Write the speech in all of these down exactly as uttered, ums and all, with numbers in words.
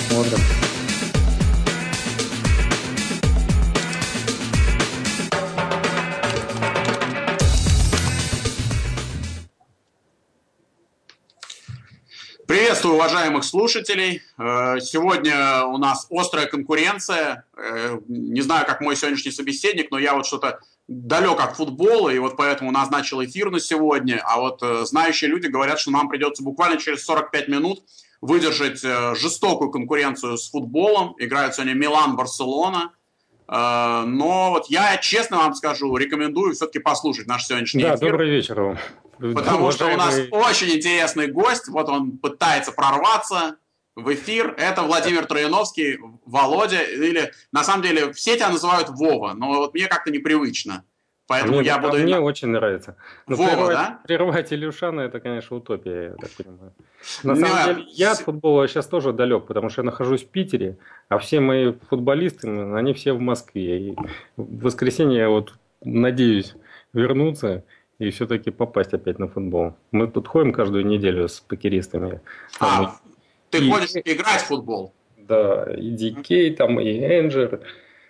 посмотрим. Приветствую уважаемых слушателей. Сегодня у нас острая конкуренция. Не знаю, как мой сегодняшний собеседник, но я вот что-то далек от футбола, и вот поэтому назначил эфир на сегодня. А вот знающие люди говорят, что нам придется буквально через сорок пять минут выдержать жестокую конкуренцию с футболом. Играют сегодня Милан, Барселона. Но вот я, честно вам скажу, рекомендую все-таки послушать наш сегодняшний Да, эфир. добрый вечер вам. Потому да, что у нас очень интересный гость. Вот он пытается прорваться в эфир. Это Владимир Трояновский, Володя. Или, на самом деле, все тебя называют Вова, но вот мне как-то непривычно. Поэтому а мне, я буду... а мне очень нравится. Но Вова, прервать, да? Прервать Илюшана, это, конечно, утопия, я так понимаю. На Но... самом деле, я от футбола сейчас тоже далек, потому что я нахожусь в Питере, а все мои футболисты, они все в Москве. И в воскресенье я вот надеюсь вернуться и все-таки попасть опять на футбол. Мы тут ходим каждую неделю с покеристами. Там, а, и... ты и... ходишь играть в футбол? Да, и ди кей, там, и Энджер,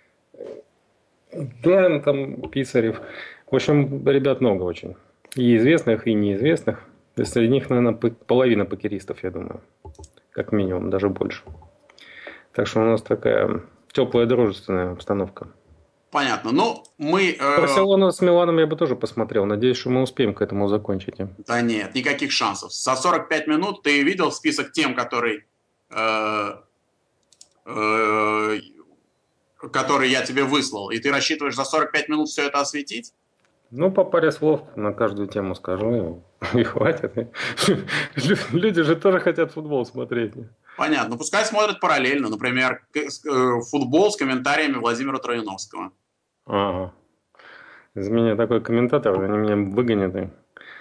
Дэн, там, Писарев. В общем, ребят много очень. И известных, и неизвестных. Среди них, наверное, половина покеристов, я думаю. Как минимум, даже больше. Так что у нас такая теплая, дружественная обстановка. Понятно. Ну, мы... Э... Барселону с Миланом я бы тоже посмотрел. Надеюсь, что мы успеем к этому закончить. Да нет, никаких шансов. За сорок пять минут ты видел список тем, который... Э... Э... который я тебе выслал, и ты рассчитываешь за сорок пять минут все это осветить? Ну, по паре слов на каждую тему скажу, и хватит. Люди же тоже хотят футбол смотреть. Понятно. Пускай смотрят параллельно. Например, футбол с комментариями Владимира Трояновского. Ага. Из меня такой комментатор, они меня выгонят.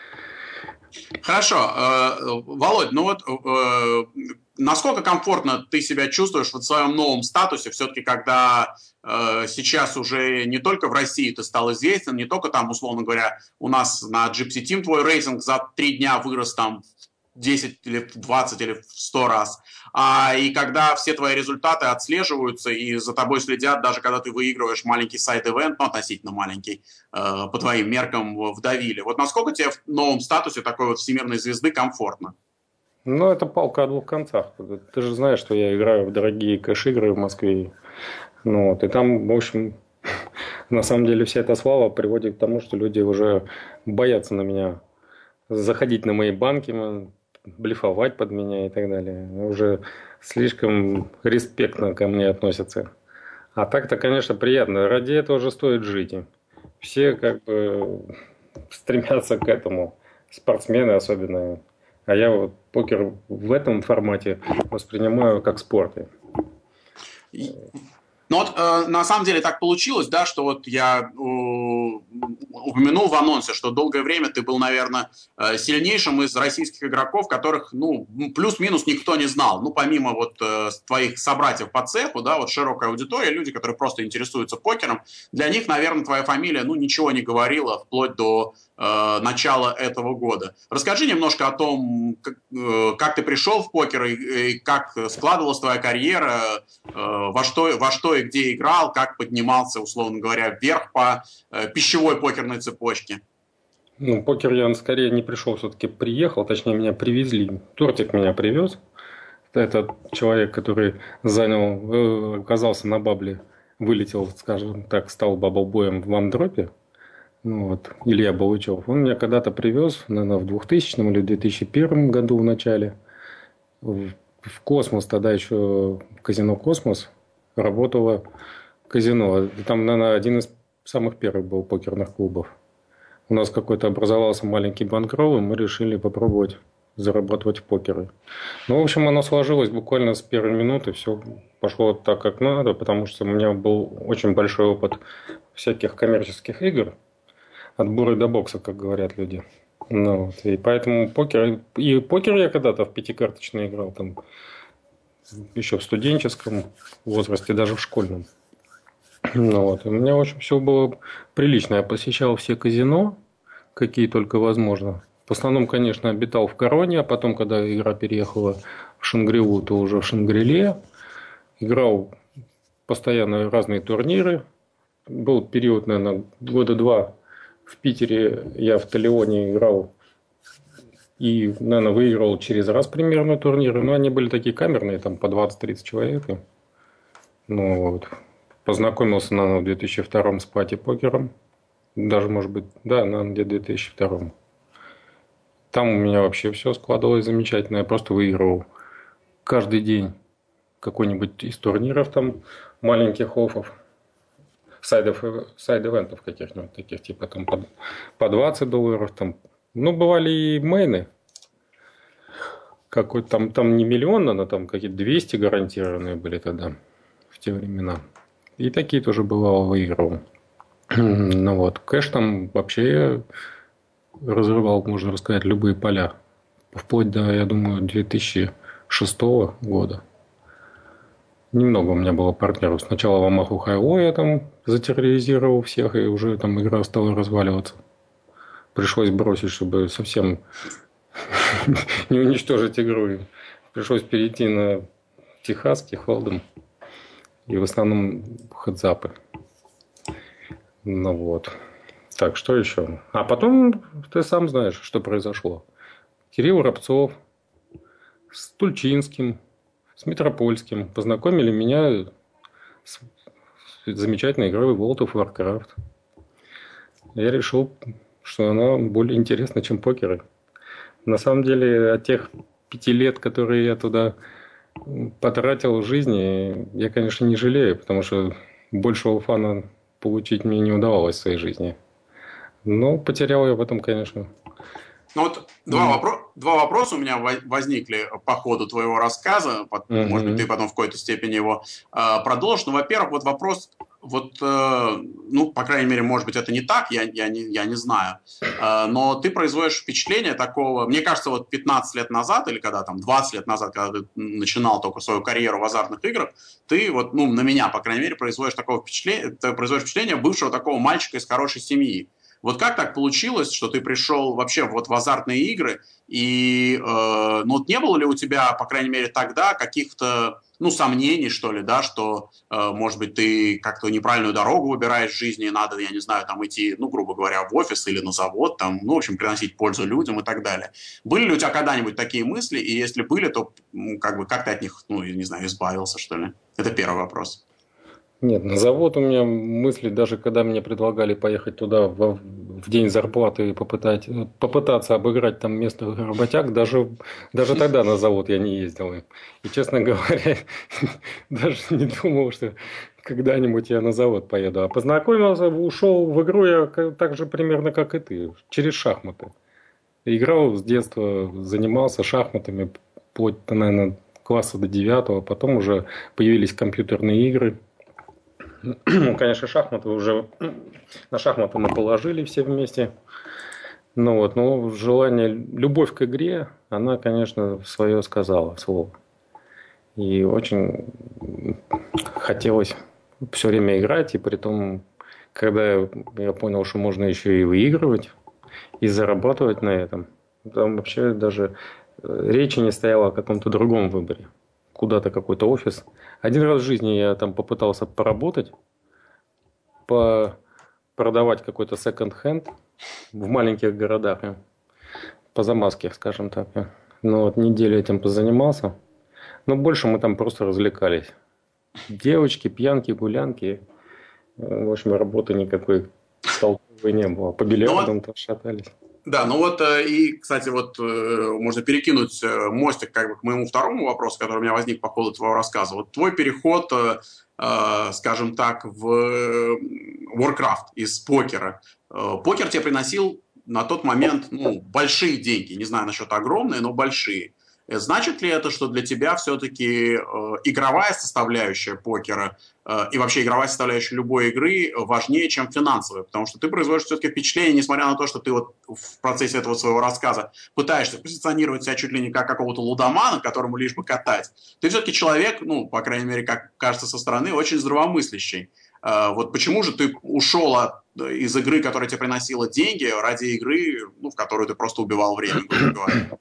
Хорошо. Володь, ну вот насколько комфортно ты себя чувствуешь в своем новом статусе, все-таки, когда э, сейчас уже не только в России ты стал известен, не только там, условно говоря, у нас на Gypsy Team твой рейтинг за три дня вырос там в десять или в двадцать или в сто раз, а и когда все твои результаты отслеживаются и за тобой следят, даже когда ты выигрываешь маленький сайд-эвент, ну, относительно маленький, э, по твоим меркам в Давиле. Вот насколько тебе в новом статусе такой вот всемирной звезды комфортно? Ну, это палка о двух концах. Ты же знаешь, что я играю в дорогие кэш-игры в Москве. Ну, вот, и там, в общем, на самом деле вся эта слава приводит к тому, что люди уже боятся на меня заходить на мои банки, блефовать под меня и так далее. Уже слишком респектно ко мне относятся. А так-то, конечно, приятно. Ради этого уже стоит жить. Все как бы стремятся к этому. Спортсмены особенно. А я вот покер в этом формате воспринимаю как спорт. Ну вот э, на самом деле так получилось, да, что вот я э, упомянул в анонсе, что долгое время ты был, наверное, э, сильнейшим из российских игроков, которых, ну, плюс-минус никто не знал. Ну, помимо вот э, твоих собратьев по цеху, да, вот широкая аудитория, люди, которые просто интересуются покером, для них, наверное, твоя фамилия, ну, ничего не говорила вплоть до э, начала этого года. Расскажи немножко о том, как, э, как ты пришел в покер и, и как складывалась твоя карьера, э, во что, во что и где играл, как поднимался, условно говоря, вверх по э, пищевой покерной цепочке. Ну, покер я скорее не пришел, все-таки приехал, точнее, меня привезли. Тортик меня привез. Это человек, который занял, оказался на бабле, вылетел, скажем так, стал баблбоем в вандропе. Ну, вот, Илья Балычев. Он меня когда-то привез, наверное, в двухтысячном или в две тысячи первом году в начале. В, в Космос, тогда еще казино «Космос». Работало казино. Там, наверное, один из самых первых был покерных клубов. У нас какой-то образовался маленький банкролл, и мы решили попробовать зарабатывать в покеры. Ну, в общем, оно сложилось буквально с первой минуты. Все пошло так, как надо, потому что у меня был очень большой опыт всяких коммерческих игр. От буры до бокса, как говорят люди. Ну, вот. И поэтому покер... И покер я когда-то в пятикарточный играл там. Еще в студенческом возрасте, даже в школьном. Ну, вот. У меня, в общем, все было прилично. Я посещал все казино, какие только возможно. В основном, конечно, обитал в Короне, а потом, когда игра переехала в Шангрилу, то уже в Шангриле. играл постоянно разные турниры. Был период, наверное, года два в Питере я в Талионе играл и, наверное, выиграл через раз примерно турниры. Но они были такие камерные, там по двадцать-тридцать человек. Ну, вот. Познакомился, наверное, в две тысячи втором с пати-покером. Даже, может быть, да, наверное, где-то в две тысячи втором. Там у меня вообще все складывалось замечательно. Я просто выигрывал каждый день какой-нибудь из турниров там маленьких оффов, сайдов, сайд-эвентов каких-нибудь таких, типа там по, по двадцать долларов. Там. Ну, бывали и мейны. Какой там, там не миллион, но там какие-то двести гарантированные были тогда, в те времена. И такие тоже бывало выигрывал. Ну вот, кэш там вообще разрывал, можно сказать, любые поля. Вплоть до, я думаю, две тысячи шестого года. Немного у меня было партнеров. Сначала в Амаху Хайо я там затерроризировал всех, и уже там игра стала разваливаться. Пришлось бросить, чтобы совсем не уничтожить игру. Пришлось перейти на техасский холдем. И в основном хедзапы. Ну вот. Так, что еще? А потом ты сам знаешь, что произошло. Кирилл Рабцов с Тульчинским, с Метропольским познакомили меня с замечательной игрой World of Warcraft. Я решил, что она более интересна, чем покеры. На самом деле, от тех пяти лет, которые я туда потратил в жизни, я, конечно, не жалею, потому что большего фана получить мне не удавалось в своей жизни. Но потерял я в этом, конечно. Ну вот два, mm. вопро- два вопроса у меня возникли по ходу твоего рассказа. Mm-hmm. Может быть, ты потом в какой-то степени его э, продолжишь. Ну, во-первых, вот вопрос, вот, э, ну, по крайней мере, может быть, это не так, я, я, не, я не знаю. Э, но ты производишь впечатление такого, мне кажется, вот пятнадцать лет назад, или когда там двадцать лет назад, когда ты начинал только свою карьеру в азартных играх, ты вот, ну, на меня, по крайней мере, производишь такого впечатления, ты производишь впечатление бывшего такого мальчика из хорошей семьи. Вот как так получилось, что ты пришел вообще вот в азартные игры, и э, ну, вот не было ли у тебя, по крайней мере, тогда каких-то, ну, сомнений, что ли, да, что, э, может быть, ты как-то неправильную дорогу выбираешь в жизни, и надо, я не знаю, там идти, ну, грубо говоря, в офис или на завод, там, ну, в общем, приносить пользу людям и так далее. Были ли у тебя когда-нибудь такие мысли, и если были, то как бы как ты от них, ну, не знаю, избавился, что ли? Это первый вопрос. Нет, на завод у меня мысли, даже когда мне предлагали поехать туда в, в день зарплаты и попытать, попытаться обыграть там местных работяг, даже, даже тогда на завод я не ездил. И, честно говоря, даже не думал, что когда-нибудь я на завод поеду. А познакомился, ушел в игру я так же примерно, как и ты, через шахматы. Играл с детства, занимался шахматами, вплоть, наверное, класса до девятого, потом уже появились компьютерные игры. Конечно, шахматы уже на шахматы мы положили все вместе. Ну вот, но желание, любовь к игре, она, конечно, свое сказала слово. И очень хотелось все время играть, и при том, когда я понял, что можно еще и выигрывать, и зарабатывать на этом, там вообще даже речи не стояло о каком-то другом выборе. Куда-то какой-то офис. Один раз в жизни я там попытался поработать, по продавать какой-то секонд-хенд в маленьких городах, по замазке, скажем так. Ну вот неделю этим позанимался, но больше мы там просто развлекались. Девочки, пьянки, гулянки. В общем, работы никакой толковой не было. По бильярдам там шатались. Да, ну вот и, кстати, вот можно перекинуть мостик как бы к моему второму вопросу, который у меня возник по ходу твоего рассказа. Вот твой переход, скажем так, в Warcraft из покера. Покер тебе приносил на тот момент, ну, большие деньги. Не знаю насчет огромные, но большие. Значит ли это, что для тебя все-таки э, игровая составляющая покера э, и вообще игровая составляющая любой игры важнее, чем финансовая? Потому что ты производишь все-таки впечатление, несмотря на то, что ты вот в процессе этого своего рассказа пытаешься позиционировать себя чуть ли не как какого-то лудомана, которому лишь бы катать. Ты все-таки человек, ну, по крайней мере, как кажется со стороны, очень здравомыслящий. Э, вот почему же ты ушел от, из игры, которая тебе приносила деньги, ради игры, ну, в которую ты просто убивал время, грубо говоря?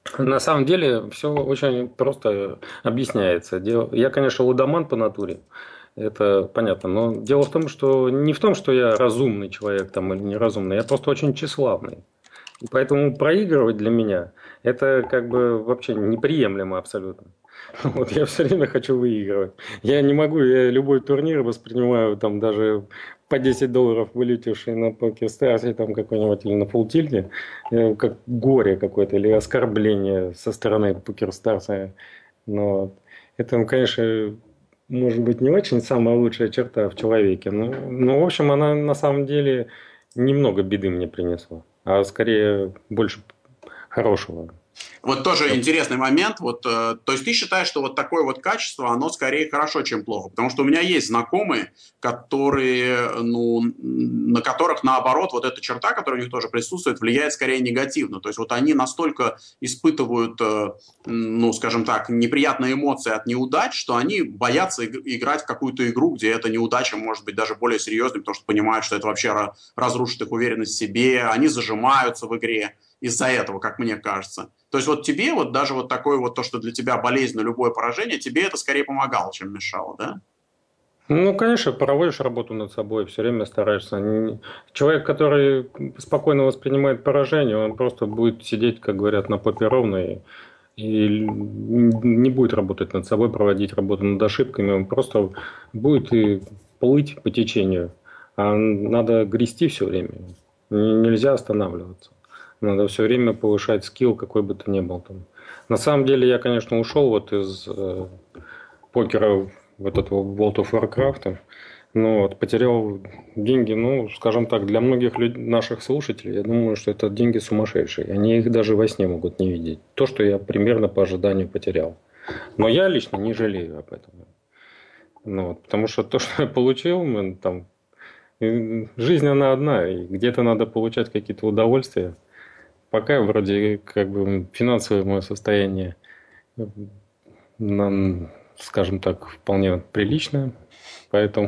На самом деле все очень просто объясняется. Дело- Я, конечно, лудоман по натуре, это понятно. Но дело в том, что не в том, что я разумный человек там, или неразумный, я просто очень тщеславный. И поэтому проигрывать для меня это как бы вообще неприемлемо абсолютно. Вот я все время хочу выигрывать. Я не могу, я любой турнир воспринимаю там даже по десять долларов вылетевший на PokerStars там какой-нибудь или на фултильне, э, как горе какое-то или оскорбление со стороны PokerStars. Но это, ну, конечно, может быть не очень самая лучшая черта в человеке. Но, но в общем, она на самом деле немного беды мне принесла, а скорее больше хорошего. Вот тоже интересный момент. Вот, э, то есть ты считаешь, что вот такое вот качество, оно скорее хорошо, чем плохо? Потому что у меня есть знакомые, которые, ну, на которых наоборот вот эта черта, которая у них тоже присутствует, влияет скорее негативно. То есть вот они настолько испытывают, э, ну, скажем так, неприятные эмоции от неудач, что они боятся иг- играть в какую-то игру, где эта неудача может быть даже более серьезной, потому что понимают, что это вообще ра- разрушит их уверенность в себе, они зажимаются в игре из-за этого, как мне кажется. То есть вот тебе вот даже вот такое вот то, что для тебя болезненно любое поражение, тебе это скорее помогало, чем мешало, да? Ну, конечно, проводишь работу над собой, все время стараешься. Не- Человек, который спокойно воспринимает поражение, он просто будет сидеть, как говорят, на попе ровно и, и не будет работать над собой, проводить работу над ошибками, он просто будет и плыть по течению. А надо грести все время. Н- Нельзя останавливаться. Надо все время повышать скилл, какой бы то ни был там. На самом деле я, конечно, ушел вот из э, покера вот этого World of Warcraft. Ну, вот, потерял деньги, ну, скажем так, для многих люд- наших слушателей, я думаю, что это деньги сумасшедшие. Они их даже во сне могут не видеть. То, что я примерно по ожиданию потерял. Но я лично не жалею об этом. Ну, вот, потому что то, что я получил, мы, там, и жизнь она одна, и где-то надо получать какие-то удовольствия. Пока вроде как бы финансовое мое состояние, нам, скажем так, вполне приличное. Поэтому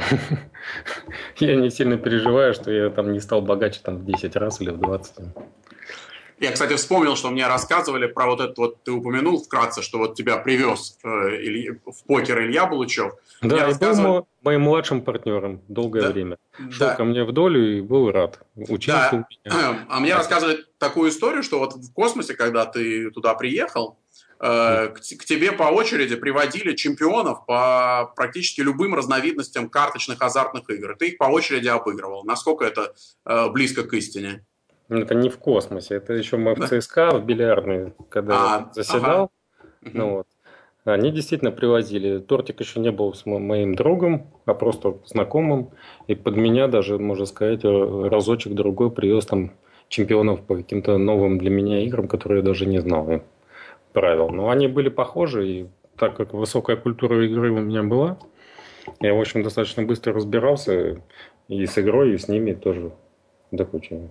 я не сильно переживаю, что я там не стал богаче там, в десять раз или в двадцать. Я, кстати, вспомнил, что мне рассказывали про вот это вот, ты упомянул вкратце, что вот тебя привез э, Илья- в покер Илья Булычев. Мне Да, и был рассказывали, мо- моим младшим партнером долгое да, время. Шел ко да, мне в долю и был рад. Учился у да, меня. а мне рассказывали такую историю, что вот в космосе, когда ты туда приехал, э, к, к тебе по очереди приводили чемпионов по практически любым разновидностям карточных азартных игр. И ты их по очереди обыгрывал. Насколько это э, близко к истине? Это не в космосе, это еще мы в Да. ЦСКА, в бильярдной, когда я А, ага. заседал. Ну Мгм. вот. Они действительно привозили. Тортик еще не был с мо- моим другом, а просто знакомым. И под меня даже, можно сказать, э, разочек другой привез там чемпионов по каким-то новым для меня играм, которые я даже не знал и правил. Но они были похожи, и так как высокая культура игры у меня была, я, в общем, достаточно быстро разбирался и с игрой, и с ними тоже до кучи.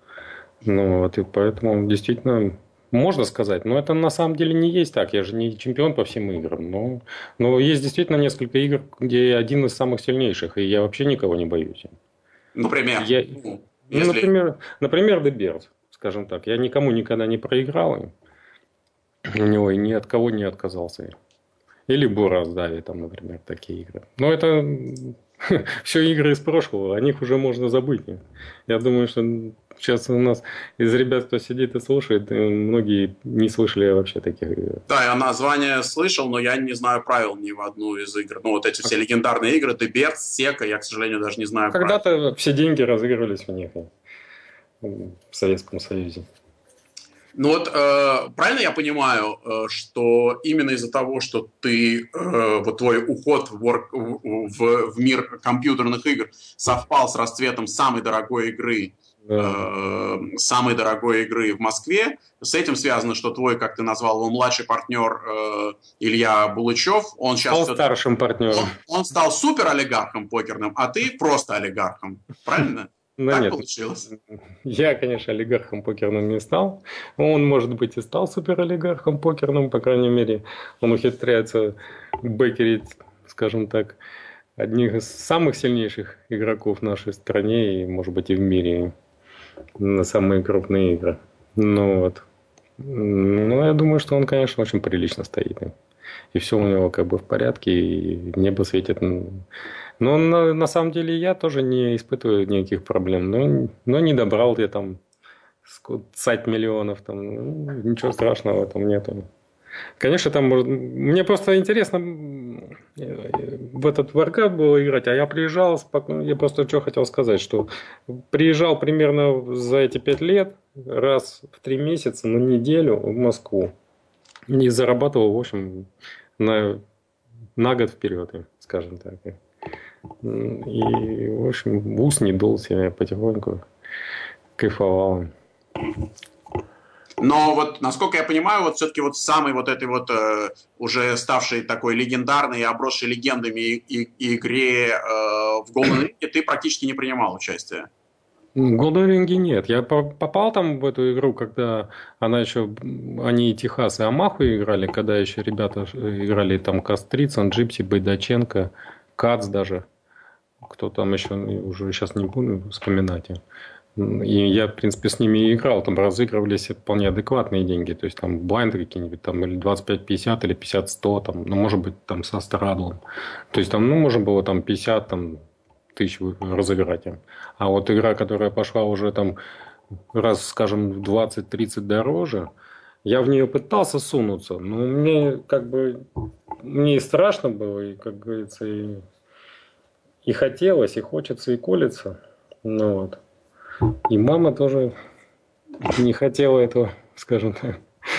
Ну вот, и поэтому действительно можно сказать, но это на самом деле не есть так. Я же не чемпион по всем играм. Но, но есть действительно несколько игр, где я один из самых сильнейших, и я вообще никого не боюсь. Например, Я, ну, ну, если... например, например, The Bears, скажем так. Я никому никогда не проиграл и у него и ни от кого не отказался. Или Бурас, да, и там, например, такие игры. Но это все игры из прошлого, о них уже можно забыть. Я думаю, что сейчас у нас из ребят, кто сидит и слушает, э, многие не слышали вообще таких игр. Да, я название слышал, но я не знаю правил ни в одну из игр. Ну, вот эти все легендарные игры, Деберт, Сека, я, к сожалению, даже не знаю правил. Когда-то все деньги разыгрывались в них, в Советском Союзе. Ну вот, э, правильно я понимаю, э, что именно из-за того, что ты, э, вот твой уход в, вор- в, в- в мир компьютерных игр совпал с расцветом самой дорогой игры, Да. э, самой дорогой игры в Москве, с этим связано, что твой, как ты назвал его, младший партнер э, Илья Булычев, он сейчас Стал все-таки, старшим партнером. он, он стал супер олигархом покерным, а ты просто олигархом, правильно? Ну Так нет, получилось? я, конечно, олигархом покерным не стал. Он, может быть, и стал суперолигархом покерным, по крайней мере. Он ухитряется бэкерить, скажем так, одних из самых сильнейших игроков в нашей стране и, может быть, и в мире на самые крупные игры. Ну вот. Ну, я думаю, что он, конечно, очень прилично стоит. И все у него как бы в порядке, и небо светит. Но на, на самом деле я тоже не испытываю никаких проблем. Но, но не добрал я там сать миллионов. Там, ну, ничего страшного в этом нету. Конечно, там может... Мне просто интересно в этот воркаут было играть, а я приезжал, спокойно... я просто что хотел сказать, что приезжал примерно за эти пять лет раз в три месяца на неделю в Москву и зарабатывал, в общем, на, на год вперед, скажем так. И, в общем, в ус не дул себя потихоньку, кайфовал. Но вот, насколько я понимаю, вот все-таки вот самой вот этой вот э, уже ставшей такой легендарной и обросшей легендами и, и, и игре э, в Golden Ring ты практически не принимал участие. В Golden Ring нет. Я попал там в эту игру, когда она еще... Они и Техас, и Амаху играли, когда еще ребята играли там Кострицын, Джипси, Байдаченко, Кац даже. Кто там еще, уже сейчас не буду вспоминать. И я, в принципе, с ними и играл. Там разыгрывались вполне адекватные деньги. То есть, там блайнды какие-нибудь, там, или двадцать пять пятьдесят, или пятьдесят сто, там, ну, может быть, там, со страдлом. То есть, там, ну, можно было там пятьдесят там, тысяч разыграть им. А вот игра, которая пошла уже там раз, скажем, в двадцать-тридцать дороже, я в нее пытался сунуться, но мне как бы мне и страшно было, и, как говорится, и, и хотелось, и хочется, и колется. Ну вот. И мама тоже не хотела этого, скажем так.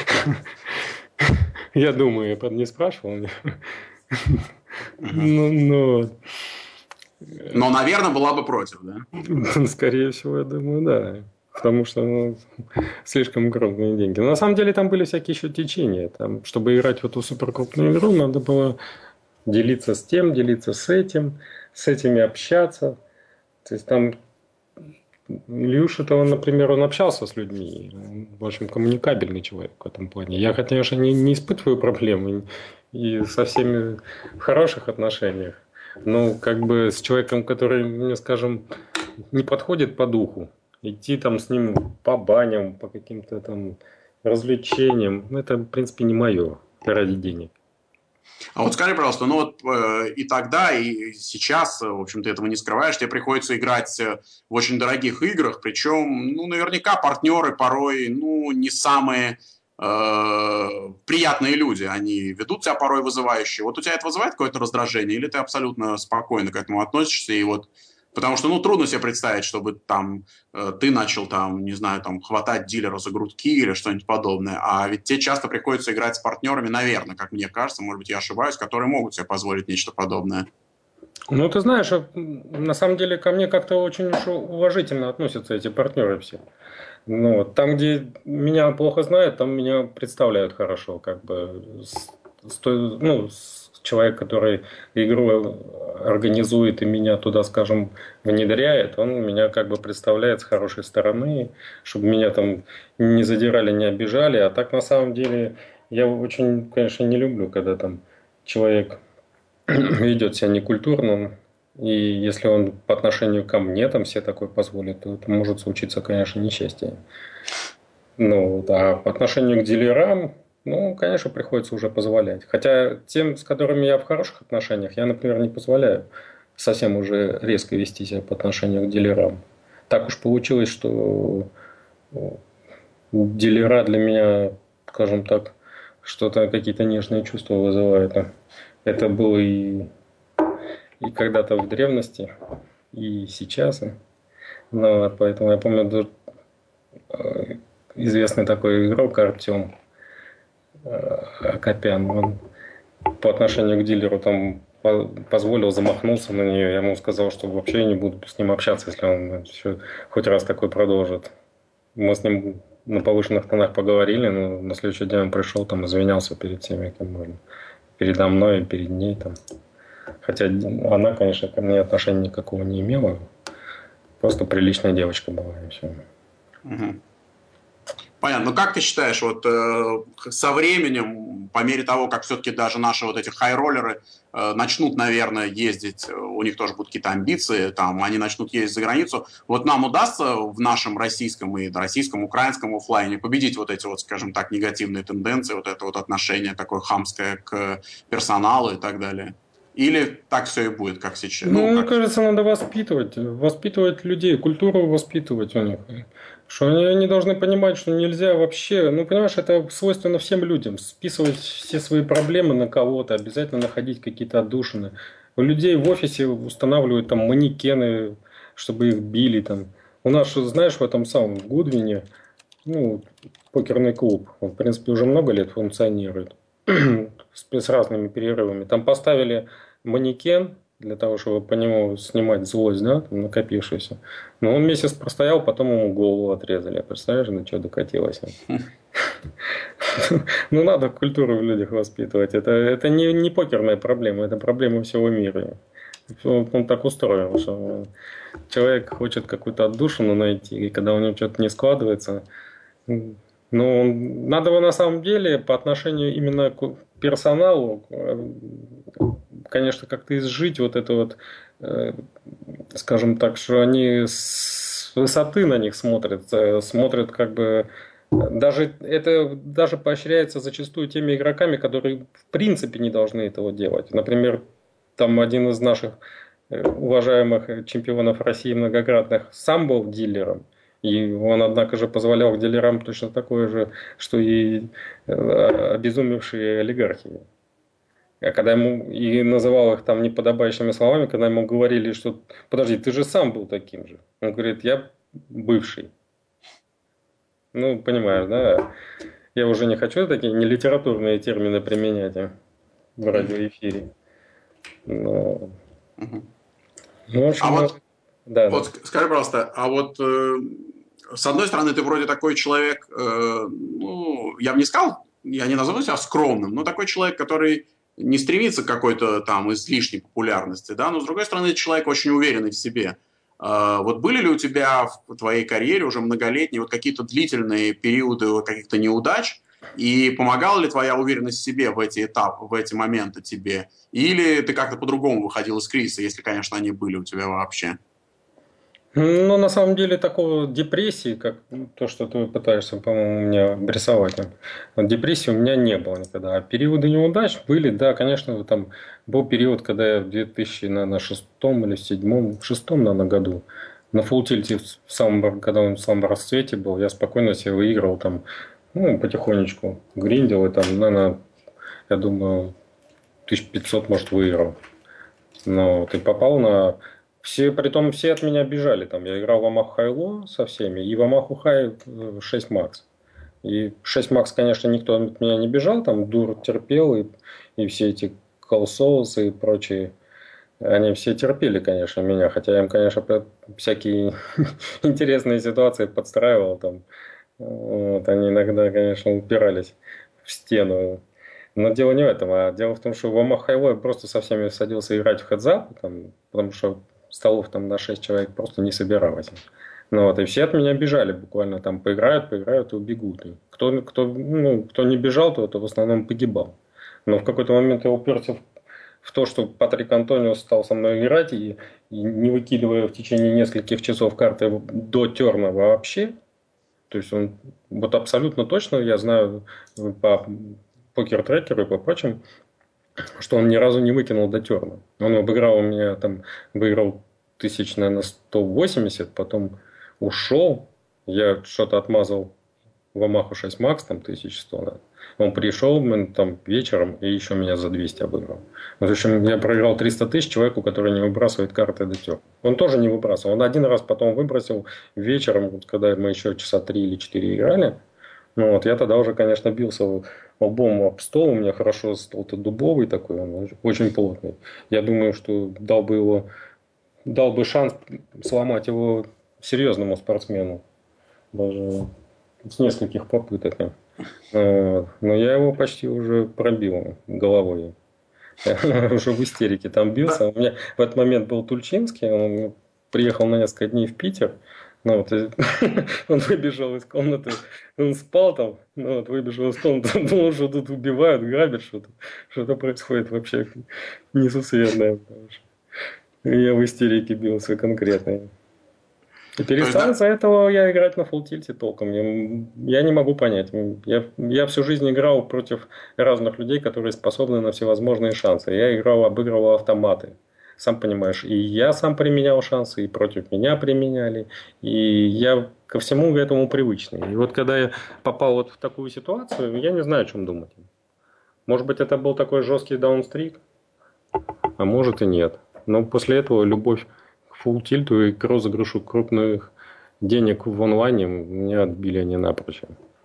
Я думаю, я не спрашивал. Ну, ну. Но, наверное, была бы против, да? Скорее всего, я думаю, да. Потому что ну, слишком крупные деньги. Но на самом деле там были всякие еще течения. Там, чтобы играть в эту суперкрупную игру, надо было делиться с тем, делиться с этим, с этими общаться. То есть там Илюша-то, он, например, он общался с людьми. Он, в общем, коммуникабельный человек в этом плане. Я, конечно, не, не испытываю проблем и со всеми в хороших отношениях. Но как бы с человеком, который, мне скажем, не подходит по духу, идти там с ним по баням, по каким-то там развлечениям, это, в принципе, не мое ради денег. А вот скажи, пожалуйста, ну вот э, и тогда, и сейчас, в общем, ты этого не скрываешь, тебе приходится играть в очень дорогих играх, причем, ну, наверняка партнеры порой, ну, не самые э, приятные люди, они ведут себя порой вызывающе. Вот у тебя это вызывает какое-то раздражение, или ты абсолютно спокойно к этому относишься, и вот потому что, ну, трудно себе представить, чтобы там э, ты начал там, не знаю, там хватать дилера за грудки или что-нибудь подобное. А ведь тебе часто приходится играть с партнерами, наверное, как мне кажется, может быть, я ошибаюсь, которые могут себе позволить нечто подобное. Ну, ты знаешь, на самом деле ко мне как-то очень уж уважительно относятся эти партнеры все. Ну, там, где меня плохо знают, там меня представляют хорошо, как бы, с, с, ну, с человек, который игру организует и меня туда, скажем, внедряет, он меня как бы представляет с хорошей стороны, чтобы меня там не задирали, не обижали. А так, на самом деле, я очень, конечно, не люблю, когда там человек ведет себя некультурно. И если он по отношению ко мне там все такое позволит, то это может случиться, конечно, несчастье. Ну, а по отношению к дилерам, ну, конечно, приходится уже позволять. Хотя тем, с которыми я в хороших отношениях, я, например, не позволяю совсем уже резко вести себя по отношению к дилерам. Так уж получилось, что дилера для меня, скажем так, что-то, какие-то нежные чувства вызывают. Это было и, и когда-то в древности, и сейчас. Ну, поэтому я помню известный такой игрок Артем Акопян. Он по отношению к дилеру там позволил, замахнулся на нее. Я ему сказал, что вообще я не буду с ним общаться, если он еще хоть раз такой продолжит. Мы с ним на повышенных тонах поговорили, но на следующий день он пришел, там извинялся перед всеми, кем можно. Передо мной и перед ней. Там. Хотя она, конечно, ко мне отношения никакого не имела. Просто приличная девочка была, и все. Угу. Понятно. Ну, как ты считаешь, вот э, со временем, по мере того, как все-таки даже наши вот эти хайроллеры э, начнут, наверное, ездить, э, у них тоже будут какие-то амбиции, там, они начнут ездить за границу, вот нам удастся в нашем российском и российском, украинском оффлайне победить вот эти вот, скажем так, негативные тенденции, вот это вот отношение такое хамское к персоналу и так далее? Или так все и будет, как сейчас? Ну, Ну, мне как... кажется, надо воспитывать, воспитывать людей, культуру воспитывать у них. Что они, они должны понимать, что нельзя вообще, ну, понимаешь, это свойственно всем людям, списывать все свои проблемы на кого-то, обязательно находить какие-то отдушины. У людей в офисе устанавливают там манекены, чтобы их били там. У нас, знаешь, в этом самом Гудвине, ну, покерный клуб, он, в принципе, уже много лет функционирует с, с разными перерывами. Там поставили манекен для того, чтобы по нему снимать злость, да, там, накопившуюся. Но он месяц простоял, потом ему голову отрезали. Представляешь, до чего докатилось? Ну, надо культуру в людях воспитывать. Это, это не, не покерная проблема, это проблема всего мира. Он так устроен, что человек хочет какую-то отдушину найти, и когда у него что-то не складывается, ну, надо бы на самом деле по отношению именно к персоналу, конечно, как-то изжить вот это вот, скажем так, что они с высоты на них смотрят, смотрят как бы, даже это даже поощряется зачастую теми игроками, которые в принципе не должны этого делать. Например, там один из наших уважаемых чемпионов России многократных сам был дилером. И он, однако же, позволял дилерам точно такое же, что и обезумевшие олигархи. А когда ему и называл их там неподобающими словами, когда ему говорили, что подожди, ты же сам был таким же. Он говорит, я бывший. Ну, понимаешь, да? Я уже не хочу такие нелитературные термины применять в радиоэфире. Но... Угу. Ну, в общем, а вот, да, вот да. скажи, пожалуйста, а вот э, с одной стороны, ты вроде такой человек, э, ну, я бы не сказал, я не назову себя скромным, но такой человек, который не стремится к какой-то там излишней популярности, да, но с другой стороны, человек очень уверенный в себе. Э, вот были ли у тебя в твоей карьере уже многолетние вот какие-то длительные периоды каких-то неудач, и помогала ли твоя уверенность в себе в эти этапы, в эти моменты тебе? Или ты как-то по-другому выходил из кризиса, если, конечно, они были у тебя вообще? Ну, на самом деле, такого депрессии, как то, что ты пытаешься, по-моему, мне обрисовать, депрессии у меня не было никогда. А периоды неудач были, да, конечно, там был период, когда я в две тысячи шестом или седьмом, шестом, наверное, году на фулл-тильте, в самом, когда он в самом расцвете был, я спокойно себе выигрывал там, ну, потихонечку гриндил, и там, наверное, я думаю, тысяч пятьсот, может, выиграл. Но ты попал на... Все, притом все от меня бежали. Там, я играл в Omaha High со всеми, и в Omaha High шесть Макс. И шесть Макс, конечно, никто от меня не бежал, там Дур терпел, и, и все эти колсоусы и прочие, они все терпели, конечно, меня, хотя я им, конечно, всякие интересные ситуации подстраивал. Там. Вот, они иногда, конечно, упирались в стену. Но дело не в этом, а дело в том, что в Omaha High я просто со всеми садился играть в хедзап, там, потому что столов там на шесть человек просто не собиралось. Ну, вот, и все от меня бежали буквально, там поиграют, поиграют и убегут. И кто, кто, ну, кто не бежал, то, то в основном погибал. Но в какой-то момент я уперся в, в то, что Патрик Антонио стал со мной играть, и, и не выкидывая в течение нескольких часов карты до терна вообще. То есть он вот абсолютно точно, я знаю по покер-трекеру и по прочим, что он ни разу не выкинул до терна. Он обыграл у меня, там, выиграл тысяч, наверное, сто восемьдесят, потом ушел, я что-то отмазал в Omaha шесть Макс, там, тысяча сто, да. Он пришел там, вечером и еще меня за двести обыграл. В общем, я проиграл триста тысяч человеку, который не выбрасывает карты до терна. Он тоже не выбрасывал. Он один раз потом выбросил вечером, когда мы еще часа три или четыре играли. Ну, вот, я тогда уже, конечно, бился лбом об стол. У меня хорошо стол-то дубовый такой, он очень плотный. Я думаю, что дал бы его, дал бы шанс сломать его серьезному спортсмену. Даже с нескольких попыток. Но я его почти уже пробил головой. Я уже в истерике там бился. У меня в этот момент был Тульчинский. Он приехал на несколько дней в Питер. Ну, вот, и он выбежал из комнаты, он спал там, ну, вот, выбежал из комнаты, думал, что тут убивают, грабят что-то, что-то происходит вообще несусветное. И я в истерике бился конкретно. И То есть, перестал да, из-за этого я играть на фулл-тильте толком. Я, я не могу понять. Я, я всю жизнь играл против разных людей, которые способны на всевозможные шансы. Я играл, обыгрывал автоматы. Сам понимаешь, и я сам применял шансы, и против меня применяли. И я ко всему этому привычный. И вот когда я попал вот в такую ситуацию, я не знаю, о чем думать. Может быть, это был такой жесткий даунстрик, а может и нет. Но после этого любовь к фулл-тильту и к розыгрышу крупных денег в онлайне меня отбили они напрочь.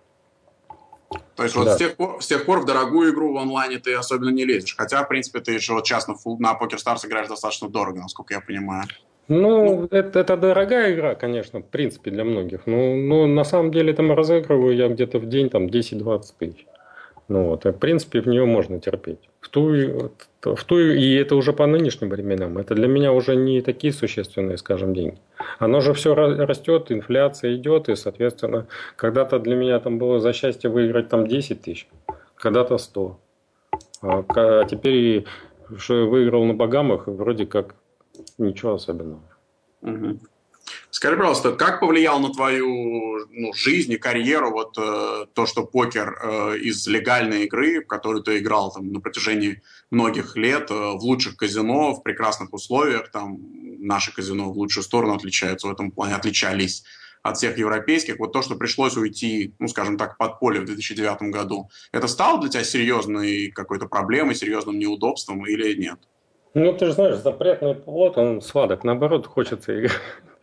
то есть вот с Да. тех пор, с тех пор в дорогую игру в онлайне ты особенно не лезешь. Хотя, в принципе, ты еще вот сейчас на, фул- на PokerStars играешь достаточно дорого, насколько я понимаю. Ну, Ну, это, это дорогая игра, конечно, в принципе, для многих. Но, но на самом деле там разыгрываю я где-то в день там десять-двадцать тысяч. Ну вот, и, в принципе, в нее можно терпеть. В ту, в ту, и это уже по нынешним временам. Это для меня уже не такие существенные, скажем, деньги. Оно же все растет, инфляция идет, и, соответственно, когда-то для меня там было за счастье выиграть там десять тысяч, когда-то сто. А, а теперь что выиграл на Багамах, вроде как ничего особенного. угу. Скажи, пожалуйста, как повлиял на твою ну, жизнь и карьеру вот э, то, что покер э, из легальной игры, в которую ты играл там, на протяжении многих лет, э, в лучших казино, в прекрасных условиях, там наши казино в лучшую сторону отличаются в этом плане, отличались от всех европейских. Вот то, что пришлось уйти, ну, скажем так, под поле в две тысячи девятом году, это стало для тебя серьезной какой-то проблемой, серьезным неудобством или нет? Ну, ты же знаешь, запретный плод, он сладок. Наоборот, хочется играть.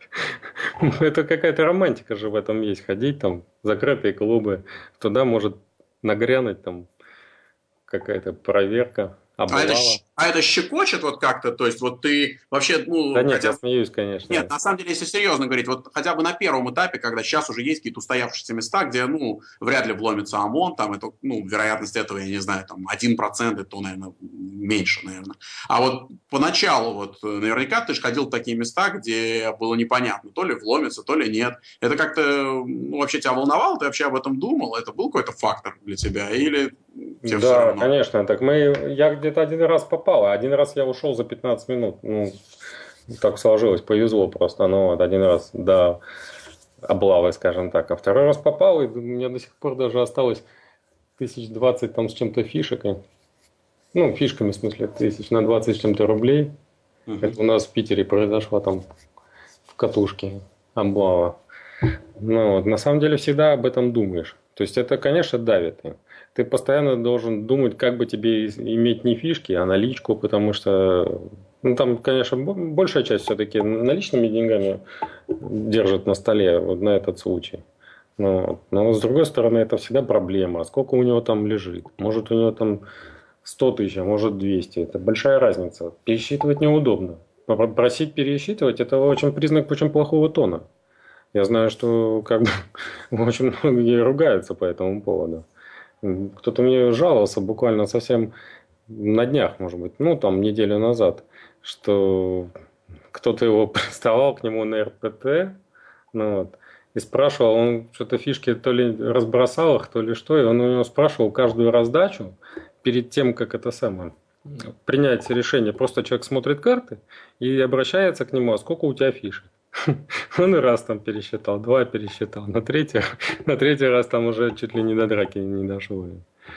Это какая-то романтика же в этом есть. Ходить там, закрытые клубы. Туда может нагрянуть там какая-то проверка, А это, облава. щ- а это щекочет вот как-то? То есть вот ты вообще, Да ну, нет, я хотя смеюсь, нет, конечно. на самом деле, если серьезно говорить, вот хотя бы на первом этапе, когда сейчас уже есть какие-то устоявшиеся места, где, ну, вряд ли вломится ОМОН, там, это, ну, вероятность этого, я не знаю, там, один процент, это, наверное, меньше, наверное. А вот поначалу, вот, наверняка ты же ходил в такие места, где было непонятно, то ли вломится, то ли нет. Это как-то, ну, вообще тебя волновало? Ты вообще об этом думал? Это был какой-то фактор для тебя? Или тебе все Да, равно? конечно. Так мы, я где-то один раз попал, а один раз я ушел за пятнадцать минут. Ну, так сложилось, повезло просто. Ну, вот один раз, да, облавы, скажем так. А второй раз попал, и у меня до сих пор даже осталось тысяч двадцать там с чем-то фишек. Ну, фишками, в смысле, тысяч на двадцать с чем-то рублей. Угу. Это у нас в Питере произошло там в катушке облава. Ну, вот, на самом деле всегда об этом думаешь. То есть это, конечно, давит. Ты постоянно должен думать, как бы тебе иметь не фишки, а наличку, потому что, ну, там, конечно, большая часть все-таки наличными деньгами держат на столе вот на этот случай. Но, но с другой стороны, это всегда проблема. А сколько у него там лежит? Может, у него там сто тысяч, а может двести. Это большая разница. Пересчитывать неудобно. Просить пересчитывать – это очень признак очень плохого тона. Я знаю, что как бы очень многие ругаются по этому поводу. Кто-то мне жаловался буквально совсем на днях, может быть, ну там неделю назад, что кто-то его приставал к нему на эр пэ тэ, ну, вот, и спрашивал, он что-то фишки то ли разбросал их, то ли что, и он у него спрашивал каждую раздачу перед тем, как это самое принять решение. Просто человек смотрит карты и обращается к нему, а сколько у тебя фишек? Он и раз там пересчитал, два пересчитал, на третий, на третий раз там уже чуть ли не до драки не дошло.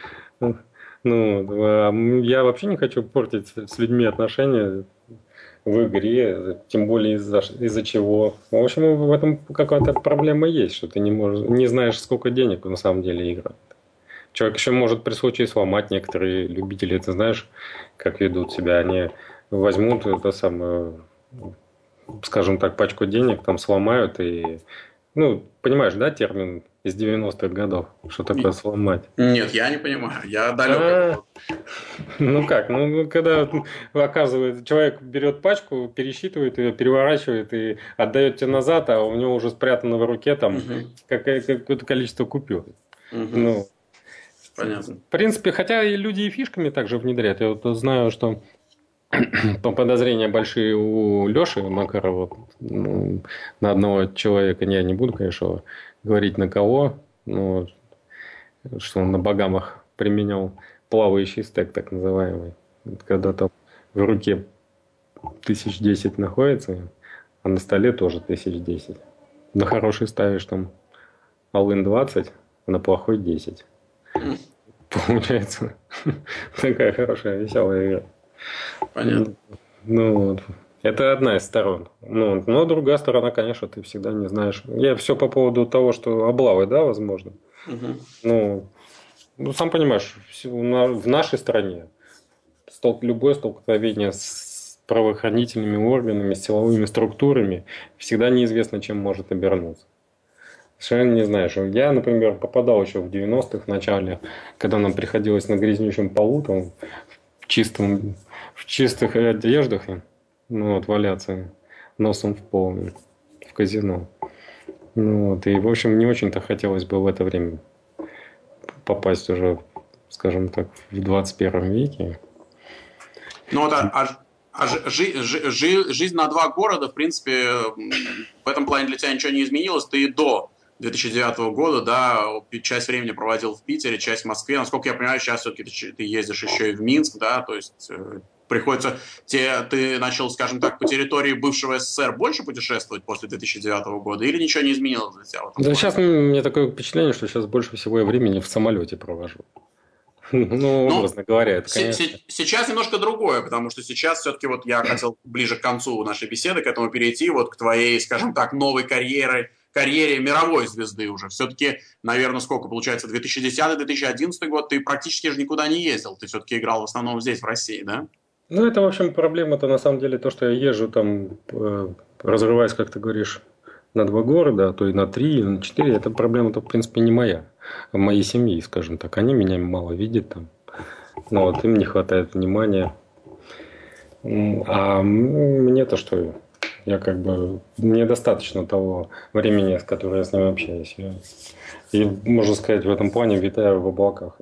Ну, я вообще не хочу портить с людьми отношения в игре, тем более из-за из-за чего. В общем, в этом какая-то проблема есть, что ты не можешь, не знаешь, сколько денег на самом деле играет. Человек еще может при случае сломать. Некоторые любители, ты знаешь, как ведут себя, они возьмут это самое, скажем так, пачку денег, там сломают и, ну, понимаешь, да, термин из девяностых годов, что такое сломать? Нет, я не понимаю, я далек от А, этого. ну как, ну когда оказывается, человек берет пачку, пересчитывает ее, переворачивает и отдает тебе назад, а у него уже спрятано в руке там Угу. какое-то количество купюр. Угу. Ну, Понятно. в принципе, хотя и люди и фишками также внедряют. Я вот знаю, что По подозрения большие у Леши Макарова, ну, на одного человека, я не буду, конечно, говорить на кого, но что он на Багамах применял плавающий стек, так называемый. Вот когда там в руке тысяч десять находится, а на столе тоже тысяч десять. На хороший ставишь там all-in двадцать, а на плохой десять. Получается такая хорошая, веселая игра. Понятно. Ну, вот. Это одна из сторон. Ну, но другая сторона, конечно, ты всегда не знаешь. Я все по поводу того, что облавы, да, возможно. Угу. Ну, ну, сам понимаешь, в нашей стране стол- любое столкновение с правоохранительными органами, с силовыми структурами всегда неизвестно, чем может обернуться. Совершенно не знаешь. Я, например, попадал еще в девяностых в начале, когда нам приходилось на грязнючем полу, там, в, чистом, в чистых одеждах, ну, вот, валяться носом в пол в казино. Ну, вот, и, в общем, не очень-то хотелось бы в это время попасть уже, скажем так, в двадцать первом веке. Ну вот, а, а, а жи, жи, жи, жизнь на два города, в принципе, в этом плане для тебя ничего не изменилось. Ты и до две тысячи девятого года, да, часть времени проводил в Питере, часть в Москве. Насколько я понимаю, сейчас все-таки ты, ты ездишь еще и в Минск, да, то есть э, приходится... Те, ты начал, скажем так, по территории бывшего СССР больше путешествовать после две тысячи девятого года или ничего не изменилось для тебя в этом Да, плане? сейчас у меня такое впечатление, что сейчас больше всего я времени в самолете провожу. Ну, Ну, образно говоря, это, се- конечно. се- сейчас немножко другое, потому что сейчас все-таки вот я хотел ближе к концу нашей беседы к этому перейти, вот к твоей, скажем так, новой карьере, карьере мировой звезды уже. Все-таки, наверное, сколько получается, две тысячи десятый - две тысячи одиннадцатый год, ты практически же никуда не ездил, ты все-таки играл в основном здесь, в России, да? Ну, это, в общем, проблема-то на самом деле то, что я езжу там, э, разрываясь, как ты говоришь, на два города, а то и на три, и на четыре. Это проблема-то, в принципе, не моя, а моей семьи, скажем так. Они меня мало видят там. Ну, вот им не хватает внимания. М, А мне-то что? Я как бы... Мне достаточно того времени, с которым я с ними общаюсь. Я- И, можно сказать, в этом плане витаю в облаках.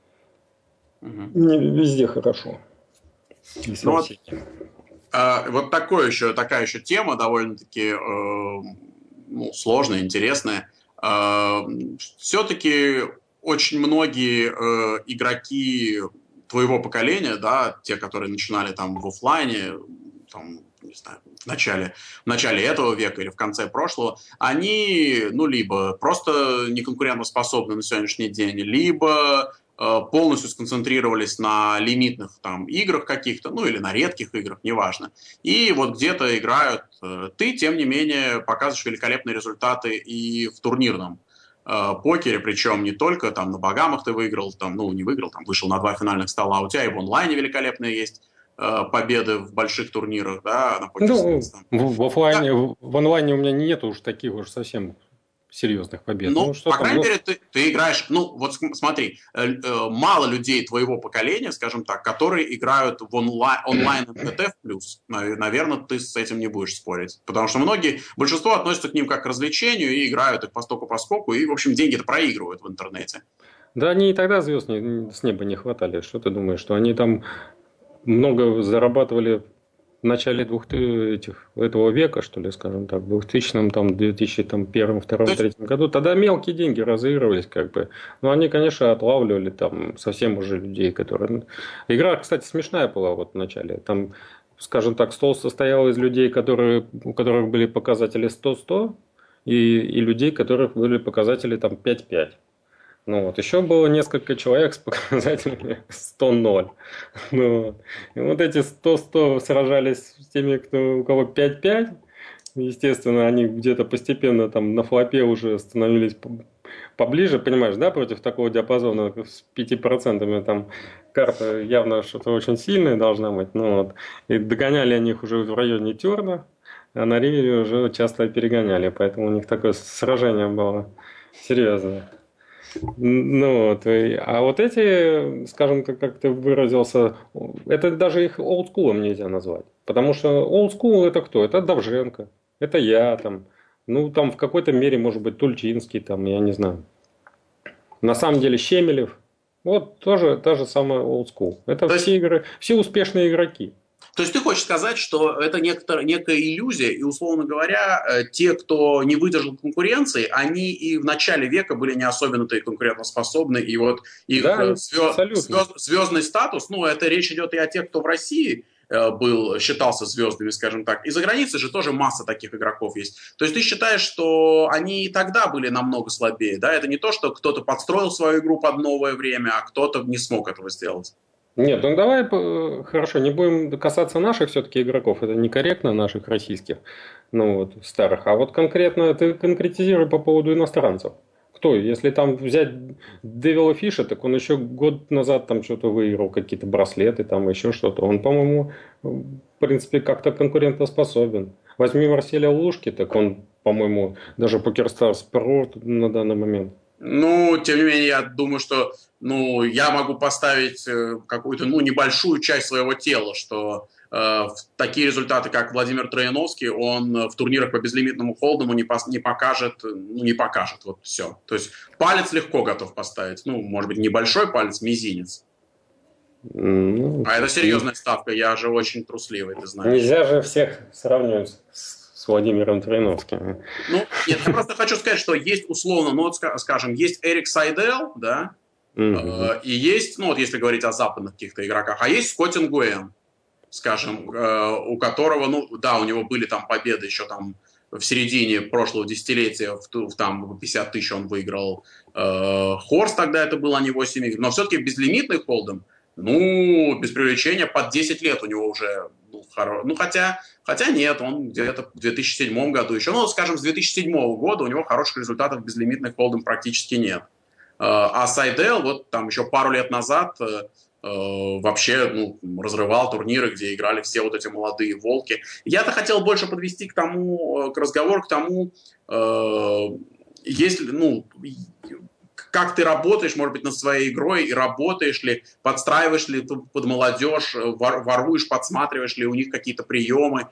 Мгм. Мне везде хорошо. И Ну со вот, всеми. а, вот такой еще, такая еще тема довольно-таки э, ну, сложная, интересная. Все-таки очень многие э, игроки твоего поколения, да, те, которые начинали там в оффлайне, там, не знаю, в начале, в начале этого века или в конце прошлого, они, ну, либо просто неконкурентоспособны на сегодняшний день, либо э, полностью сконцентрировались на лимитных там играх каких-то, ну, или на редких играх, неважно. И вот где-то играют. э, Ты, тем не менее, показываешь великолепные результаты и в турнирном э, покере, причем не только там на Багамах ты выиграл, там, ну, не выиграл, там, вышел на два финальных стола, а у тебя и в онлайне великолепные есть э, победы в больших турнирах, да, на Ну, покер-сенс. в, в Да, оффлайне, в, в онлайне у меня нет уж таких уж совсем серьезных побед. ну, Ну, что по там, крайней ну, мере, ты, ты играешь, ну, вот см- смотри, э, э, мало людей твоего поколения, скажем так, которые играют в онлайн, онлайн эн тэ тэ в плюс. Наверное, ты с этим не будешь спорить. Потому что многие, большинство относятся к ним как к развлечению и играют их постоку-поскоку, и, в общем, деньги-то проигрывают в интернете. да они и тогда звезд не- с неба не хватали. Что ты думаешь, что они там много зарабатывали в начале двух, ты- этих, этого века, что ли, скажем так, в двухтысячном, там, две тысячи первом, То втором, есть, третьем году. Тогда мелкие деньги разыгрывались, как бы. Но они, конечно, отлавливали там совсем уже людей, которые... Игра, кстати, смешная была вот в начале. Там, скажем так, стол состоял из людей, которые, у которых были показатели сто-сто, и, и людей, у которых были показатели там пять-пять. Ну вот, еще было несколько человек с показателями сто ноль. Ну, вот. И вот эти сто-сто сражались с теми, кто, у кого пять-пять. Естественно, они где-то постепенно там на флопе уже становились по- поближе, понимаешь, да, против такого диапазона с пяти процентами там карта явно что-то очень сильное должна быть. Ну, вот. И догоняли они их уже в районе терна, а на ривере уже часто перегоняли, поэтому у них такое сражение было серьезное. Ну, вот, и- а вот эти, скажем, как, как ты выразился, это даже их олдскулом нельзя назвать. Потому что олдскул это кто? Это Довженко, это я там. Ну, там в какой-то мере, может быть, Тульчинский, там, я не знаю. На самом деле Щемелев. Вот тоже та же самая олдскул. Это то есть все игры, все успешные игроки. То есть ты хочешь сказать, что это некотор- некая иллюзия, и, условно говоря, э, те, кто не выдержал конкуренции, они и в начале века были не особенно-то и конкурентоспособны, и вот их э, Да, звё- абсолютно. звё- звездный статус, ну, это речь идет и о тех, кто в России э, был, считался звездами, скажем так, и за границей же тоже масса таких игроков есть. То есть ты считаешь, что они и тогда были намного слабее, да? Это не то, что кто-то подстроил свою игру под новое время, а кто-то не смог этого сделать. Нет, ну давай, э, хорошо, не будем касаться наших все-таки игроков, это некорректно наших российских, ну вот, старых, а вот конкретно ты конкретизируй по поводу иностранцев. Кто? Если там взять Дэвила Фиша, так он еще год назад там что-то выиграл, какие-то браслеты, там еще что-то. Он, по-моему, в принципе, как-то конкурентоспособен. Возьми Марселя Лушки, так он, по-моему, даже PokerStars Pro на данный момент. Ну, тем не менее, я думаю, что ну, я могу поставить э, какую-то ну, небольшую часть своего тела, что э, в такие результаты, как Владимир Трояновский, он э, в турнирах по безлимитному холдому не, пос- не покажет, ну, не покажет, вот все. То есть палец легко готов поставить, ну, может быть, небольшой палец, мизинец. Ну, А это серьезная ставка, я же очень трусливый, ты знаешь. нельзя же всех сравнивать с, с Владимиром Троиновским. Ну, нет, я просто хочу сказать, что есть условно, ну, вот, скажем, есть Эрик Сайдел, да, Мгм. э, и есть, ну, вот если говорить о западных каких-то игроках, а есть Скотт Нгуэн, скажем, э, у которого, ну, да, у него были там победы еще там в середине прошлого десятилетия, в, в там пятьдесят тысяч он выиграл. Э, Хорс тогда это был, а не восемь игр. Но все-таки безлимитный холдем, ну, без привлечения, под десять лет у него уже, ну, хоро... ну хотя, хотя нет, он где-то в две тысячи седьмом году еще, ну, скажем, с две тысячи седьмого года у него хороших результатов безлимитных холдем практически нет. А Сайдел вот там еще пару лет назад э, вообще ну, разрывал турниры, где играли все вот эти молодые волки. Я-то хотел больше подвести к тому, к разговору, к тому, э, если, ну, как ты работаешь, может быть, над своей игрой, и работаешь ли, подстраиваешь ли ты под молодежь, воруешь, подсматриваешь ли у них какие-то приемы,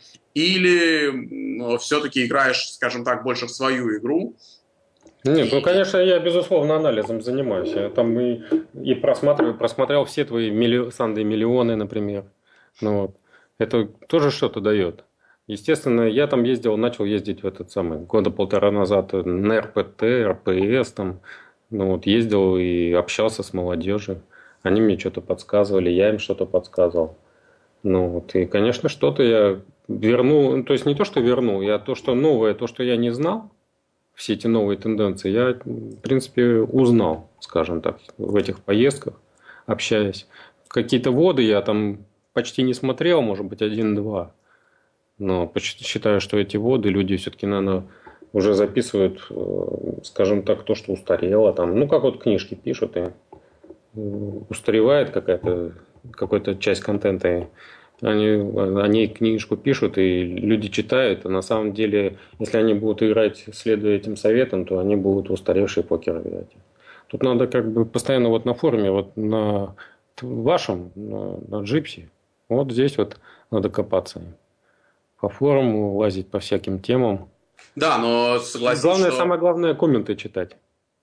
или все-таки играешь, скажем так, больше в свою игру. Нет, ну, И... конечно, я, безусловно, анализом занимаюсь. Я там и, и просматриваю, просмотрел все твои милли... Санды миллионы, например. Ну, вот. Это тоже что-то дает. Естественно, я там ездил, начал ездить в этот самый, года полтора назад на эр пэ тэ, эр пэ эс, там, ну, вот, ездил и общался с молодежью. Они мне что-то подсказывали, я им что-то подсказывал. Ну, вот, и, конечно, что-то я вернул, ну, то есть не то, что вернул, я то, что новое, то, что я не знал, все эти новые тенденции, я, в принципе, узнал, скажем так, в этих поездках, общаясь. Какие-то воды я там почти не смотрел, может быть, один-два. Но считаю, что эти воды люди все-таки, наверное, уже записывают, скажем так, то, что устарело. Там, ну, как вот книжки пишут, и устаревает какая-то, какая-то часть контента. Они, они книжку пишут, и люди читают, а на самом деле, если они будут играть, следуя этим советам, то они будут устаревшие покеры играть. Тут надо как бы постоянно вот на форуме, вот на вашем, на, на Джипси, вот здесь вот надо копаться. По форуму лазить по всяким темам. Да, но согласись, Главное, что... самое главное, комменты читать.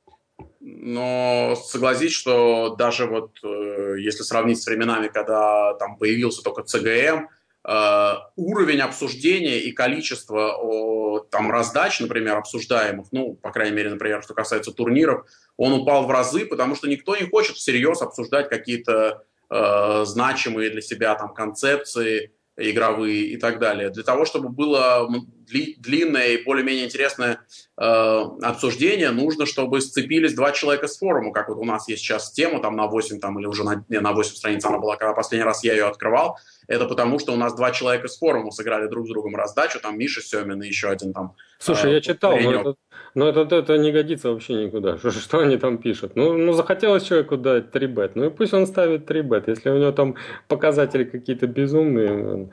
Но согласись, что даже вот э, если сравнить с временами, когда там появился только цэ гэ эм, э, уровень обсуждения и количество о, там раздач, например, обсуждаемых, ну, по крайней мере, например, что касается турниров, он упал в разы, потому что никто не хочет всерьез обсуждать какие-то э, значимые для себя там концепции игровые и так далее. Для того, чтобы было дли, длинное и более-менее интересное э, обсуждение, нужно, чтобы сцепились два человека с форума, как вот у нас есть сейчас тема там на восемь там, или уже на, не, на восемь страниц она была, когда последний раз я ее открывал. Это потому, что у нас два человека с форума сыграли друг с другом раздачу, там Миша Семин и еще один там Слушай, э, я читал, но это, но это, это не годится вообще никуда. Что, что они там пишут? Ну, ну, захотелось человеку дать три бет. Ну и пусть он ставит три бет. Если у него там показатели какие-то безумные,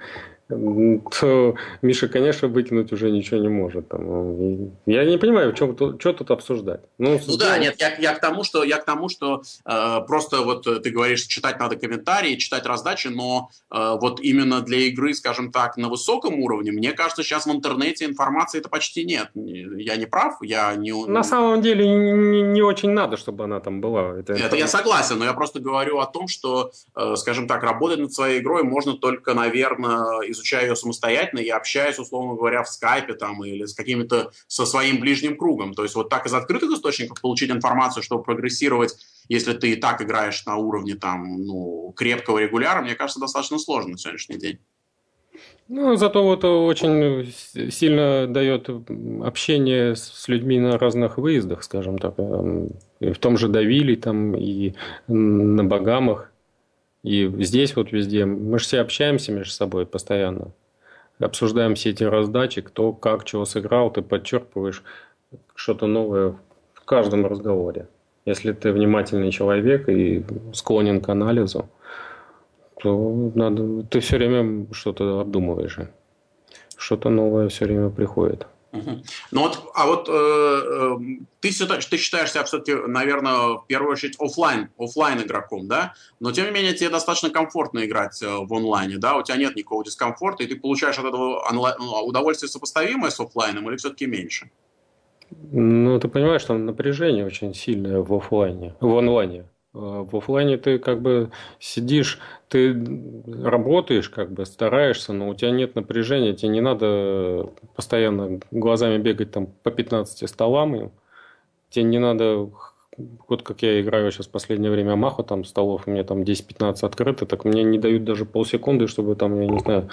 то Миша, конечно, выкинуть уже ничего не может. Там. Я не понимаю, в чем, что тут обсуждать. Ну, Ну да, сделал. нет, я, я к тому, что я к тому, что э, просто вот ты говоришь, читать надо комментарии, читать раздачи, но э, вот именно для игры, скажем так, на высоком уровне, мне кажется, сейчас в интернете информации это почти нет. Я не прав, я не, На самом деле не, не очень надо, чтобы она там была, эта это я информация. согласен, но я просто говорю о том, что, э, скажем так, работать над своей игрой можно только, наверное, изучая ее самостоятельно и общаясь, условно говоря, в скайпе там или с какими-то со своим ближним кругом. То есть вот так из открытых источников получить информацию, чтобы прогрессировать, если ты и так играешь на уровне там, ну, крепкого регуляра, мне кажется, достаточно сложно на сегодняшний день. Ну, зато вот очень сильно дает общение с людьми на разных выездах, скажем так. эм, И в том же Давиле, там, и на Багамах, и здесь вот везде. Мы же все общаемся между собой постоянно. Обсуждаем все эти раздачи, кто как чего сыграл, ты подчерпываешь что-то новое в каждом разговоре. Если ты внимательный человек и склонен к анализу, то надо, ты все время что-то обдумываешь. Что-то новое все время приходит. Мгм. Ну вот, а вот э, э, ты, считаешь, ты считаешь себя все-таки, наверное, в первую очередь оффлайн, оффлайн игроком, да? Но тем не менее тебе достаточно комфортно играть э, в онлайне, да? У тебя нет никакого дискомфорта, и ты получаешь от этого онлайн, ну, удовольствие сопоставимое с оффлайном или все-таки меньше? Ну, ты понимаешь, там напряжение очень сильное в оффлайне, в онлайне. А в оффлайне ты как бы сидишь, ты работаешь, как бы стараешься, но у тебя нет напряжения, тебе не надо постоянно глазами бегать там по пятнадцати столам, и тебе не надо, вот как я играю сейчас в последнее время Маху, там столов у меня там десять-пятнадцать открыто, так мне не дают даже полсекунды, чтобы там, я не знаю,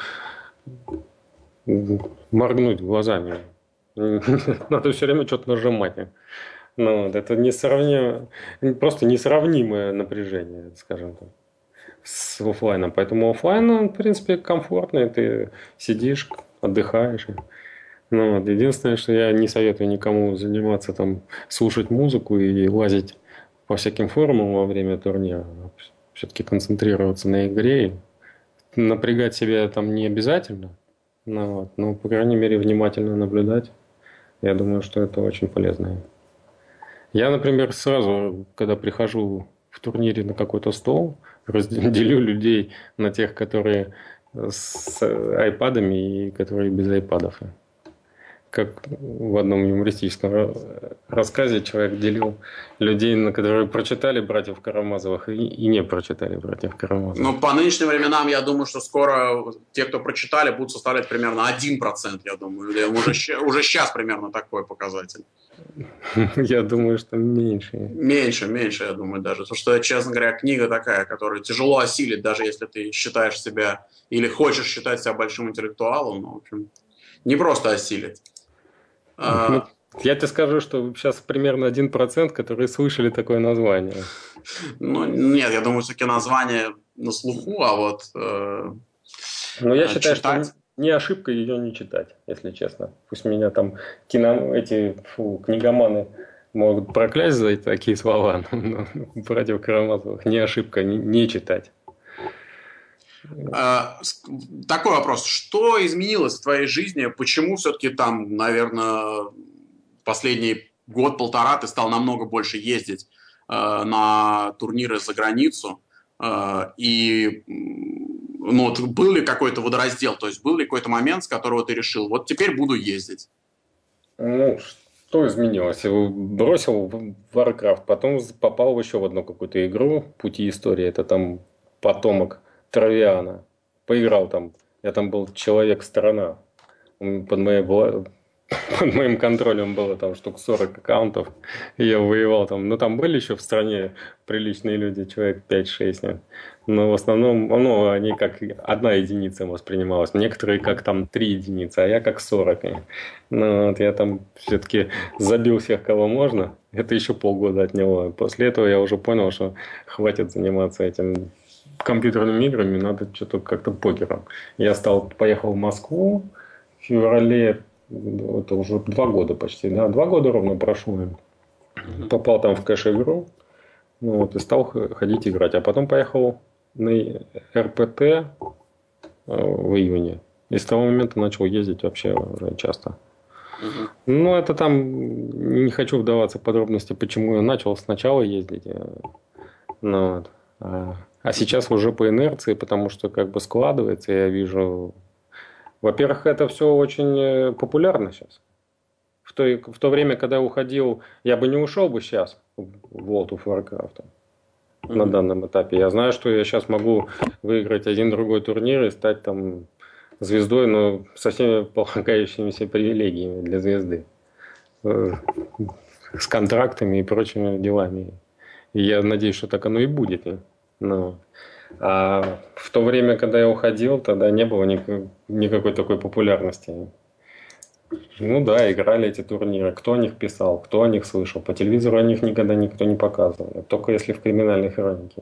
моргнуть глазами. Надо все время что-то нажимать. Ну, вот, это несравнимо, просто несравнимое напряжение, скажем так, с оффлайном. Поэтому оффлайн, он, в принципе, комфортный. Ты сидишь, отдыхаешь. Ну, вот, единственное, что я не советую никому заниматься там, слушать музыку и лазить по всяким форумам во время турнира. Все-таки концентрироваться на игре. Напрягать себя там не обязательно. Ну, вот, но, по крайней мере, внимательно наблюдать. Я думаю, что это очень полезно. Я, например, сразу, когда прихожу в турнире на какой-то стол, разделю людей на тех, которые с айпадами и которые без айпадов. Как в одном юмористическом рассказе человек делил людей, на которые прочитали «Братьев Карамазовых» и, и не прочитали «Братьев Карамазовых». Ну, по нынешним временам, я думаю, что скоро те, кто прочитали, будут составлять примерно один процент, я думаю. Или уже, ща- уже сейчас примерно такой показатель. Я думаю, что меньше. Меньше, меньше, я думаю, даже. Потому что, честно говоря, книга такая, которую тяжело осилить, даже если ты считаешь себя или хочешь считать себя большим интеллектуалом. Ну, в общем, не просто осилить. Ну, А, я тебе скажу, что сейчас примерно один процент, которые слышали такое название. ну, нет, я думаю, все-таки название на слуху, а вот э, Но я э, считаю, что читать. не ошибка ее не читать, если честно. Пусть меня там кино, эти фу, книгоманы могут проклясть за такие слова, но братьев Карамазовых не ошибка не, не читать. А, такой вопрос. Что изменилось в твоей жизни? Почему все-таки там, наверное, последний год-полтора ты стал намного больше ездить э, на турниры за границу? Э, и ну, вот был ли какой-то водораздел? То есть был ли какой-то момент, с которого ты решил, вот теперь буду ездить? Ну, что изменилось? Я бросил в Warcraft, потом попал еще в одну какую-то игру «Пути истории». Это там потомок Травиана. Поиграл там. Я там был человек-страна. Под моей вла- под моим контролем было там штук сорок аккаунтов, и я воевал там. Ну, там были еще в стране приличные люди, человек пять-шесть. Нет? Но в основном, ну, они как одна единица воспринималась. Некоторые как там три единицы, а я как сорок. Ну, вот я там все-таки забил всех, кого можно. Это еще полгода отняло. После этого я уже понял, что хватит заниматься этим компьютерными играми, надо что-то как-то покером. Я стал, поехал в Москву в феврале. Это уже два года почти, да, два года ровно прошло. Попал там в кэш-игру, ну, вот, и стал ходить играть. А потом поехал на эр пэ тэ в июне. И с того момента начал ездить вообще уже часто. Угу. Ну, это там, не хочу вдаваться в подробности, почему я начал сначала ездить. Ну, вот. а, а сейчас уже по инерции, потому что как бы складывается, я вижу... Во-первых, это все очень популярно сейчас. В то, в то время, когда я уходил, я бы не ушел бы сейчас в World of Warcraft mm-hmm. на данном этапе. Я знаю, что я сейчас могу выиграть один другой турнир и стать там звездой, но со всеми полагающимися привилегиями для звезды. С контрактами и прочими делами. И я надеюсь, что так оно и будет. Но... А в то время, когда я уходил, тогда не было никакой, никакой такой популярности. Ну да, играли эти турниры. Кто о них писал, кто о них слышал. По телевизору о них никогда никто не показывал. Только если в криминальной хронике.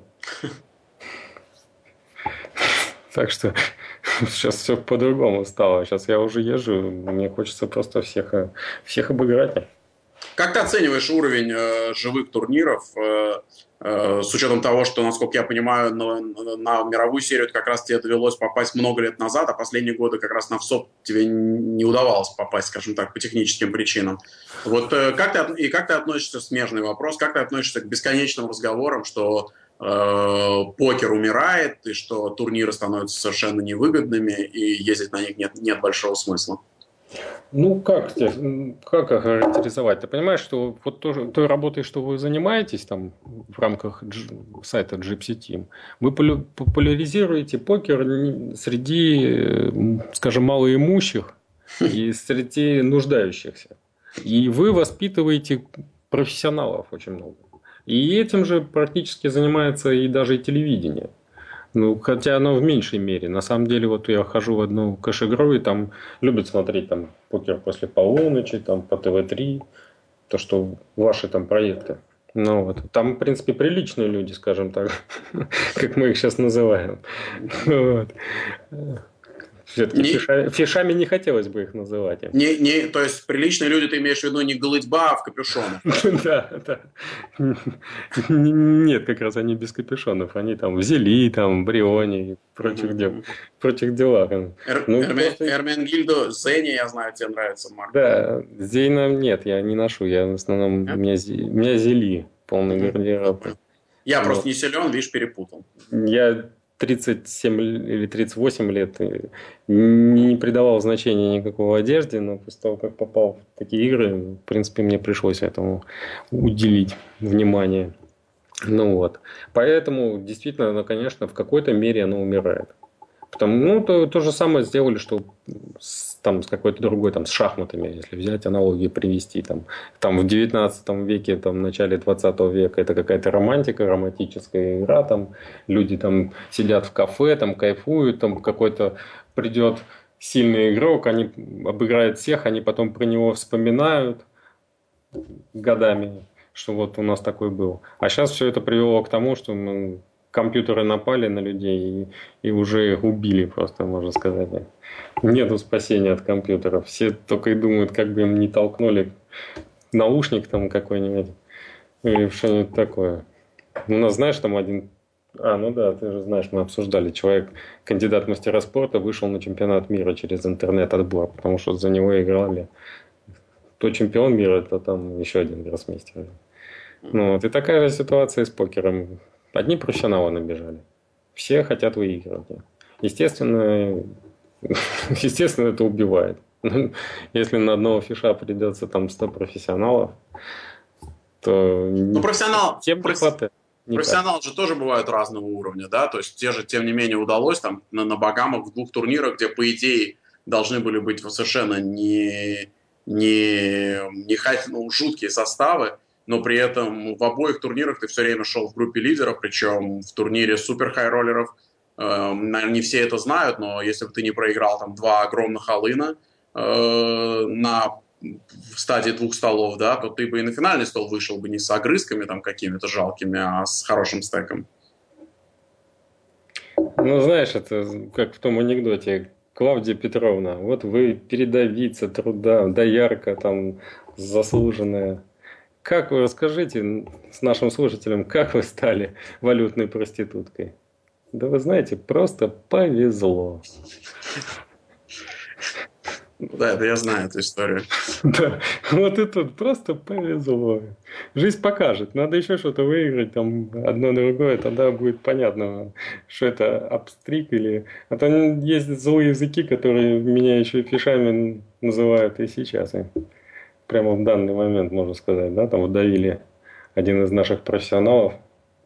Так что сейчас все по-другому стало. Сейчас я уже езжу, мне хочется просто всех, всех обыграть. Как ты оцениваешь уровень э, живых турниров, э, э, с учетом того, что, насколько я понимаю, на, на мировую серию как раз тебе довелось попасть много лет назад, а последние годы как раз на ВСОП тебе не удавалось попасть, скажем так, по техническим причинам. Вот э, как ты, и как ты относишься, смежный вопрос, как ты относишься к бесконечным разговорам, что э, покер умирает, и что турниры становятся совершенно невыгодными, и ездить на них нет, нет большого смысла? Ну, как, как охарактеризовать? Ты понимаешь, что вот то, той работой, что вы занимаетесь там в рамках дж, сайта Gypsy Team, вы популяризируете покер среди, скажем, малоимущих и среди нуждающихся. И вы воспитываете профессионалов очень много. И этим же практически занимается и даже и телевидение. Ну, хотя оно в меньшей мере. На самом деле, вот я хожу в одну кэш-игру, и там любят смотреть там покер после полуночи, там по ТВ три, то, что ваши там проекты. Ну, вот. Там, в принципе, приличные люди, скажем так, как мы их сейчас называем. Вот. Все-таки не... фиша... фишами не хотелось бы их называть. Не, не, то есть приличные люди, ты имеешь в виду не голытьба, а в капюшонах? Да, да. Нет, как раз они без капюшонов. Они там в Зели, там, в Брионе и прочих, дел, прочих делах. Эрменгильдо, Зене, я знаю, тебе нравится, Марк. Да, Зейна нет, я не ношу. Я в основном, у меня Зели, полный гардероб. Я просто не силен, видишь, перепутал. Я тридцать семь или тридцать восемь лет не придавал значения никакого одежде, но после того, как попал в такие игры, в принципе, мне пришлось этому уделить внимание. Ну вот. Поэтому, действительно, оно, конечно, в какой-то мере оно умирает. Потому, ну, то, то же самое сделали, что с, там, с какой-то другой, там, с шахматами, если взять аналогии, привести. Там, там в девятнадцатом веке, там, в начале двадцатого века это какая-то романтика, романтическая игра. Там, люди там сидят в кафе, там, кайфуют, там какой-то придет сильный игрок, они обыграют всех, они потом про него вспоминают годами, что вот у нас такой был. А сейчас все это привело к тому, что мы... компьютеры напали на людей и, и уже их убили, просто можно сказать. Нету спасения от компьютеров. Все только и думают, как бы им не толкнули наушник там какой-нибудь или что-нибудь такое. У нас, знаешь, там один... А, ну да, ты же знаешь, мы обсуждали. Человек, кандидат в мастера спорта, вышел на чемпионат мира через интернет-отбор, потому что за него играли. То чемпион мира, то там еще один гроссмейстер. Ну, вот. И такая же ситуация с покером. Одни профессионалы набежали. Все хотят выигрывать. Естественно, естественно, это убивает. Если на одного фиша придется там сто профессионалов, то... Ну, профессионал... Тем не хватает. Профессионалы же тоже бывают разного уровня, да, то есть те же, тем не менее, удалось там на, на Багамах в двух турнирах, где, по идее, должны были быть совершенно не, не, не ну, жуткие составы, но при этом в обоих турнирах ты все время шел в группе лидеров, причем в турнире супер-хайроллеров, э, наверное, не все это знают, но если бы ты не проиграл там два огромных алына э, на в стадии двух столов, да, то ты бы и на финальный стол вышел бы не с огрызками там какими-то жалкими, а с хорошим стеком. Ну, знаешь, это как в том анекдоте. Клавдия Петровна, вот вы передовица труда, доярка там заслуженная. Как вы, расскажите с нашим слушателям, как вы стали валютной проституткой? Да вы знаете, просто повезло. Да, это я знаю эту историю. Да, вот это просто повезло. Жизнь покажет. Надо еще что-то выиграть, там одно другое, тогда будет понятно, что это апстрик или... А то есть злые языки, которые меня еще фишами называют и сейчас. И прямо в данный момент, можно сказать, да, там вдавили один из наших профессионалов,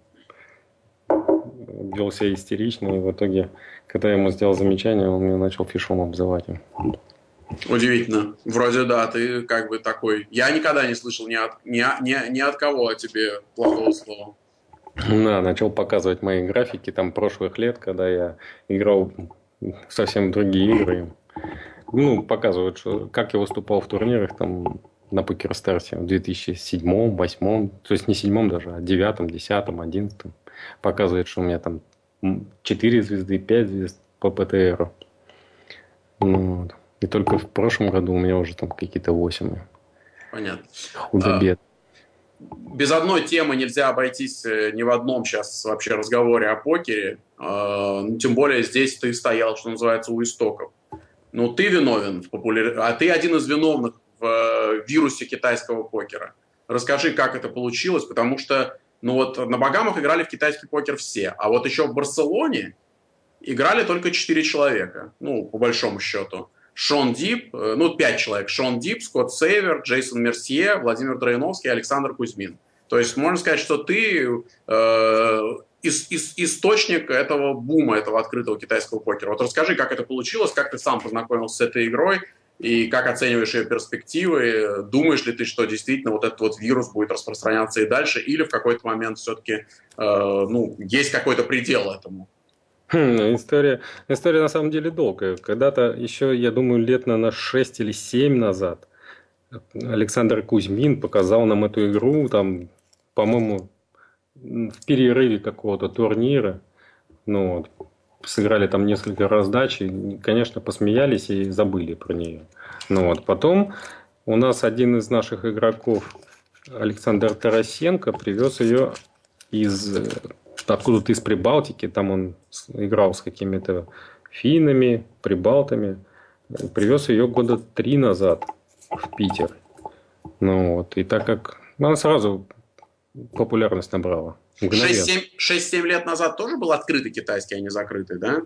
вел себя истерично, и в итоге, когда я ему сделал замечание, он меня начал фишом обзывать. Удивительно. Вроде да, ты как бы такой. Я никогда не слышал ни от, ни, ни, ни от кого о тебе плохого слова. Да, начал показывать мои графики там прошлых лет, когда я играл в совсем другие игры. Ну, показывают, что, как я выступал в турнирах там на Покерстарте в две тысячи седьмом, восьмом, то есть не седьмом даже, а девятом, десятом, одиннадцатом. Показывает, что у меня там четыре звезды, пять звезд по ПТРу. Ну, вот. И только в прошлом году у меня уже там какие-то восемь. Понятно. Худо-бед. Без одной темы нельзя обойтись ни в одном сейчас вообще разговоре о покере. Тем более здесь ты стоял, что называется, у истоков. Ну, ты виновен в популяр... а ты один из виновных в вирусе китайского покера. Расскажи, как это получилось, потому что ну вот на Багамах играли в китайский покер все, а вот еще в Барселоне играли только четыре человека, ну, по большому счету. Шон Дип, ну, пять человек. Шон Дип, Скотт Сейвер, Джейсон Мерсье, Владимир Трояновский, Александр Кузьмин. То есть можно сказать, что ты э, ис, ис, источник этого бума, этого открытого китайского покера. Вот расскажи, как это получилось, как ты сам познакомился с этой игрой и как оцениваешь ее перспективы. Думаешь ли ты, что действительно вот этот вот вирус будет распространяться и дальше, или в какой-то момент все-таки э, ну, есть какой-то предел этому? Хм, история, история на самом деле долгая. Когда-то еще, я думаю, лет на шесть или семь назад Александр Кузьмин показал нам эту игру, там, по-моему, в перерыве какого-то турнира. Ну, вот, сыграли там несколько раздач, и, конечно, посмеялись и забыли про нее. Ну, вот, потом у нас один из наших игроков, Александр Тарасенко, привез ее из откуда-то из Прибалтики. Там он играл с какими-то финнами, прибалтами. Привез ее года три назад в Питер. Ну вот. И так как она сразу популярность набрала. шесть-семь лет назад тоже был открытый китайский, а не закрытый, да?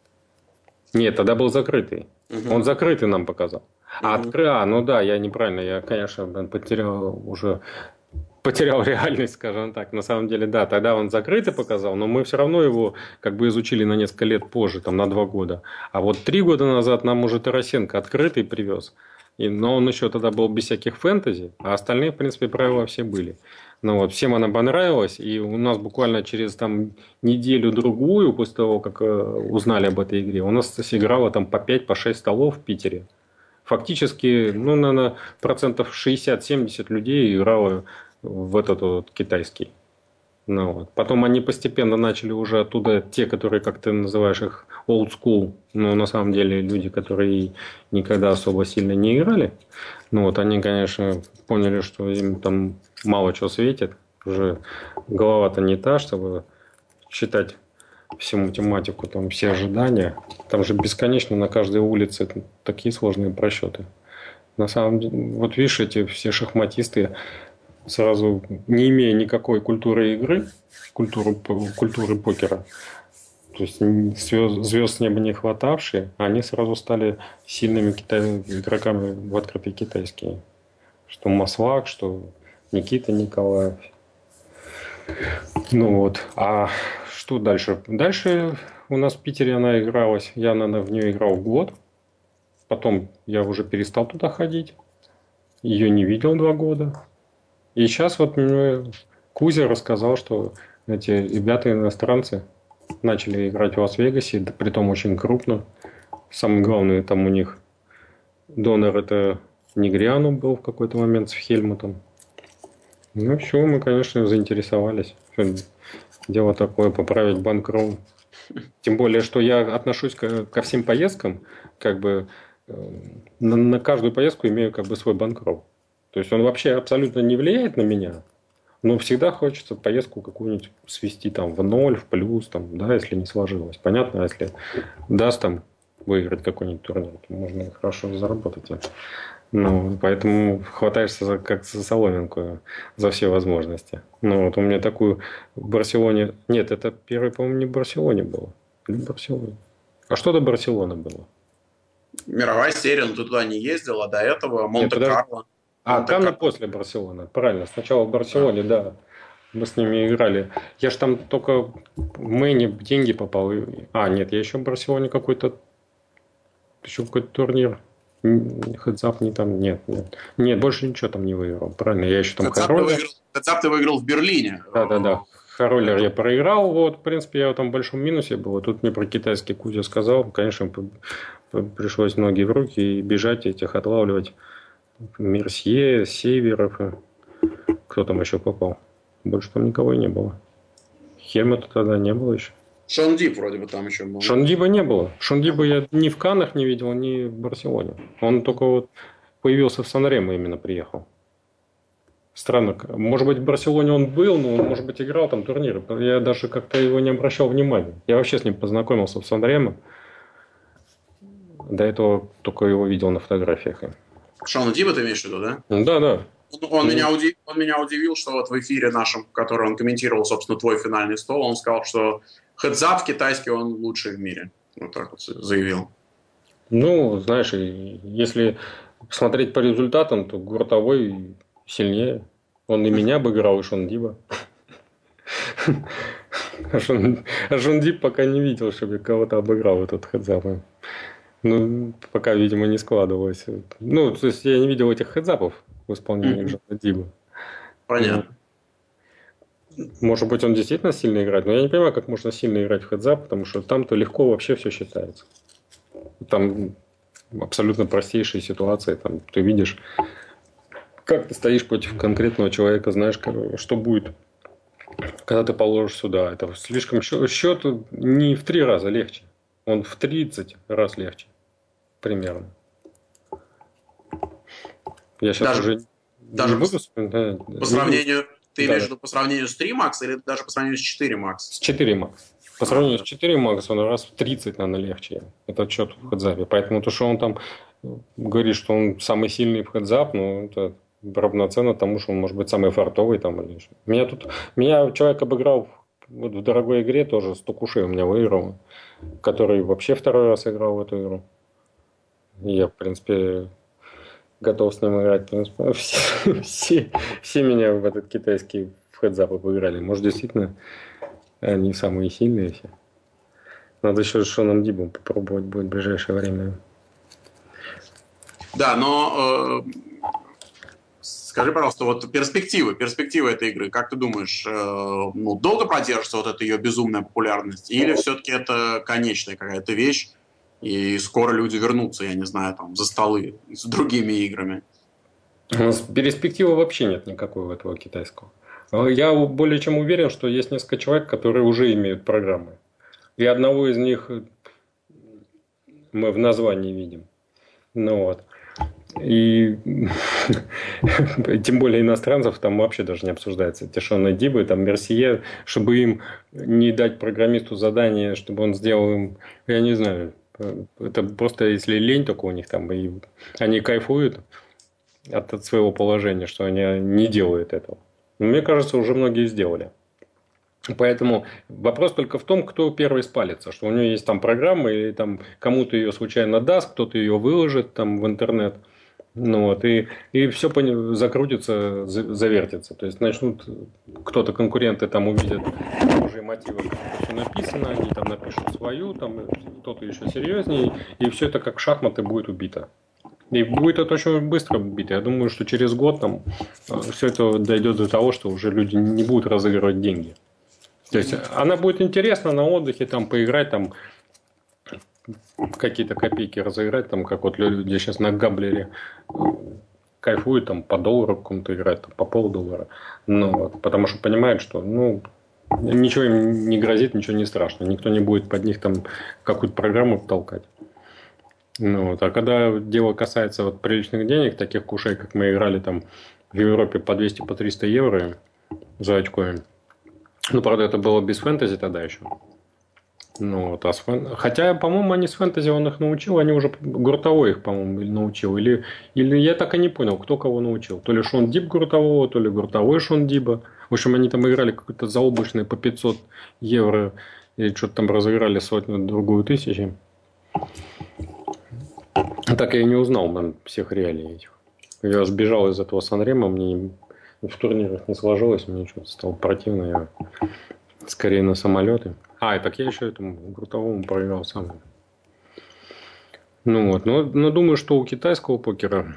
Нет, тогда был закрытый. Угу. Он закрытый нам показал. А, угу. откры... а, ну да, я неправильно. Я, конечно, потерял уже... Потерял реальность, скажем так. На самом деле, да, тогда он закрытый показал, но мы все равно его как бы изучили на несколько лет позже, там на два года. А вот три года назад нам уже Тарасенко открытый привез. И, но он еще тогда был без всяких фэнтези, а остальные, в принципе, правила все были. Ну вот, всем она понравилась, и у нас буквально через там неделю-другую, после того, как э, узнали об этой игре, у нас играло там по пять, по шесть столов в Питере. Фактически, ну, наверное, процентов шестьдесят-семьдесят людей играло в этот вот китайский. Ну, вот. Потом они постепенно начали уже оттуда, те, которые, как ты называешь их, old school, но на самом деле люди, которые никогда особо сильно не играли, ну вот они, конечно, поняли, что им там мало чего светит, уже голова-то не та, чтобы считать всю математику, там все ожидания, там же бесконечно на каждой улице такие сложные просчеты. На самом деле, вот видишь, эти все шахматисты, сразу не имея никакой культуры игры, культуры, культуры покера, то есть звезд, звезд с неба не хватавшие, они сразу стали сильными китай, игроками в открытые китайские. Что Маслак, что Никита Николаев. Ну вот. А что дальше? Дальше у нас в Питере она игралась. Я, наверное, в нее играл год. Потом я уже перестал туда ходить. Ее не видел два года. И сейчас вот мне Кузя рассказал, что эти ребята иностранцы начали играть в Лас-Вегасе, да, притом очень крупно. Самый главный там у них донор это Негриану был в какой-то момент с Хельмутом. Ну все, мы, конечно, заинтересовались. Дело такое, поправить банкролл. Тем более, что я отношусь ко, ко всем поездкам, как бы на, на каждую поездку имею как бы свой банкролл. То есть он вообще абсолютно не влияет на меня, но всегда хочется поездку какую-нибудь свести там в ноль, в плюс, там, да, если не сложилось. Понятно, если даст там выиграть какой-нибудь турнир, то можно хорошо заработать. Ну, поэтому хватаешься за, как за соломинку за все возможности. Ну, вот у меня такую в Барселоне... Нет, это первый, по-моему, не в Барселоне было. Или в Барселоне. А что до Барселоны было? Мировая серия, но ты туда не ездил, а до этого Нет, подожди. Монте-Карло. А, Канны Монте-Карло. после Барселоны. Правильно. Сначала в Барселоне, да. Мы с ними играли. Я ж там только в Мэне в деньги попал. А, нет, я еще в Барселоне какой-то... Еще какой-то турнир. Хедзап не там, нет, нет. Нет, больше ничего там не выиграл. Правильно, я еще там Хедзап ты, Хароллер. выиграл, Хедзап ты выиграл в Берлине. Да, да, да. Хароллер я проиграл. Вот, в принципе, я там в большом минусе был. Тут мне про китайский Кузя сказал. Конечно, пришлось ноги в руки и бежать, этих отлавливать. Мерсье, Северов. Кто там еще попал? Больше там никого и не было. Хельмута тогда не было еще. Шондип вроде бы там еще был. Шондиба не было. Шондиба я ни в Каннах не видел, ни в Барселоне. Он только вот появился в Сан-Ремо, именно приехал. Странно. Может быть, в Барселоне он был, но он, может быть, играл там турниры. Я даже как-то его не обращал внимания. Я вообще с ним познакомился в Сан-Ремо. До этого только его видел на фотографиях. Шона Диба ты имеешь в виду, да? Да, да. Он, он, меня удивил, он меня удивил, что вот в эфире нашем, в котором он комментировал, собственно, твой финальный стол, он сказал, что Хедзап китайский, он лучший в мире. Вот так вот заявил. Ну, знаешь, если смотреть по результатам, то Гуртовой сильнее. Он и меня обыграл, и Шондиба. А Шондиб пока не видел, чтобы кого-то обыграл этот Хедзап. Ну, пока, видимо, не складывалось. Ну, то есть я не видел этих хедзапов в исполнении mm-hmm. Шондиба. Понятно. Может быть, он действительно сильно играет, но я не понимаю, как можно сильно играть в хедзап, потому что там-то легко вообще все считается. Там абсолютно простейшие ситуации. Там ты видишь, как ты стоишь против конкретного человека, знаешь, что будет, когда ты положишь сюда. Это слишком счет не в три раза легче, он в тридцать раз легче. Примерно. Я сейчас даже, уже даже не буду... По, да, по сравнению... Ты да. имеешь в виду по сравнению с три макс или даже по сравнению с четыре макс? С четыре макс. По сравнению а, с четыре макс он раз в тридцать, наверное, легче. Это счет в хедзапе. Поэтому то, что он там говорит, что он самый сильный в хедзап, ну, это равноценно тому, что он может быть самый фартовый там или что. Меня тут... Меня человек обыграл вот в дорогой игре, тоже сто кушей у меня выиграл, который вообще второй раз играл в эту игру. И я, в принципе... готов с ним играть. Все, все, все меня в этот китайский в хедзап обыграли. Может, действительно, они самые сильные все. Надо еще с Шоном Дибом попробовать будет в ближайшее время. Да, но э, скажи, пожалуйста, вот перспективы, перспективы этой игры, как ты думаешь, э, ну, долго продержится вот эта ее безумная популярность? Или все-таки это конечная какая-то вещь? И скоро люди вернутся, я не знаю, там, за столы с другими играми. У нас перспективы вообще нет никакой у этого китайского. Я более чем уверен, что есть несколько человек, которые уже имеют программы. И одного из них мы в названии видим. Ну вот. И тем более иностранцев там вообще даже не обсуждается. Тишона Дибы, там Мерсье, чтобы им не дать программисту задание, чтобы он сделал им, я не знаю, это просто если лень только у них там, и они кайфуют от, от своего положения, что они не делают этого. Но мне кажется, уже многие сделали. Поэтому вопрос только в том, кто первый спалится, что у него есть там программа, или там кому-то ее случайно даст, кто-то ее выложит там в интернет. Ну, вот, и, и все закрутится, завертится. То есть начнут кто-то, конкуренты там увидят уже мотивы, как все написано, они там напишут свою, там кто-то еще серьезнее, и все это как шахматы будет убито. И будет это очень быстро убито. Я думаю, что через год там все это дойдет до того, что уже люди не будут разыгрывать деньги. То есть она будет интересна на отдыхе, там поиграть, там какие-то копейки разыграть, там как вот люди сейчас на гамблере кайфуют, там по доллару какому-то играть, там, по полдоллара. Ну, вот, потому что понимают, что ну, ничего им не грозит, ничего не страшно. Никто не будет под них там какую-то программу толкать. Ну, вот. А когда дело касается вот приличных денег, таких кушей, как мы играли там в Европе по двести по триста евро за очко. Ну, правда, это было без фэнтези тогда еще. Ну, вот, а с фэн- Хотя, по-моему, они с фэнтези он их научил, они уже Гуртовой их, по-моему, или научил. Или, или я так и не понял, кто кого научил. То ли Шон Дип Гуртового, то ли Гуртовой Шон Диба. В общем, они там играли какой-то заоблачный по пятьсот евро. Или что-то там разыграли сотню-другую тысячи. Так я и не узнал, man, всех реалий этих. Я сбежал из этого Санрема, мне в турнирах не сложилось, мне что-то стало противно. Я скорее на самолеты. А, и так я еще этому Гуртовому проиграл сам. Ну вот, но, но думаю, что у китайского покера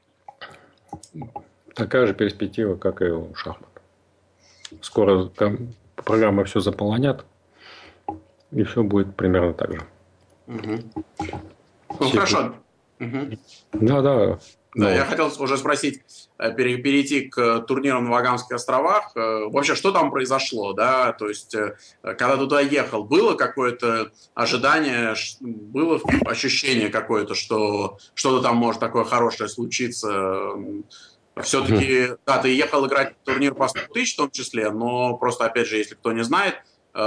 такая же перспектива, как и у шахмат. Скоро там программы все заполонят, и все будет примерно так же. Угу. Ну, Все хорошо. Угу. Да, да. Да, я хотел уже спросить, перейти к турнирам на Ваганских островах. Вообще, что там произошло, да? То есть, когда туда ехал, было какое-то ожидание, было ощущение какое-то, что что-то там может такое хорошее случиться? Все-таки, да, ты ехал играть в турнир по сто тысяч в том числе, но просто, опять же, если кто не знает,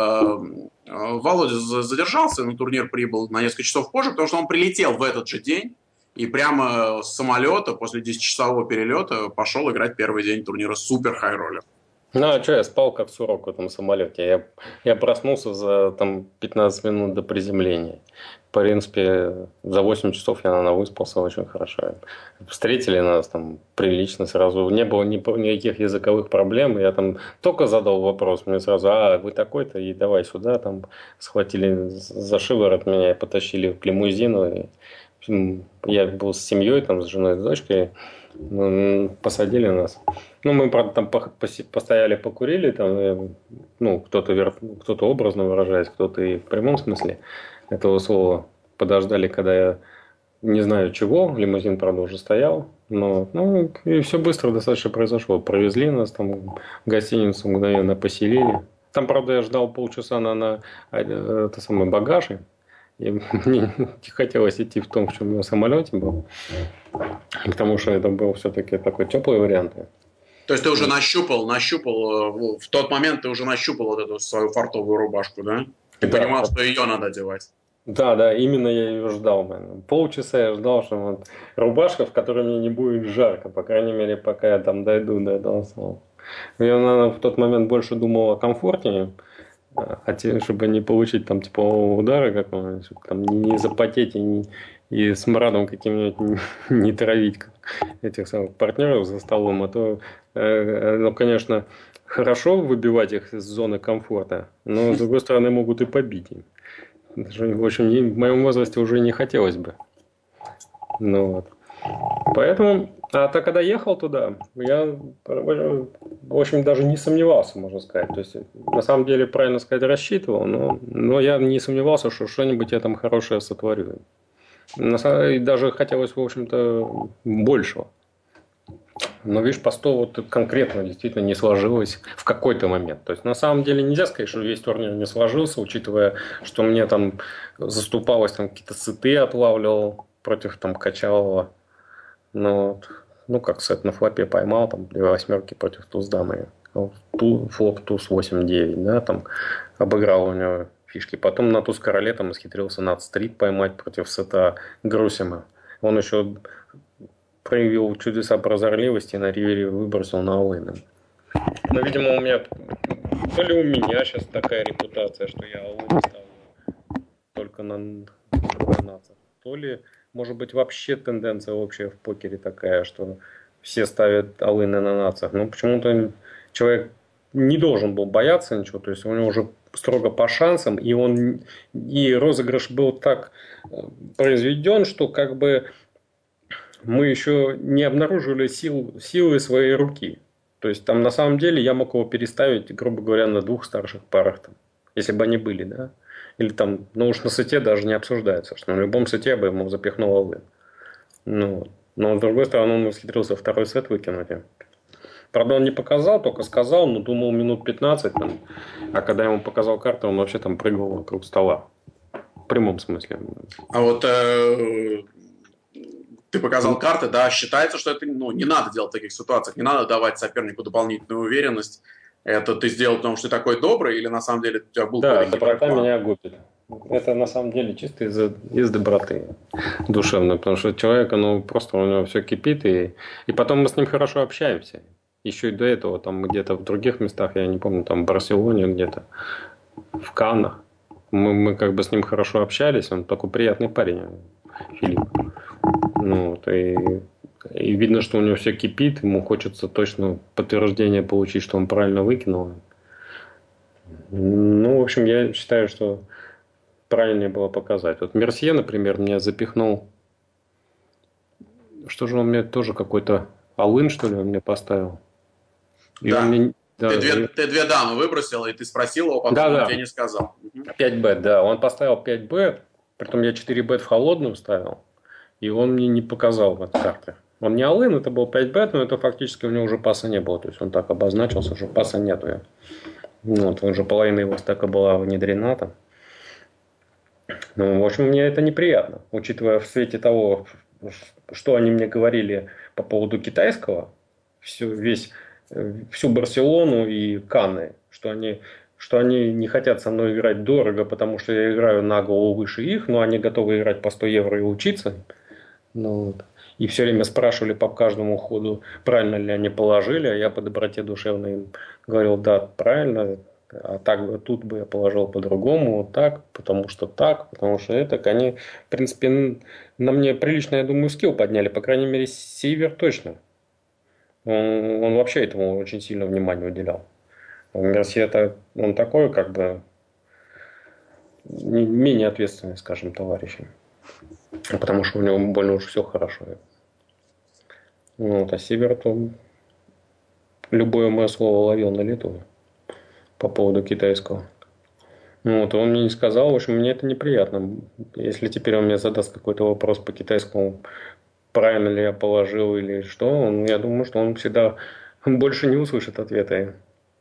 Володя задержался, на турнир прибыл на несколько часов позже, потому что он прилетел в этот же день, и прямо с самолета после десятичасового перелета пошел играть первый день турнира супер хай-роллер. Ну, а что, я спал как сурок в этом самолете. Я, я проснулся за там, пятнадцать минут до приземления. В принципе, за восемь часов я, наверное, выспался очень хорошо. Встретили нас там прилично сразу. Не было ни, никаких языковых проблем. Я там только задал вопрос. Мне сразу, а, вы такой-то, и давай сюда. Там схватили за шиворот меня и потащили к лимузину. И, я был с семьей, там, с женой, с дочкой. Посадили нас. Ну, мы, правда, там постояли, покурили, там, ну, кто-то, кто-то образно выражаясь, кто-то и в прямом смысле этого слова. Подождали, когда я не знаю чего, лимузин, правда, уже стоял, но, ну, и все быстро достаточно произошло. Провезли нас там в гостиницу, мгновенно поселили. Там, правда, я ждал полчаса на, на это самое багаж. И мне не хотелось идти в том, в чем я в самолете был. Потому что это был все-таки такой теплый вариант. То есть ты уже нащупал, нащупал, в тот момент ты уже нащупал вот эту свою фартовую рубашку, да? Ты да, понимал, что ее надо одевать. Да, да, именно я ее ждал. Man. Полчаса я ждал, что вот рубашка, в которой мне не будет жарко, по крайней мере, пока я там дойду до этого самого. Я, наверное, в тот момент больше думал о комфорте, а те, чтобы не получить там теплового удара какого-нибудь, чтобы там не запотеть и, не, и смрадом каким-нибудь не, не травить этих самых партнеров за столом. А то, э, ну, конечно, хорошо выбивать их из зоны комфорта, но, с другой стороны, могут и побить. В общем, в моем возрасте уже не хотелось бы. Ну вот. Поэтому, а так когда ехал туда, я, в общем, даже не сомневался, можно сказать. То есть, на самом деле, правильно сказать, рассчитывал, но, но я не сомневался, что что-нибудь я там хорошее сотворю. И даже хотелось, в общем-то, большего. Но, видишь, по сто вот конкретно действительно не сложилось в какой-то момент. То есть, на самом деле, нельзя сказать, что весь турнир не сложился, учитывая, что мне там заступалось, там какие-то сеты отлавливал против там Качалова. Ну, ну, как сет на флопе поймал, там, две восьмерки против туз-дамы. Ту, флоп туз восемь девять, да, там, обыграл у него фишки. Потом на туз-короле там исхитрился над-стрит поймать против сета Грусима. Он еще проявил чудеса прозорливости и на ривере выбросил на all-in. Но, видимо, у меня, то ли у меня сейчас такая репутация, что я all-in ставлю только на нацах, то ли, может быть, вообще тенденция общая в покере такая, что все ставят all-in на нацах. Но почему-то человек не должен был бояться ничего, то есть у него уже строго по шансам, и он и розыгрыш был так произведен, что как бы мы еще не обнаружили сил, силы своей руки. То есть там на самом деле я мог его переставить, грубо говоря, на двух старших парах, там, если бы они были, да. Или там, ну уж на сете даже не обсуждается, что на любом сете я бы ему запихнул all-in. Ну, но с другой стороны, он ухитрился второй сет выкинуть. Правда, он не показал, только сказал, но думал минут пятнадцать. Там, а когда я ему показал карту, он вообще там прыгал вокруг стола. В прямом смысле. А вот э, ты показал карты, да, считается, что это ну, не надо делать в таких ситуациях, не надо давать сопернику дополнительную уверенность. Это ты сделал, потому что ты такой добрый, или на самом деле у тебя был Да, какой-то хитрый доброта план? меня губит. Это на самом деле чисто из, из доброты душевной, потому что человек, ну, просто у него все кипит, и, и потом мы с ним хорошо общаемся. Еще и до этого, там где-то в других местах, я не помню, там в Барселоне где-то, в Каннах, мы, мы как бы с ним хорошо общались, он такой приятный парень, Филипп. Ну, вот, и, и видно, что у него все кипит, ему хочется точно подтверждение получить, что он правильно выкинул. Ну, в общем, я считаю, что правильнее было показать. Вот Мерсье, например, мне запихнул. Что же он мне тоже какой-то Алын, что ли, он мне поставил? И он Да. мне. Да, Ты две, и- ты две дамы выбросил, и ты спросил его, потом да, он да, тебе не сказал. Мгм. пять бет, да. Он поставил пять бет, притом я четыре бет в холодную ставил, и он мне не показал в этой карте. Он не Алын, это был пять бет, но это фактически у него уже паса не было. То есть он так обозначился, что паса нету. Ну, вот, уже половина его стека была внедрена там. Ну, в общем, мне это неприятно, учитывая в свете того, что они мне говорили по поводу китайского, всю, весь, э, всю Барселону и Канны, что они, что они не хотят со мной играть дорого, потому что я играю на голову выше их, но они готовы играть по сто евро и учиться. Ну, вот. И все время спрашивали по каждому ходу, правильно ли они положили, а я по доброте душевной им говорил, да, правильно, а так бы тут бы я положил по-другому, вот так, потому что так, потому что это. Они, в принципе, на мне прилично, я думаю, скилл подняли, по крайней мере, Сивер точно. Он, он вообще этому очень сильно внимание уделял. Мерси это он такой, как бы, менее ответственный, скажем, товарищ. Потому что у него больно уж все хорошо. Вот, а Сиверт, он любое мое слово ловил на лету по поводу китайского. Вот, он мне не сказал, в общем, мне это неприятно. Если теперь он мне задаст какой-то вопрос по китайскому, правильно ли я положил или что, он, я думаю, что он всегда больше не услышит ответа.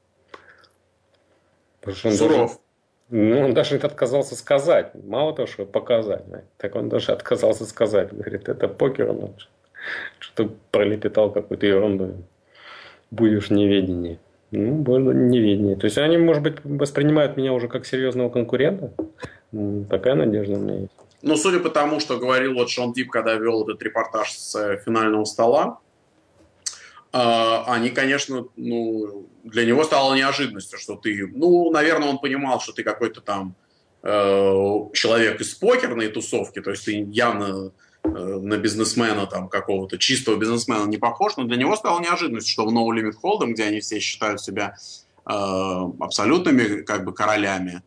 Потому что он даже, Суров. ну, он даже отказался сказать. Мало того, что показать. Так он даже отказался сказать. Говорит, это покер, он что-то пролепетал какую-то ерунду. Будешь в неведении. Ну, больно неведение. То есть они, может быть, воспринимают меня уже как серьезного конкурента. Такая надежда у меня есть. Ну, судя по тому, что говорил вот Шон Дип, когда вел этот репортаж с э, финального стола, э, они, конечно, ну, для него стало неожиданностью, что ты, ну, наверное, он понимал, что ты какой-то там э, человек из покерной тусовки, то есть ты явно э, на бизнесмена там какого-то чистого бизнесмена не похож, но для него стало неожиданностью, что в No Limit Hold'em, где они все считают себя э, абсолютными как бы королями,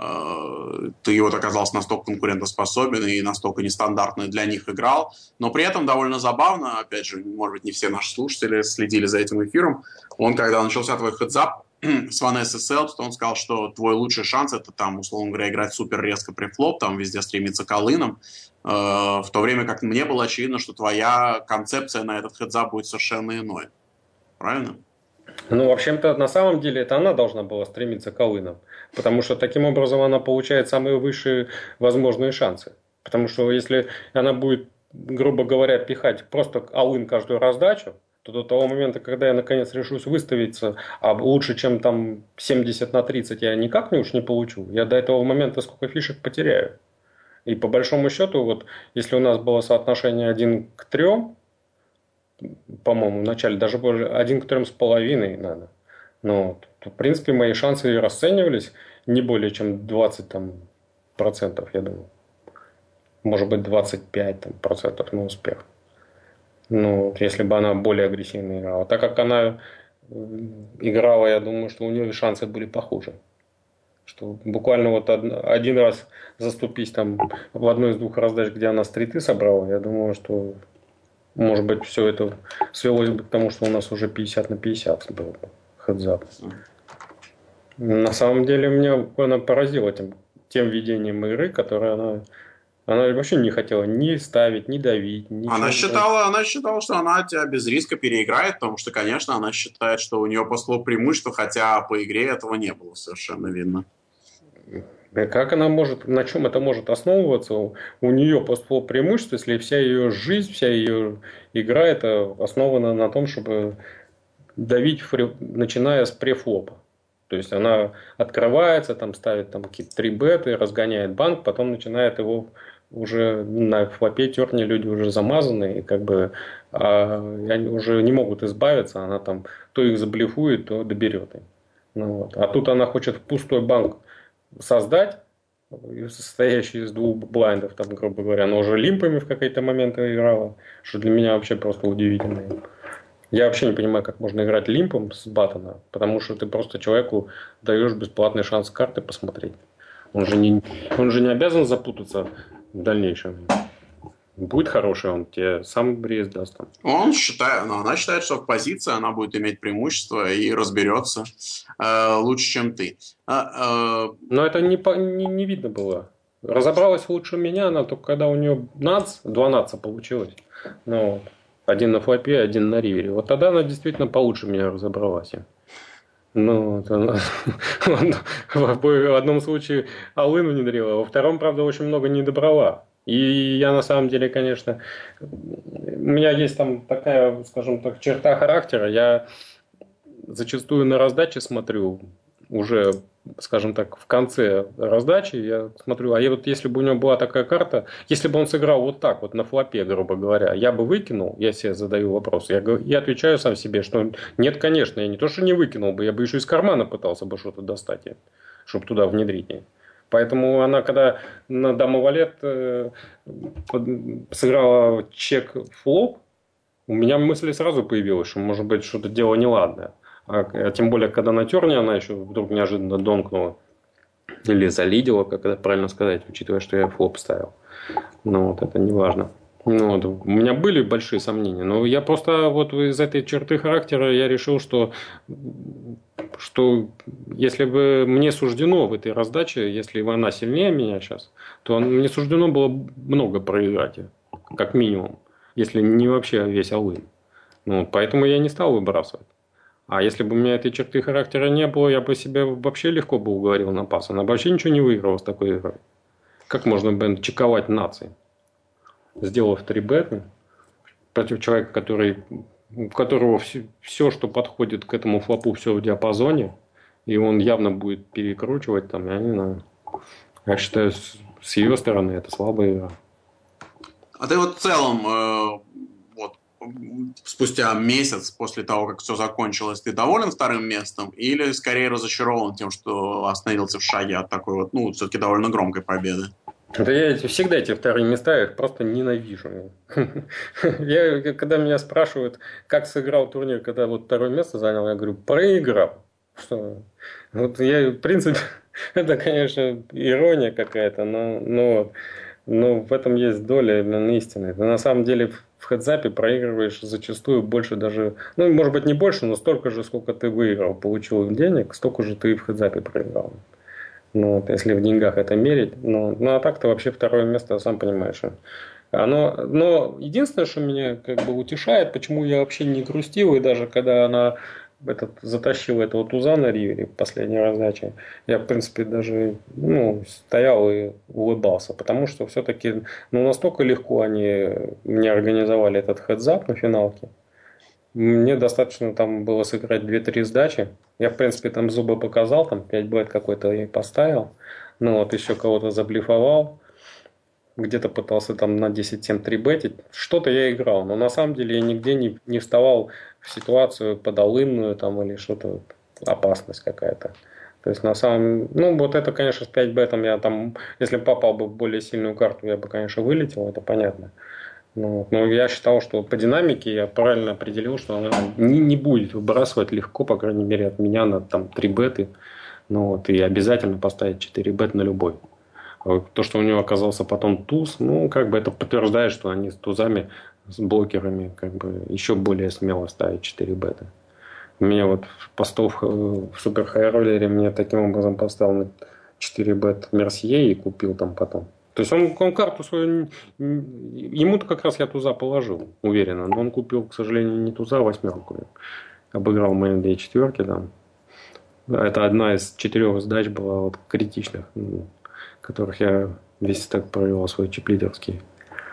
ты вот оказался настолько конкурентоспособен и настолько нестандартно для них играл. Но при этом довольно забавно, опять же, может быть, не все наши слушатели следили за этим эфиром, он, когда начался твой хедзап с Ванессой Селпс, он сказал, что твой лучший шанс это там, условно говоря, играть супер резко при флоп, там везде стремиться к алынам, в то время как мне было очевидно, что твоя концепция на этот хедзап будет совершенно иной. Правильно? Ну, в общем-то, на самом деле, это она должна была стремиться к алынам. Потому что таким образом она получает самые высшие возможные шансы. Потому что если она будет, грубо говоря, пихать просто алын каждую раздачу, то до того момента, когда я наконец решусь выставиться, а лучше, чем там семьдесят на тридцать я никак не уж не получу, я до этого момента сколько фишек потеряю. И по большому счету, вот если у нас было соотношение один к трем, по-моему, в начале даже больше один к трем с половиной надо. Ну, то, в принципе, мои шансы расценивались не более чем двадцать там, процентов, я думаю. Может быть, двадцать пять там, процентов на успех. Ну, если бы она более агрессивно играла. Так как она играла, я думаю, что у нее шансы были похуже. Что буквально вот один раз заступись там в одной из двух раздач, где она стриты собрала, я думаю, что может быть, все это свелось бы к тому, что у нас уже пятьдесят на пятьдесят был хедзап. На самом деле, меня она поразила тем, тем ведением игры, которое она... Она вообще не хотела ни ставить, ни давить. Ничего. Она считала, она считала, что она тебя без риска переиграет, потому что, конечно, она считает, что у нее пошло преимущество, хотя по игре этого не было совершенно видно. Как она может, на чем это может основываться? У нее пошло преимущество, если вся ее жизнь, вся ее игра это основана на том, чтобы давить, начиная с префлопа. То есть она открывается, там ставит там какие-то три беты, разгоняет банк, потом начинает его уже на флопе терни люди уже замазаны, и как бы а, они уже не могут избавиться, она там то их заблефует, то доберет их. Ну, вот. А тут она хочет пустой банк создать, состоящий из двух блайндов, там, грубо говоря, она уже лимпами в какие-то моменты играла, что для меня вообще просто удивительно. Я вообще не понимаю, как можно играть лимпом с Баттона, потому что ты просто человеку даешь бесплатный шанс карты посмотреть. Он же не, он же не обязан запутаться в дальнейшем. Будет хороший, он тебе сам бриз даст. Там. Он считает, ну, она считает, что в позиции она будет иметь преимущество и разберется э, лучше, чем ты. А, э... Но это не, не, не видно было. Разобралась лучше меня, она только когда у нее нац, два наца получилось. Ну, вот. Один на флопе, один на ривере. Вот тогда она действительно получше меня разобралась. Ну, вот она, в одном случае алын внедрила, во втором, правда, очень много не добрала. И я на самом деле, конечно, у меня есть там такая, скажем так, черта характера. Я зачастую на раздаче смотрю уже, скажем так, в конце раздачи. Я смотрю, а я вот если бы у него была такая карта, если бы он сыграл вот так вот на флопе, грубо говоря, я бы выкинул, я себе задаю вопрос, я, я отвечаю сам себе, что нет, конечно, я не то, что не выкинул бы, я бы еще из кармана пытался бы что-то достать, чтобы туда внедрить. Поэтому она, когда на дама валет э, сыграла чек флоп, у меня мысли сразу появилась, что может быть что-то дело неладное. А, а тем более, когда на терне она еще вдруг неожиданно донкнула. Или залидила, как это правильно сказать, учитывая, что я флоп ставил. Ну, вот это не важно. Ну, вот, у меня были большие сомнения. Но я просто вот из этой черты характера я решил, что, что если бы мне суждено в этой раздаче, если бы она сильнее меня сейчас, то мне суждено было много проиграть. Как минимум. Если не вообще весь алын. Ну, поэтому я не стал выбрасывать. А если бы у меня этой черты характера не было, я бы себя вообще легко бы уговорил на пас. Она бы вообще ничего не выиграла с такой игрой. Как можно, блин, чековать нации? Сделав три бета против человека, который, у которого все, все, что подходит к этому флопу, все в диапазоне, и он явно будет перекручивать, там, я не знаю. Я считаю, с, с ее стороны это слабая игра. А ты вот в целом, э, вот, спустя месяц после того, как все закончилось, ты доволен вторым местом или скорее разочарован тем, что остановился в шаге от такой вот, ну, все-таки довольно громкой победы? Да я эти, всегда эти вторые места их просто ненавижу. Я, когда меня спрашивают, как сыграл турнир, когда вот второе место занял, я говорю, проиграл. Что? Вот я, в принципе, это, конечно, ирония какая-то, но, но, но в этом есть доля именно истины. Ты на самом деле в хедзапе проигрываешь зачастую больше даже, ну, может быть, не больше, но столько же, сколько ты выиграл, получил денег, столько же ты в хедзапе проиграл. Ну, вот, если в деньгах это мерить. Ну, ну а так-то вообще второе место, сам понимаешь. Оно, но единственное, что меня как бы утешает, почему я вообще не грустил, и даже когда она этот, затащила этого туза на ривере в последней раздаче, я, в принципе, даже ну, стоял и улыбался, потому что все-таки ну, настолько легко они мне организовали этот хедзап на финалке. Мне достаточно там было сыграть две-три сдачи. Я, в принципе, там зубы показал, там пять бет какой-то я поставил. Ну, вот еще кого-то заблифовал. Где-то пытался там на десять семь три бетить. Что-то я играл, но на самом деле я нигде не, не вставал в ситуацию подолынную там или что-то, опасность какая-то. То есть, на самом... Ну, вот это, конечно, с пять бетом я там... Если попал бы в более сильную карту, я бы, конечно, вылетел, это понятно. Ну, но я считал, что по динамике я правильно определил, что она не, не будет выбрасывать легко, по крайней мере, от меня на там, три беты. Ну, вот, и обязательно поставить четыре бет на любой. То, что у него оказался потом туз, ну, как бы это подтверждает, что они с тузами, с блокерами, как бы еще более смело ставят четыре бета. У меня вот постов в супер хайроллере мне таким образом поставил на четыре бет Мерсье и купил там потом. То есть он, он карту свою, ему-то как раз я туза положил, уверенно, но он купил, к сожалению, не туза, а восьмерку. Обыграл мои две четверки там. Это одна из четырех сдач была вот критичных, которых я весь так провел свой чип-лидерский.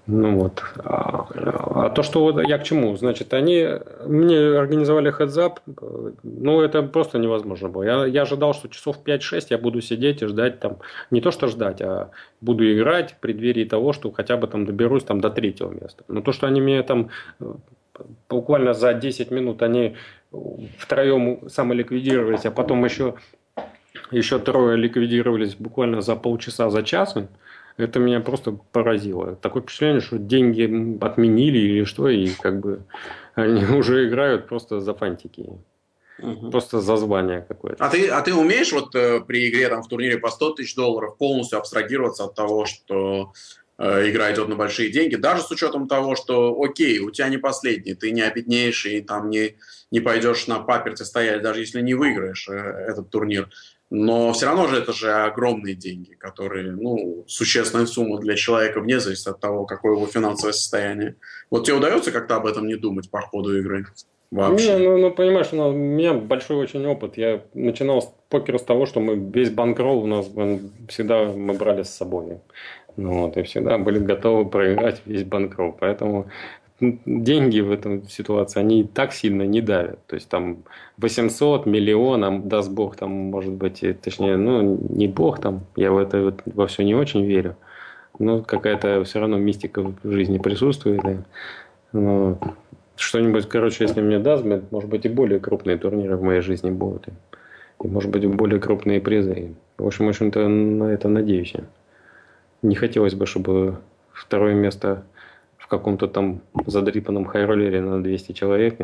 Ну вот. А, а то, что вот я к чему? Значит, они мне организовали хедзап, ну, это просто невозможно было. Я, я ожидал, что часов пять-шесть я буду сидеть и ждать там, не то что ждать, а буду играть в преддверии того, что хотя бы там доберусь там до третьего места. Но то, что они мне там буквально за десять минут, они втроем самоликвидировались, а потом еще, еще трое ликвидировались буквально за полчаса, за час, это меня просто поразило. Такое впечатление, что деньги отменили или что, и как бы они уже играют просто за фантики. Угу. Просто за звание какое-то. А ты, а ты умеешь вот э, при игре там, в турнире по сто тысяч долларов полностью абстрагироваться от того, что э, игра идет на большие деньги, даже с учетом того, что окей, у тебя не последний, ты не обеднеешь и там не, не пойдешь на паперте стоять, даже если не выиграешь э, этот турнир. Но все равно же это же огромные деньги, которые, ну, существенная сумма для человека, вне зависимости от того, какое его финансовое состояние. Вот тебе удается как-то об этом не думать по ходу игры? Вообще. Не, ну, ну понимаешь, ну, у меня большой очень опыт. Я начинал с покера с того, что мы весь банкролл у нас он, всегда мы брали с собой. Ну, вот, и всегда были готовы проиграть весь банкролл. Поэтому деньги в этом ситуации, они так сильно не давят. То есть там восемьсот, миллион, а даст Бог, там, может быть, точнее, ну, не Бог там, я в это вот, во все не очень верю. Но какая-то все равно мистика в жизни присутствует. И, ну, что-нибудь, короче, если мне даст, может быть, и более крупные турниры в моей жизни будут. И, может быть, более крупные призы. В общем, в общем-то, на это надеюсь. Не хотелось бы, чтобы второе место в каком-то там задрипанном хайроллере на двести человек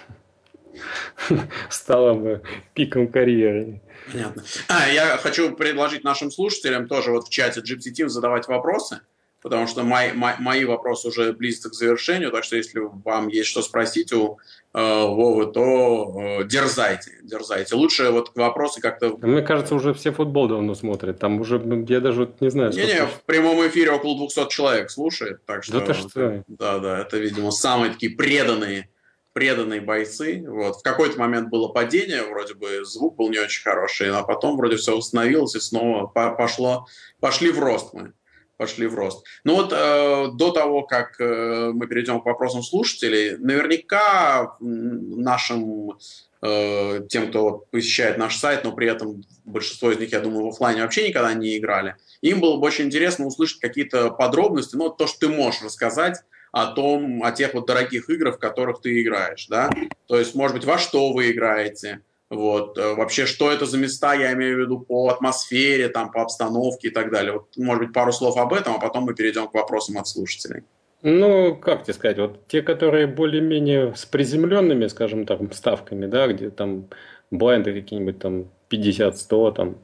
стало бы пиком карьеры. Понятно. А, я хочу предложить нашим слушателям тоже вот в чате джи пи ти задавать вопросы, потому что мои, мои, мои вопросы уже близятся к завершению, так что если вам есть что спросить у э, Вовы, то э, дерзайте, дерзайте. Лучше вот вопросы как-то... Мне кажется, уже все футбол давно смотрят, там уже, я даже не знаю... Не-не, в прямом эфире около двухсот человек слушает, так что... Да, что? Да, да, это, видимо, самые такие преданные преданные бойцы. Вот. В какой-то момент было падение, вроде бы звук был не очень хороший, а потом вроде все восстановилось и снова пошло, пошли в рост мы. Пошли в рост. Ну вот э, до того, как э, мы перейдем к вопросам слушателей, наверняка нашим, э, тем, кто вот посещает наш сайт, но при этом большинство из них, я думаю, в офлайне вообще никогда не играли, им было бы очень интересно услышать какие-то подробности, ну, то, что ты можешь рассказать о том, о тех вот дорогих играх, в которых ты играешь, да, то есть, может быть, во что вы играете, вот, вообще, что это за места, я имею в виду по атмосфере, там, по обстановке и так далее. Вот, может быть, пару слов об этом, а потом мы перейдем к вопросам от слушателей. Ну, как тебе сказать, вот те, которые более-менее с приземленными, скажем так, ставками, да, где там блайнды какие-нибудь там пятьдесят-сто, там,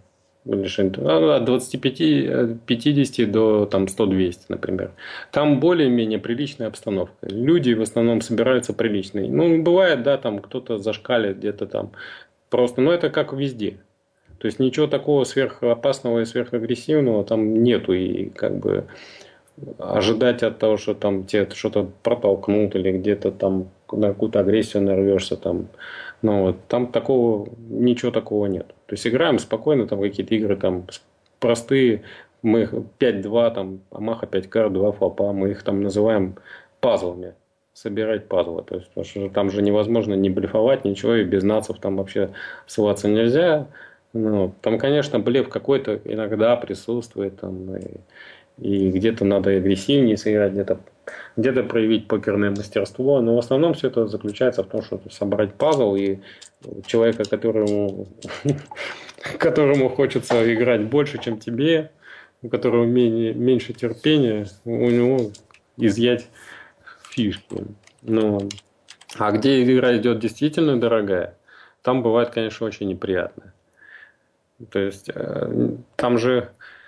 от двадцати пяти пятидесяти до там сто-двести, например. Там более-менее приличная обстановка. Люди в основном собираются приличные. Ну, бывает, да, там кто-то зашкалит где-то там. Просто, но это как везде. То есть ничего такого сверхопасного и сверхагрессивного там нету. И как бы ожидать от того, что там тебе что-то протолкнут или где-то там на какую-то агрессию нарвешься там. Ну, вот, там такого, ничего такого нет. То есть играем спокойно, там какие-то игры там простые, мы пять-два, там, Амаха пять карт, два флопа, мы их там называем пазлами. Собирать пазлы. То есть, потому что там же невозможно не блефовать, ничего, и без нацев там вообще ссылаться нельзя. Ну, там, конечно, блеф какой-то иногда присутствует, там, и, и где-то надо агрессивнее сыграть, где-то где-то проявить покерное мастерство, но в основном все это заключается в том, что собрать пазл, и человека, которому, которому хочется играть больше, чем тебе, у которого менее, меньше терпения, у него изъять фишки. Ну, а где игра идет действительно дорогая, там бывает, конечно, очень неприятно. То есть там же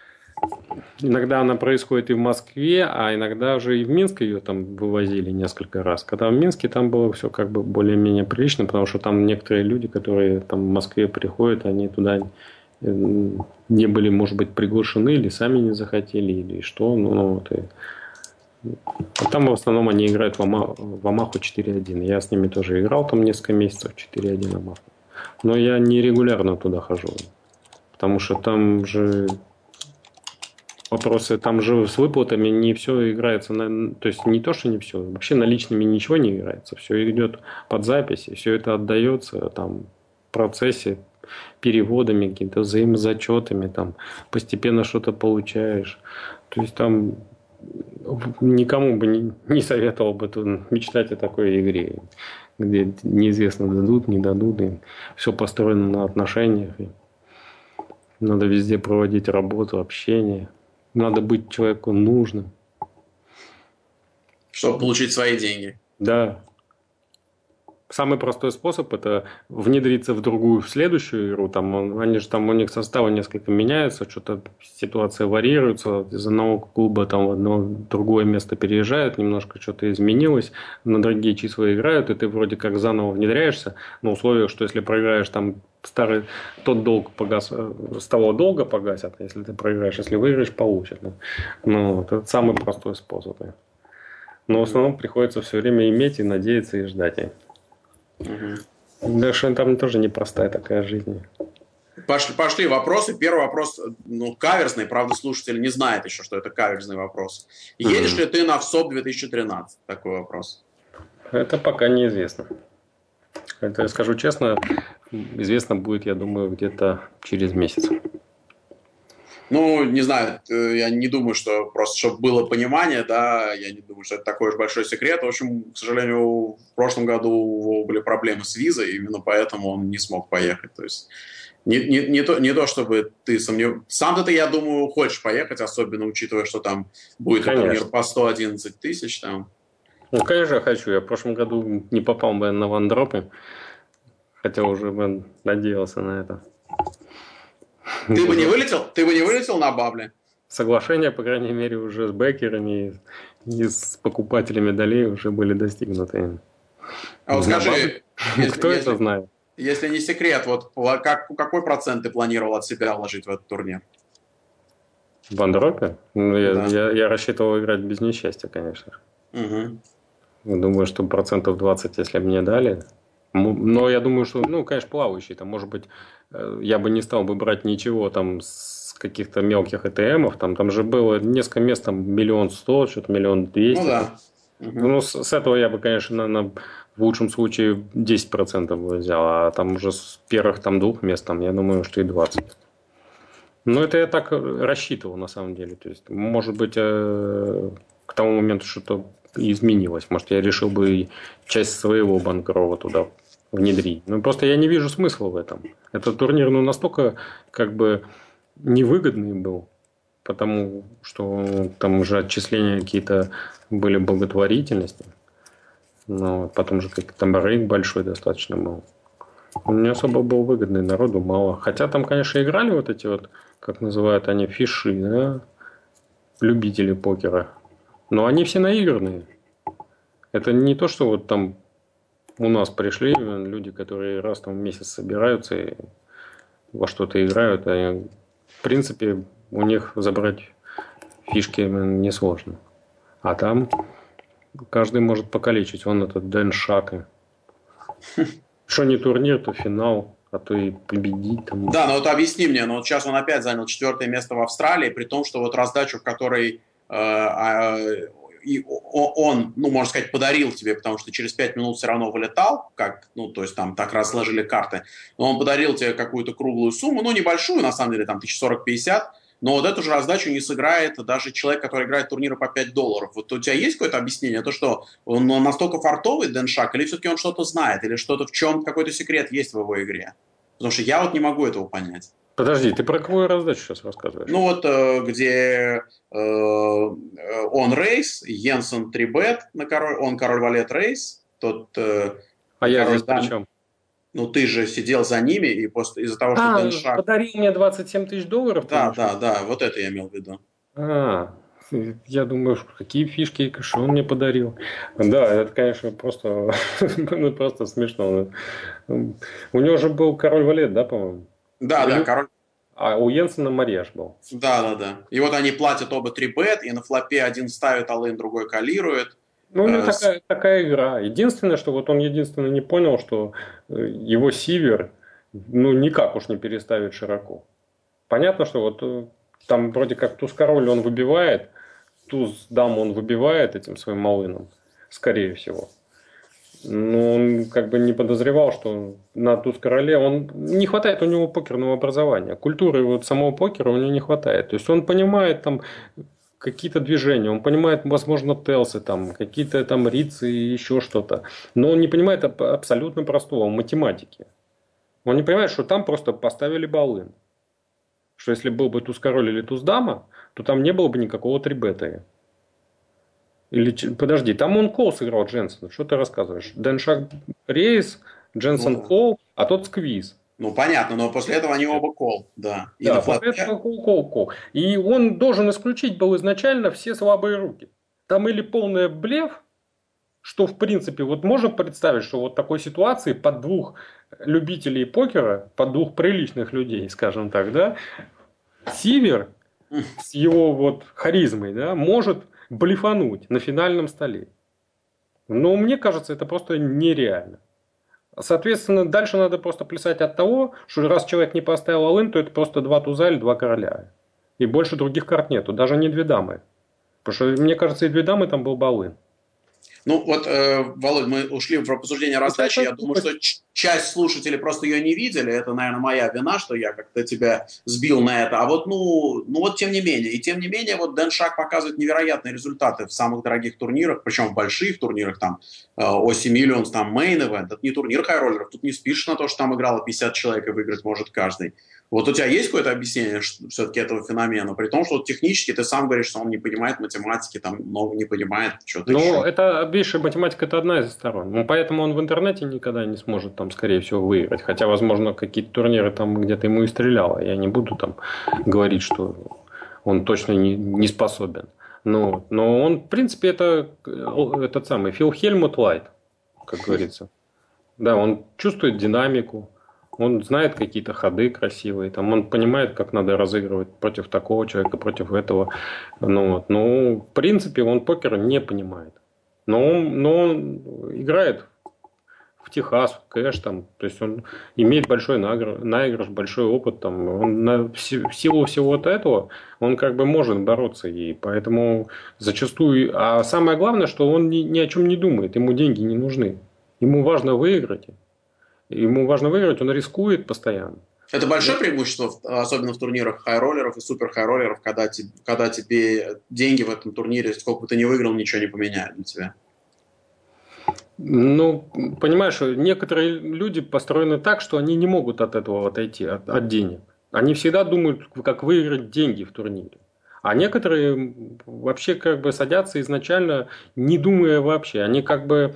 иногда она происходит и в Москве, а иногда уже и в Минск ее там вывозили несколько раз. Когда в Минске там было все как бы более-менее прилично, потому что там некоторые люди, которые там в Москве приходят, они туда не были, может быть, приглашены или сами не захотели, или что. Ну, вот и... А там в основном они играют в, Ама... в Амаху четыре один. Я с ними тоже играл там несколько месяцев четыре один Амаху. Но я не регулярно туда хожу. Потому что там же вопросы там же с выплатами не все играется, на, то есть не то, что не все, вообще наличными ничего не играется, все идет под запись, и все это отдается там в процессе переводами, какими-то взаимозачетами, там постепенно что-то получаешь. То есть там никому бы не, не советовал бы мечтать о такой игре, где неизвестно дадут, не дадут, и все построено на отношениях. И надо везде проводить работу, общение. Надо быть человеку нужным. Чтобы получить свои деньги. Да. Самый простой способ – это внедриться в другую, в следующую игру. Там, они же там, у них составы несколько меняются, что-то ситуация варьируется. Из одного клуба там в одно другое место переезжают, немножко что-то изменилось, на другие числа играют, и ты вроде как заново внедряешься, на условиях, что если проиграешь там старый, тот долг погас, с того долга погасят, если ты проиграешь, если выиграешь, получат. Ну, это самый простой способ. Но в основном приходится все время иметь и надеяться и ждать. Угу. Да, что там тоже непростая такая жизнь. Пошли, пошли вопросы. Первый вопрос, ну, каверзный, правда, слушатель не знает еще, что это каверзный вопрос. Едешь mm-hmm. ли ты на ВСОП две тысячи тринадцать? Такой вопрос. Это пока неизвестно. Это, я скажу честно, известно будет, я думаю, где-то через месяц. Ну, не знаю, я не думаю, что просто, чтобы было понимание, да, я не думаю, что это такой уж большой секрет. В общем, к сожалению, в прошлом году у него были проблемы с визой, именно поэтому он не смог поехать. То есть не, не, не, то, не то, чтобы ты сомневался. Сам-то ты, я думаю, хочешь поехать, особенно учитывая, что там будет турнир по сто одиннадцать тысяч. Там. Ну, конечно, хочу. Я в прошлом году не попал бы на вандропы, хотя уже бы надеялся на это. Ты бы не вылетел? Ты бы не вылетел на бабле? Соглашения, по крайней мере, уже с бэкерами и с покупателями долей уже были достигнуты. А вот скажи, если, кто если, это знает? Если не секрет, вот как, какой процент ты планировал от себя вложить в этот турнир? В вандропе? Ну, я, да. я, я рассчитывал играть без несчастья, конечно. Угу. Думаю, что процентов двадцать, если бы мне дали. Но я думаю, что, ну, конечно, плавающий. Там, может быть, я бы не стал бы брать ничего там с каких-то мелких ЭТМов. Там, там же было несколько мест, там миллион сто, что-то миллион двести. Ну, да. Угу. Ну, с, с этого я бы, конечно, наверное, в лучшем случае десять процентов бы взял. А там уже с первых там двух мест, там, я думаю, что и двадцать. Ну, это я так рассчитывал, на самом деле. То есть, может быть, э, к тому моменту что-то изменилось. Может, я решил бы часть своего банкрова туда внедрить. Ну, просто я не вижу смысла в этом. Этот турнир, ну, настолько, как бы, невыгодный был, потому что там уже отчисления какие-то были благотворительности. Но потом же как там рейд большой достаточно был. Он не особо был выгодный, народу мало. Хотя там, конечно, играли вот эти вот, как называют они, фиши, да? Любители покера. Но они все наигранные. Это не то, что вот там у нас пришли люди, которые раз там в месяц собираются и во что-то играют. А в принципе, у них забрать фишки несложно. А там каждый может покалечить. Вон этот Дэн Шака. Что не турнир, то финал, а то и победить. Там. Да, но вот объясни мне, ну вот сейчас он опять занял четвертое место в Австралии, при том, что вот раздачу, в которой э, э, и он, ну, можно сказать, подарил тебе, потому что через пять минут все равно вылетал, как, ну, то есть там так разложили карты, но он подарил тебе какую-то круглую сумму, ну, небольшую, на самом деле, там, тысяч сорок-пятьдесят, но вот эту же раздачу не сыграет даже человек, который играет турниры по пять долларов. Вот у тебя есть какое-то объяснение? То, что он настолько фартовый, Дэн Шак, или все-таки он что-то знает, или что-то в чем какой-то секрет есть в его игре? Потому что я вот не могу этого понять. Подожди, ты про какую раздачу сейчас рассказываешь? Ну вот, где э, он рейс, Йенсен три бет, на король, он король валет рейс, тот... Э, а я здесь при чем? Ну, ты же сидел за ними, и после, из-за того, что а, Дэн Шак... подарил мне двадцать семь тысяч долларов? Да, да, да, вот это я имел в виду. А, я думаю, какие фишки, что он мне подарил. Да, это, конечно, просто, ну, просто смешно. У него же был король валет, да, по-моему? Да, Или... да, король... А у Йенсена Марьяж был. Да, да, да. И вот они платят оба три бет, и на флопе один ставит all-in, другой калирует. Ну, у него э, такая, с... такая игра. Единственное, что вот он единственное не понял, что его сивер, ну, никак уж не переставит широко. Понятно, что вот Там вроде как туз-король он выбивает, туз-даму он выбивает этим своим малыном, скорее всего. Но он как бы не подозревал, что на туз-короле он не хватает у него покерного образования. Культуры вот самого покера у него не хватает. То есть он понимает там какие-то движения, он понимает, возможно, телсы, там, какие-то там рицы и еще что-то. Но он не понимает абсолютно простого математики. Он не понимает, что там просто поставили баллы. Что если был бы туз-король или туз-дама, то там не было бы никакого три-бета. Или, подожди, там он кол сыграл Дженсен. Что ты рассказываешь? Деншак рейс, Дженсен Ну, кол, а тот сквиз. ну, понятно, но после этого они оба кол, да. И Да, на после флоте... этого кол, кол, кол. И он должен исключить был изначально все слабые руки. Там или полный блеф, что в принципе, вот можно представить, что вот такой ситуации под двух любителей покера, под двух приличных людей, скажем так, да, Сивер с его вот харизмой, да, может блефануть на финальном столе. Но мне кажется, это просто нереально. Соответственно, дальше надо просто плясать от того, что раз человек не поставил all-in, то это просто два туза или два короля. И больше других карт нету, даже не две дамы. Потому что, мне кажется, и две дамы там был баллын. Ну вот, э, Володь, мы ушли в обсуждение раздачи. Я думаю, что часть слушателей просто ее не видели. Это, наверное, моя вина, что я как-то тебя сбил на это. А вот, ну, ну вот тем не менее. И тем не менее, вот Деншак показывает невероятные результаты в самых дорогих турнирах, причем в больших турнирах, там, э, Оси Millions, там, Main Event. Это не турнир хайроллеров. Тут не спишешь на то, что там играло пятьдесят человек и выиграть может каждый. Вот у тебя есть какое-то объяснение все-таки этого феномена? При том, что технически ты сам говоришь, что он не понимает математики, там много не понимает, что-то Но еще. это, видишь, математика – это одна из сторон. Ну, поэтому он в интернете никогда не сможет там, скорее всего, выиграть. Хотя, возможно, какие-то турниры там где-то ему и стреляло. Я не буду там говорить, что он точно не, не способен. Но, но он, в принципе, это этот самый Фил Хельмут Лайт, как говорится. Да, он чувствует динамику. Он знает какие-то ходы красивые, там, он понимает, как надо разыгрывать против такого человека, против этого. Ну, вот. Ну, в принципе, он покер не понимает. Но он, но он играет в Техас, в кэш, там, то есть он имеет большой наигрыш, большой опыт. Там, он на, в силу всего вот этого он как бы может бороться. И поэтому зачастую... А самое главное, что он ни, ни о чем не думает, ему деньги не нужны. Ему важно выиграть. Ему важно выиграть, он рискует постоянно. Это большое преимущество, особенно в турнирах хайроллеров и супер хайроллеров, когда, тебе, когда тебе деньги в этом турнире, сколько бы ты ни выиграл, ничего не поменяют для тебя. Ну, понимаешь, некоторые люди построены так, что они не могут от этого отойти, от, от денег. Они всегда думают, как выиграть деньги в турнире. А некоторые вообще как бы садятся изначально, не думая вообще. Они как бы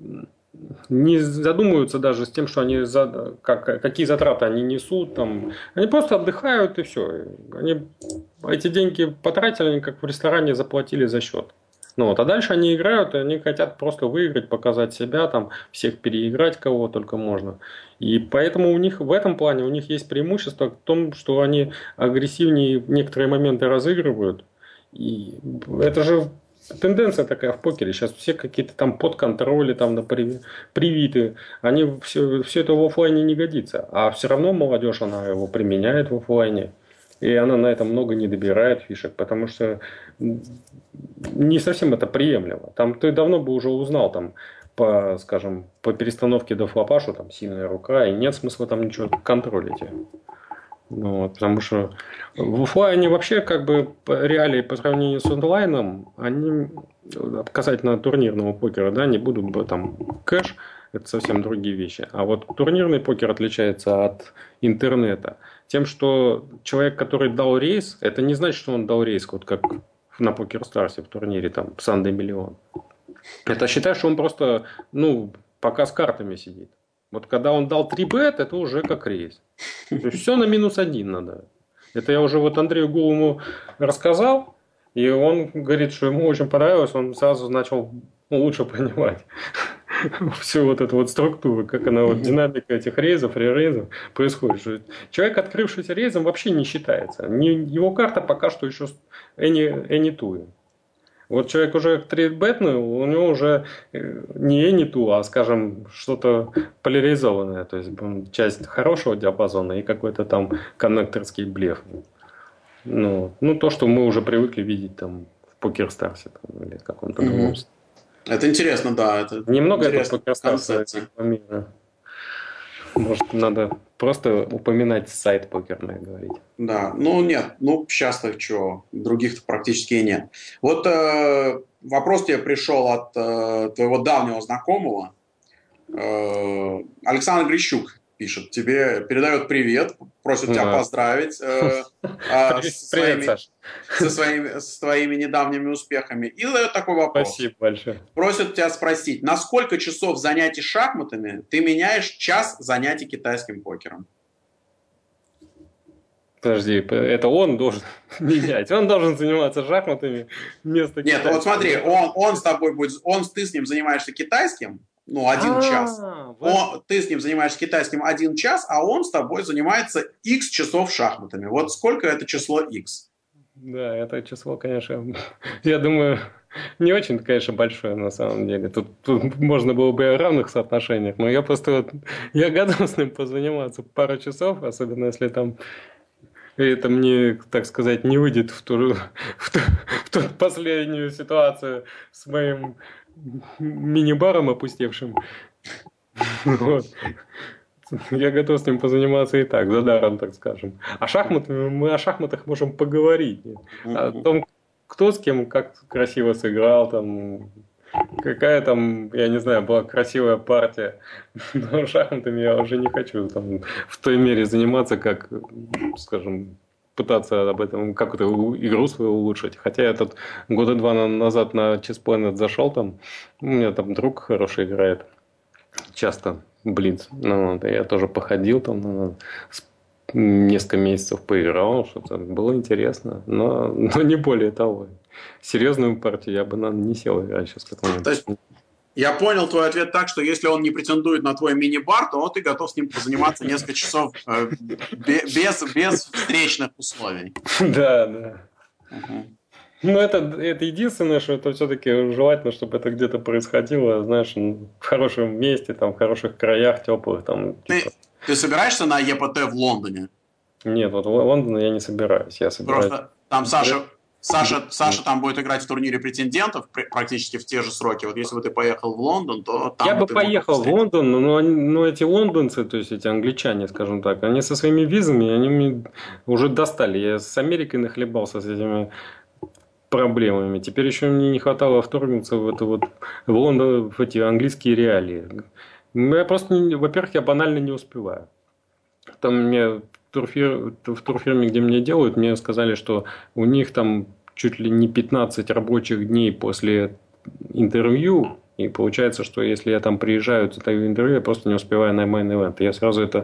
не задумываются даже с тем, что они за, как, какие затраты они несут. Там. Они просто отдыхают и все. Они эти деньги потратили, они как в ресторане заплатили за счет. Ну вот, а дальше они играют, и они хотят просто выиграть, показать себя, там, всех переиграть, кого только можно. И поэтому у них в этом плане у них есть преимущество в том, что они агрессивнее в некоторые моменты разыгрывают. И это же тенденция такая в покере. Сейчас все какие-то там подконтроли, там на привиты. Они все, все это в офлайне не годится. А все равно молодежь, она его применяет в офлайне. И она на этом много не добирает фишек, потому что не совсем это приемлемо. Там ты давно бы уже узнал, там, по, скажем, по перестановке до флопа, что там сильная рука, и нет смысла там ничего контролить. Ну, вот, потому что в офлайне вообще как бы реалии по сравнению с онлайном, они касательно турнирного покера, да, не будут бы там кэш, это совсем другие вещи. А вот турнирный покер отличается от интернета тем, что человек, который дал рейс, это не значит, что он дал рейс, вот как на PokerStars в турнире, там, Sunday Million. Это считай, что он просто, ну, пока с картами сидит. Вот когда он дал три бет, это уже как рейс. То есть все на минус один надо. Это я уже вот Андрею Гулому рассказал, и он говорит, что ему очень понравилось, он сразу начал ну, лучше понимать всю вот эту вот структуру, как она вот динамика этих рейзов, ререйзов происходит. Человек, открывшийся рейзом, вообще не считается. Его карта пока что еще any, any two. Вот человек уже трейдбетный, у него уже не any two, а, скажем, что-то поляризованное. То есть часть хорошего диапазона и какой-то там коннекторский блеф. Ну, ну, то, что мы уже привыкли видеть там в Покерстарсе там, или каком-то другом. Угу. Это интересно, да, это Немного это интересная Покерстарса концепция. рекламирую. Может, надо просто упоминать сайт покерный говорить. Да, ну нет, ну сейчас-то что, других-то практически и нет. Вот э, вопрос тебе пришел от э, твоего давнего знакомого. Э, Александр Грищук пишет, тебе передает привет, просит тебя Да. поздравить э, э, со Привет, своими, Саш. со своими, с твоими недавними успехами. И задает такой вопрос. Спасибо большое. Просит тебя спросить, на сколько часов занятий шахматами ты меняешь час занятий китайским покером? Подожди, это он должен менять. Он должен заниматься шахматами вместо Нет, вот смотри, китайского. он, он с тобой будет, он, ты с ним занимаешься китайским, ну, один час. А, в этом. Он, ты с ним занимаешься китайским один час, а он с тобой занимается X часов шахматами. Вот сколько это число X? Да, это число, конечно, я думаю, не очень, конечно, большое на самом деле. Тут, тут можно было бы и о равных соотношениях, но я просто вот, я готов с ним позаниматься пару часов, особенно если там это мне, так сказать, не выйдет в ту, в ту, в ту последнюю ситуацию с моим мини-баром опустевшим. Вот. Я готов с ним позаниматься и так, за даром, так скажем. А шахматами мы о шахматах можем поговорить. О том, кто с кем как красиво сыграл, там, какая там, я не знаю, была красивая партия. Но шахматами я уже не хочу там, в той мере заниматься, как, скажем, пытаться об этом, как эту игру свою улучшить. Хотя я тут года два назад на Chess Planet зашел, там, у меня там друг хороший играет. Часто Блиц. Ну, вот, я тоже походил там, ну, несколько месяцев поиграл, что-то было интересно, но, но не более того. Серьезную партию я бы, наверное, не сел играть сейчас. То есть я понял твой ответ так, что если он не претендует на твой мини-бар, то ты готов с ним позаниматься несколько часов э, без, без встречных условий. Да, да. Угу. Ну, это, это единственное, что это все-таки желательно, чтобы это где-то происходило, знаешь, в хорошем месте, там, в хороших краях, теплых. Там, ты, типа. ты собираешься на Е П Т в Лондоне? Нет, вот в Лондон я не собираюсь. Я собираюсь. Просто там Саша, Саша, Саша там будет играть в турнире претендентов практически в те же сроки. Вот если бы ты поехал в Лондон, то там Я бы ты мог поехал в встретить. Лондон, но, но эти лондонцы, то есть эти англичане, скажем так, они со своими визами, они мне уже достали. Я с Америкой нахлебался с этими проблемами. Теперь еще мне не хватало вторгнуться в это вот в Лондон, в эти английские реалии. Я просто, не, во-первых, я банально не успеваю. Там мне в, турфир, в турфирме, где мне делают, мне сказали, что у них там чуть ли не пятнадцать рабочих дней после интервью. И получается, что если я там приезжаю, задаю интервью, я просто не успеваю на мейн-эвент. Я сразу это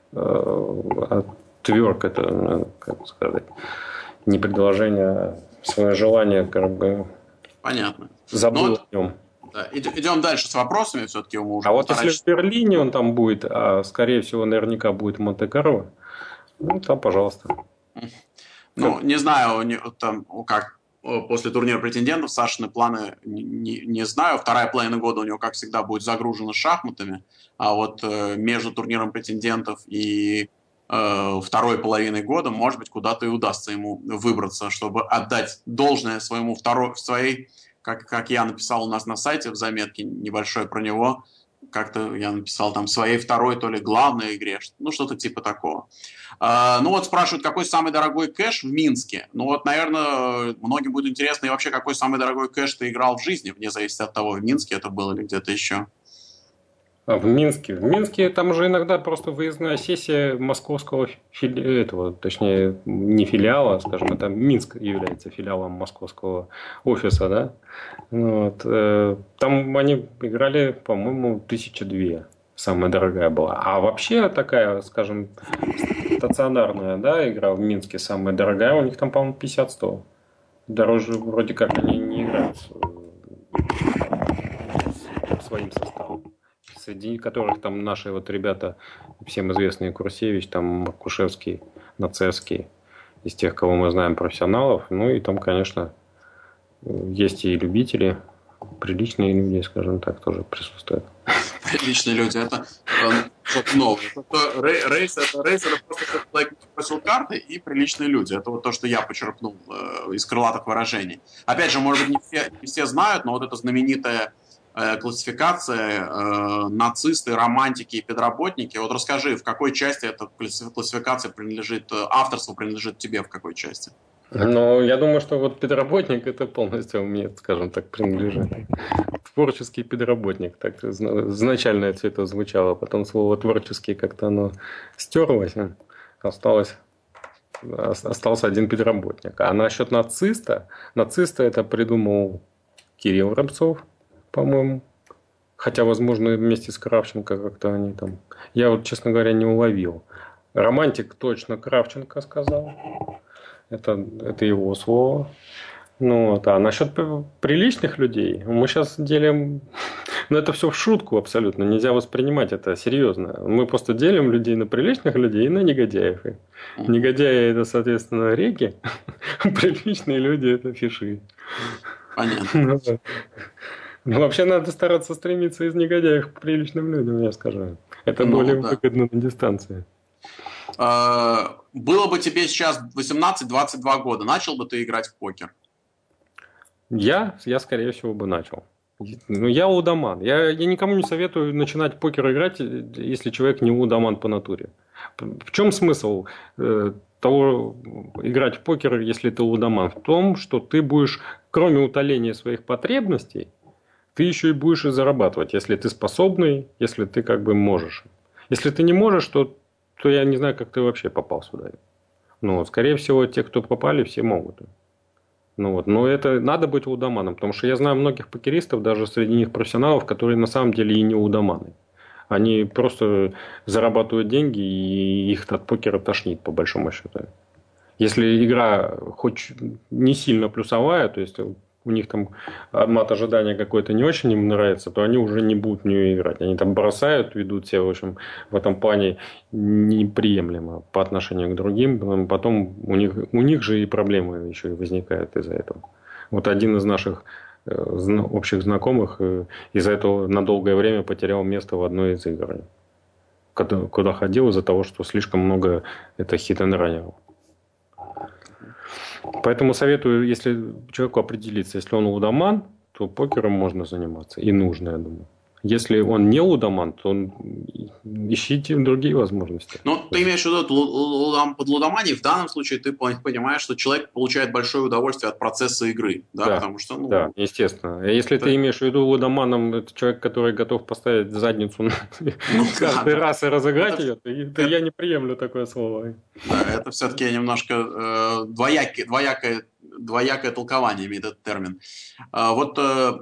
э, отверг, это, как сказать, не предложение, а свое желание, как бы, Понятно. забыл вот, о нем. Да, идем дальше с вопросами, все-таки мы уже А вот если часа. в Берлине он там будет, а скорее всего наверняка будет в Монте-Карло, ну там, пожалуйста. Ну, Как? не знаю, там, как после турнира претендентов, Сашины планы не, не, не знаю. Вторая половина года у него, как всегда, будет загружена шахматами. А вот э, между турниром претендентов и э, второй половиной года, может быть, куда-то и удастся ему выбраться, чтобы отдать должное своему второй, своей, как, как я написал у нас на сайте в заметке небольшой про него, как-то я написал там своей второй, то ли главной игре, ну что-то типа такого. Uh, ну вот спрашивают, какой самый дорогой кэш в Минске. Ну вот, наверное, многим будет интересно, и вообще, какой самый дорогой кэш ты играл в жизни, вне зависимости от того, в Минске это было или где-то еще. А в Минске? В Минске там уже иногда просто выездная сессия московского фили... этого, точнее, не филиала, скажем, это Минск является филиалом московского офиса, да. Вот. Там они играли, по-моему, тысяча две. Самая дорогая была. А вообще такая, скажем, стационарная, да, игра в Минске самая дорогая, у них там, по-моему, пятьдесят-сто. Дороже вроде как они не играют своим составом. Среди которых там наши вот ребята, всем известные Курсевич, там Маркушевский, Нацевский, из тех, кого мы знаем, профессионалов. Ну и там, конечно, есть и любители, приличные люди, скажем так, тоже присутствуют. Приличные люди. Это что-то новое. Рейс, это, рейс это просто человек бросил карты и приличные люди. Это вот то, что я почерпнул э, из крылатых выражений. Опять же, может быть, не все, не все знают, но вот эта знаменитая э, классификация э, нацисты, романтики и педработники. Вот расскажи, в какой части эта классификация принадлежит, авторство принадлежит тебе, в какой части? Ну, я думаю, что вот педработник это полностью мне, скажем так, принадлежит. Творческий педработник, так изначально это все это звучало, потом слово творческий как-то оно стерлось, осталось, остался один педработник. А насчет нациста, нациста это придумал Кирилл Рабцов, по-моему. Хотя, возможно, вместе с Кравченко как-то они там... Я вот, честно говоря, не уловил. Романтик точно Кравченко сказал. Это, это его слово. Ну, вот. А насчет приличных людей мы сейчас делим... Ну, это все в шутку абсолютно. Нельзя воспринимать это серьезно. Мы просто делим людей на приличных людей и на негодяев. И негодяи – это, соответственно, реки. Приличные люди – это фиши. Понятно. Ну, вообще надо стараться стремиться из негодяев к приличным людям, я скажу. Это ну, более да. выгодно на дистанции. Было бы тебе сейчас восемнадцать-двадцать два года, начал бы ты играть в покер? Я, я скорее всего, бы начал. Ну, я лудоман. Я, я никому не советую начинать в покер играть, если человек не лудоман по натуре. В чем смысл э, того играть в покер, если ты лудоман? В том, что ты будешь, кроме утоления своих потребностей, ты еще и будешь и зарабатывать, если ты способный, если ты как бы можешь. Если ты не можешь, то, то я не знаю, как ты вообще попал сюда. Ну, скорее всего, те, кто попали, все могут. Ну, вот. Но это надо быть лудоманом, потому что я знаю многих покеристов, даже среди них профессионалов, которые на самом деле и не лудоманы. Они просто зарабатывают деньги, и их от покера тошнит, по большому счету. Если игра хоть не сильно плюсовая, то есть у них там мат ожидания какой-то не очень им нравится, то они уже не будут в нее играть. Они там бросают, ведут себя, в общем, в этом плане неприемлемо по отношению к другим. Потом у них, у них же и проблемы еще и возникают из-за этого. Вот один из наших общих знакомых из-за этого на долгое время потерял место в одной из игр, куда ходил из-за того, что слишком много это хит-н-ранил. Поэтому советую, если человеку определиться, если он лудоман, то покером можно заниматься. И нужно, я думаю. Если он не лудоман, то он... ищите другие возможности. Ну, ты имеешь в виду под лудоманией, в данном случае ты понимаешь, что человек получает большое удовольствие от процесса игры. Да, да, потому что, ну, да, естественно. Если это... ты имеешь в виду лудоманом, это человек, который готов поставить задницу ну, каждый да, раз да. и разыграть это... ее, то, это... я не приемлю такое слово. Да, это все-таки немножко э, двоякое, двоякое двоякое толкование имеет этот термин. Вот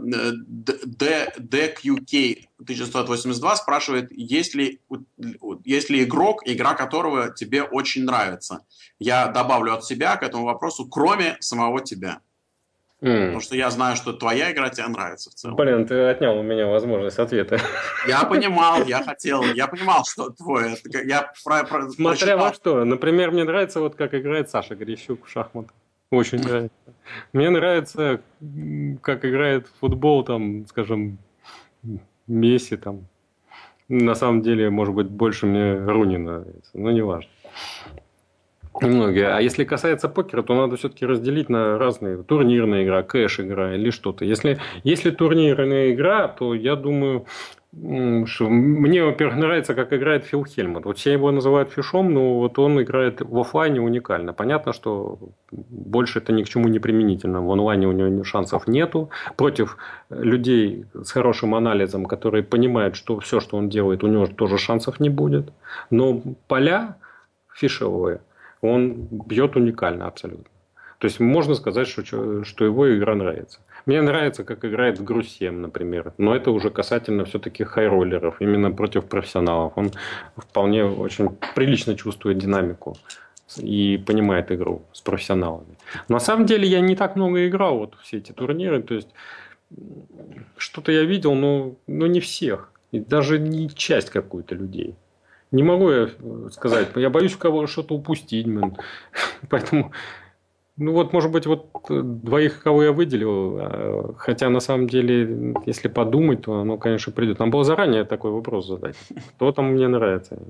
ди кью кей тысяча девятьсот восемьдесят два спрашивает, есть ли, есть ли игрок, игра которого тебе очень нравится. Я добавлю от себя к этому вопросу, кроме самого тебя. Mm. Потому что я знаю, что твоя игра тебе нравится в целом. Блин, ты отнял у меня возможность ответа. Я понимал, я хотел, я понимал, что твое. Я про, про, Смотря прочитал. Во что. Например, мне нравится, вот как играет Саша Грищук в шахматы. Очень нравится. Мне нравится, как играет в футбол, там, скажем, Месси, там. На самом деле, может быть, больше мне Руни нравится, но не важно. Многие. А если касается покера, то надо все-таки разделить на разные. Турнирная игра, кэш-игра или что-то. Если, если турнирная игра, то я думаю, что мне, во-первых, нравится, как играет Фил Хельмут. Вот все его называют фишом, но вот он играет в офлайне уникально. Понятно, что больше это ни к чему не применительно. В онлайне у него шансов нету. Против людей с хорошим анализом, которые понимают, что все, что он делает, у него тоже шансов не будет. Но поля фишевые он бьет уникально абсолютно. То есть можно сказать, что, что его игра нравится. Мне нравится, как играет в Гру семь, например. Но это уже касательно все-таки хайроллеров, именно против профессионалов. Он вполне очень прилично чувствует динамику и понимает игру с профессионалами. Но на самом деле я не так много играл вот все эти турниры. То есть что-то я видел, но, но не всех. И даже не часть какую-то людей. Не могу я сказать, я боюсь у кого что-то упустить, man. Поэтому Ну вот, может быть, вот двоих, кого я выделил, хотя на самом деле, если подумать, то оно, конечно, придет. Нам было заранее такой вопрос задать. Кто там мне нравится?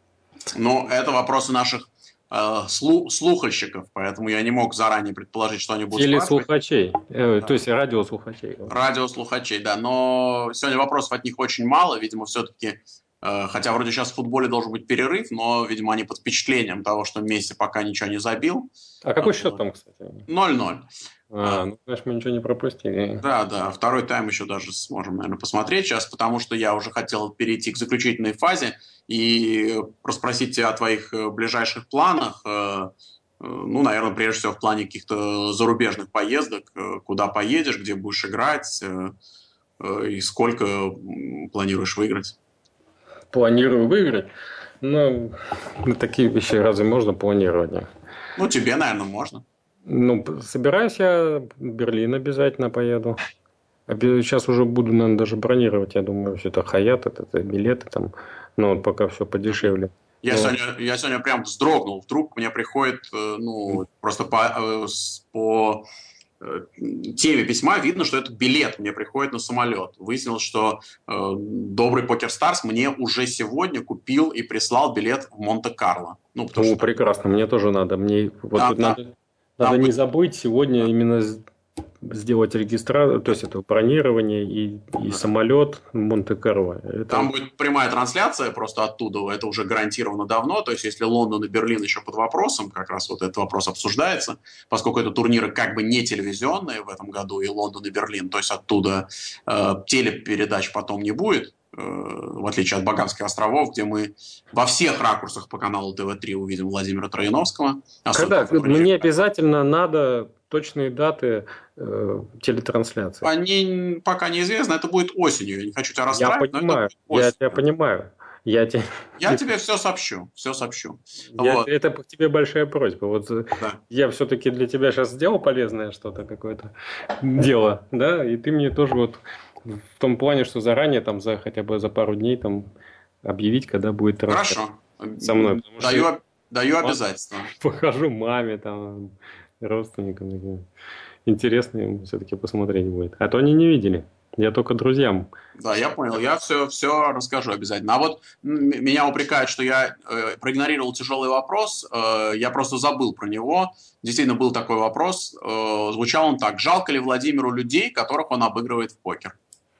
Ну, это вопросы наших э, слу- слухальщиков, поэтому я не мог заранее предположить, что они будут спрашивать. Телеслухачей, э, то Да. есть радиослухачей. Радиослухачей, да. Но сегодня вопросов от них очень мало. Видимо, все-таки, э, хотя вроде сейчас в футболе должен быть перерыв, но, видимо, они под впечатлением того, что Месси пока ничего не забил. А какой счет там, кстати? ноль-ноль. А, ну, знаешь, мы ничего не пропустили. Да, да, второй тайм еще даже сможем, наверное, посмотреть сейчас, потому что я уже хотел перейти к заключительной фазе и расспросить тебя о твоих э, ближайших планах. Э, э, Ну, наверное, прежде всего в плане каких-то зарубежных поездок, э, куда поедешь, где будешь играть, э, э, и сколько м, планируешь выиграть. Планирую выиграть. Но на такие вещи разве можно планировать? Ну, тебе, наверное, можно. Ну, собираюсь я в Берлин обязательно поеду. Сейчас уже буду, наверное, даже бронировать, я думаю, все это Хаят, это, это билеты там, но вот пока все подешевле. Я, Но... сегодня, я сегодня прям вздрогнул. Вдруг мне приходит, э, ну, просто по, э, с- по э, теме письма видно, что это билет мне приходит на самолет. Выяснилось, что э, добрый Покер Старс мне уже сегодня купил и прислал билет в Монте-Карло. Ну, потому О, что прекрасно, мне тоже надо. Мне вот там, тут там, надо, надо там не будет... забыть сегодня именно с- сделать регистрацию, то есть это бронирование и, и самолет в Монте-Карло. Это... Там будет прямая трансляция просто оттуда, это уже гарантировано давно, то есть если Лондон и Берлин еще под вопросом, как раз вот этот вопрос обсуждается, поскольку это турниры как бы не телевизионные в этом году, и Лондон, и Берлин, то есть оттуда э, телепередач потом не будет, э, в отличие от Багамских островов, где мы во всех ракурсах по каналу тэ вэ три увидим Владимира Трояновского. Когда? Мне обязательно надо точные даты э, телетрансляции. Они пока неизвестно, это будет осенью. Я не хочу тебя расстраивать, я понимаю, но это я тебя понимаю. Я, те... я тебе все сообщу, все сообщу. Я, вот. Это к тебе большая просьба. Вот Да. я все-таки для тебя сейчас сделал полезное что-то, какое-то дело, да, и ты мне тоже вот в том плане, что заранее, там, за хотя бы за пару дней там объявить, когда будет трансляция. Хорошо. Со мной. Даю, что даю обязательства. Покажу маме, там, родственникам. Интересно им все-таки посмотреть будет. А то они не видели. Я только друзьям. Да, я понял. Я все, все расскажу обязательно. А вот м- меня упрекают, что я э, проигнорировал тяжелый вопрос. Э, я просто забыл про него. Действительно был такой вопрос. Э, звучал он так. Жалко ли Владимиру людей, которых он обыгрывает в покер?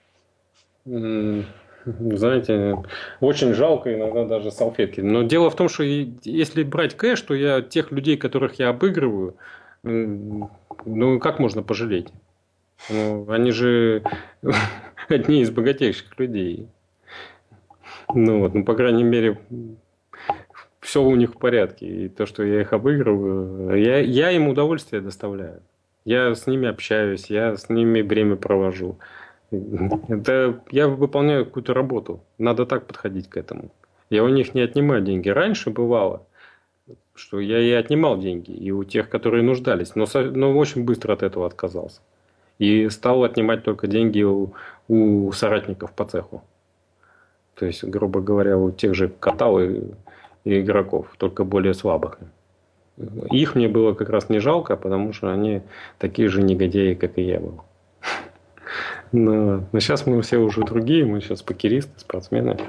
Знаете, очень жалко иногда даже салфетки. Но дело в том, что если брать кэш, то я тех людей, которых я обыгрываю, ну как можно пожалеть? Ну, они же одни из богатейших людей. Ну вот, ну по крайней мере, все у них в порядке. И то, что я их обыгрываю, я, я им удовольствие доставляю. Я с ними общаюсь, я с ними время провожу. Это я выполняю какую-то работу. Надо так подходить к этому. Я у них не отнимаю деньги. Раньше бывало, что я и отнимал деньги и у тех, которые нуждались, но, но очень быстро от этого отказался. И стал отнимать только деньги у, у соратников по цеху. То есть, грубо говоря, у тех же катал и, и игроков, только более слабых. Их мне было как раз не жалко, потому что они такие же негодяи, как и я был. Но, но сейчас мы все уже другие, мы сейчас покеристы, спортсмены.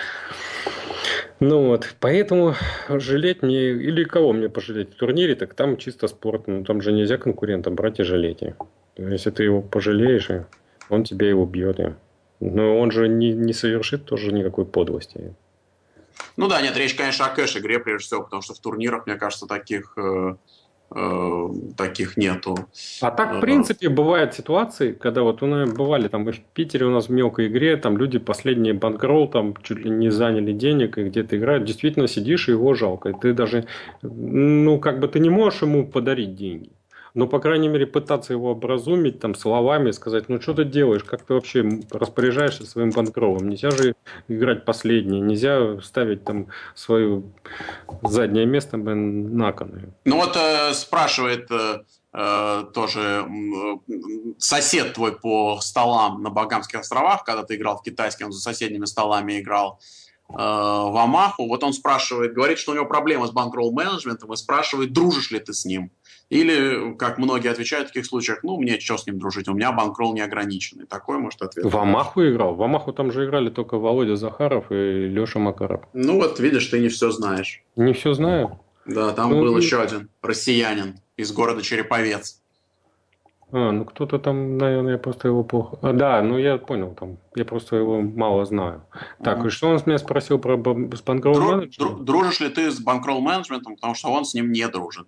Ну вот, поэтому жалеть мне, или кого мне пожалеть в турнире, так там чисто спорт, ну там же нельзя конкурентам брать и жалеть. Если ты его пожалеешь, он тебя его бьет. Но он же не, не совершит тоже никакой подлости. Ну да, нет, речь, конечно, о кэш-игре прежде всего, потому что в турнирах, мне кажется, таких... Э... таких нету. А так, в принципе, бывают ситуации, когда вот у нас бывали там и в Питере у нас в мелкой игре, там люди последний банкролл, там чуть ли не заняли денег и где-то играют, действительно сидишь и его жалко. И ты даже, ну, как бы ты не можешь ему подарить деньги. Но, по крайней мере, пытаться его образумить там словами, сказать, ну, что ты делаешь, как ты вообще распоряжаешься своим банкроллом. Нельзя же играть последнее, нельзя ставить там свое заднее место на кон. Ну, вот э, спрашивает э, тоже э, сосед твой по столам на Багамских островах, когда ты играл в китайский, он за соседними столами играл э, в Амаху. Вот он спрашивает, говорит, что у него проблема с банкролл-менеджментом и спрашивает, дружишь ли ты с ним. Или, как многие отвечают в таких случаях, ну, мне что с ним дружить, у меня банкролл неограниченный. Такой, может, ответ. В Амаху играл? В Амаху там же играли только Володя Захаров и Леша Макаров. Ну, вот видишь, ты не все знаешь. Не все знаю. Да, там Ну, был и- еще один россиянин из города Череповец. А, ну кто-то там, наверное, я просто его плохо... А, да, ну я понял, там, я просто его мало знаю. Так, и Мгм. что он с меня спросил про б- с банковым Дру- дру- менеджером? дружишь ли ты с банкролл менеджментом, потому что он с ним не дружит?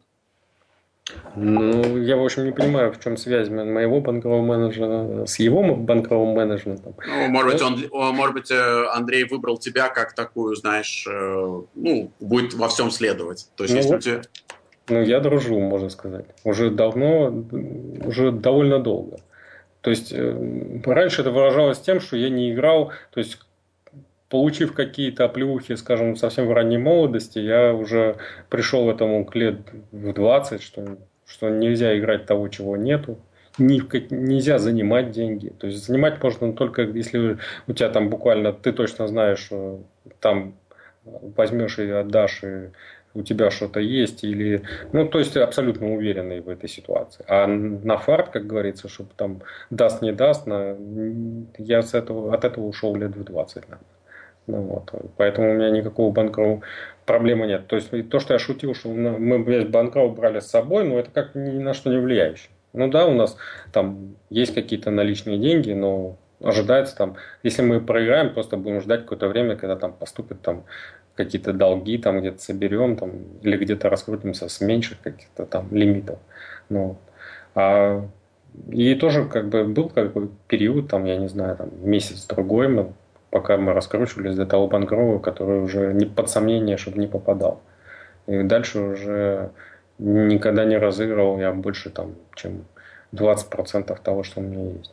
Ну, я, в общем, не понимаю, в чем связь мо- моего банкового менеджера с его м- банковым менеджментом. Ну, может быть, Ну, он, о, может быть, э, Андрей выбрал тебя как такую, знаешь, э, ну, будет во всем следовать. То есть, ну если у вот, тебя... ну, я дружу, можно сказать. Уже давно, уже довольно долго. То есть, э, раньше это выражалось тем, что я не играл, то есть, получив какие-то оплеухи, скажем, совсем в ранней молодости, я уже пришел к этому к лет в двадцать, что, что нельзя играть того, чего нету. Ни в как- нельзя занимать деньги. То есть занимать можно только если у тебя там буквально ты точно знаешь, что там возьмешь и отдашь, и у тебя что-то есть, или, ну, то есть ты абсолютно уверенный в этой ситуации. А на фарт, как говорится, чтобы там даст, не даст, на, я с этого, от этого ушел лет в двадцать, наверное. Ну, вот. Поэтому у меня никакого банкролл проблемы нет. То есть то, что я шутил, что мы весь банкролл брали с собой, но это как ни на что не влияющее. Ну да, у нас там есть какие-то наличные деньги, но ожидается там, если мы проиграем, просто будем ждать какое-то время, когда там поступят там какие-то долги, там где-то соберем, там, или где-то раскрутимся с меньших каких-то там лимитов. Ну, а, и тоже как бы был какой период, там, я не знаю, там, месяц-другой, мы пока мы раскручивались до того банкролла, который уже не под сомнение, чтобы не попадал. И дальше уже никогда не разыгрывал я больше, там, чем двадцать процентов того, что у меня есть.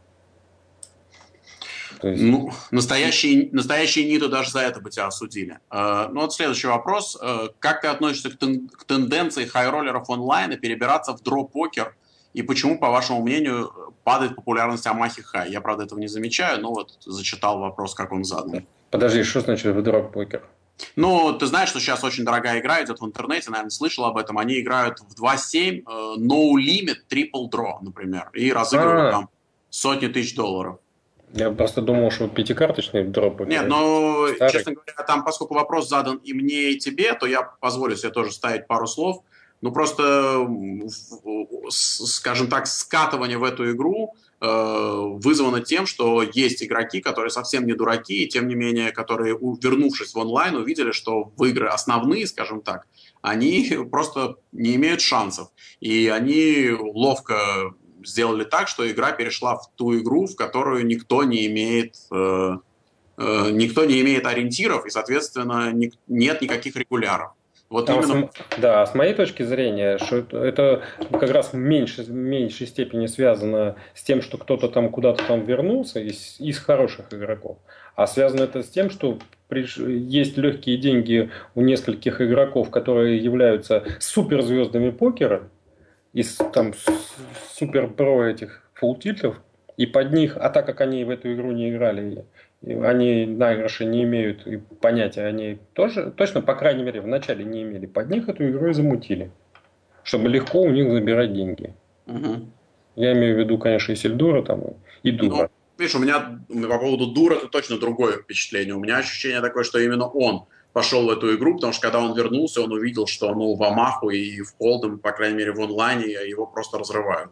То есть, Ну, настоящие, настоящие НИТы даже за это бы тебя осудили. Э, Ну вот следующий вопрос. Э, Как ты относишься к, тен- к тенденции хайроллеров онлайна перебираться в дроп-покер? И почему, по вашему мнению, падает популярность Амахи Хай? Я, правда, этого не замечаю, но вот зачитал вопрос, как он задан. подожди, что значит выдрог покер? Ну, ты знаешь, что сейчас очень дорогая игра идет в интернете, наверное, слышал об этом. Они играют в два семь, э, No Limit Triple Draw, например, и разыгрывают А, там сотни тысяч долларов. я просто думал, что пятикарточный дроп Нет, покер но, старый. честно говоря, там, поскольку вопрос задан и мне, и тебе, то я позволю себе тоже ставить пару слов. Ну, просто, м, в- с- скажем так, скатывание в эту игру э, вызвано тем, что есть игроки, которые совсем не дураки, и тем не менее, которые, у- вернувшись в онлайн, увидели, что в игры основные, скажем так, они просто не имеют шансов. И они ловко сделали так, что игра перешла в ту игру, в которую никто не имеет э, э, никто не имеет ориентиров, и, соответственно, ни- нет никаких регуляров. Вот А с именно... м- да, с моей точки зрения, что это это как раз в меньшей, в меньшей степени связано с тем, что кто-то там куда-то там вернулся из, из хороших игроков, а связано это с тем, что приш- есть легкие деньги у нескольких игроков, которые являются суперзвездами покера, из там супер-про этих фултитов, и под них, а так как они в эту игру не играли, и они наигрыши не имеют и понятия, они тоже, точно, по крайней мере, вначале не имели, под них эту игру и замутили, чтобы легко у них забирать деньги. Мгм. Я имею в виду, конечно, и Сильдура там, и Ну, Дура. видишь, у меня по поводу Дура это точно другое впечатление. У меня ощущение такое, что именно он пошел в эту игру, потому что когда он вернулся, он увидел, что ну, в Амаху и в Колдом, по крайней мере, в онлайне его просто разрывают.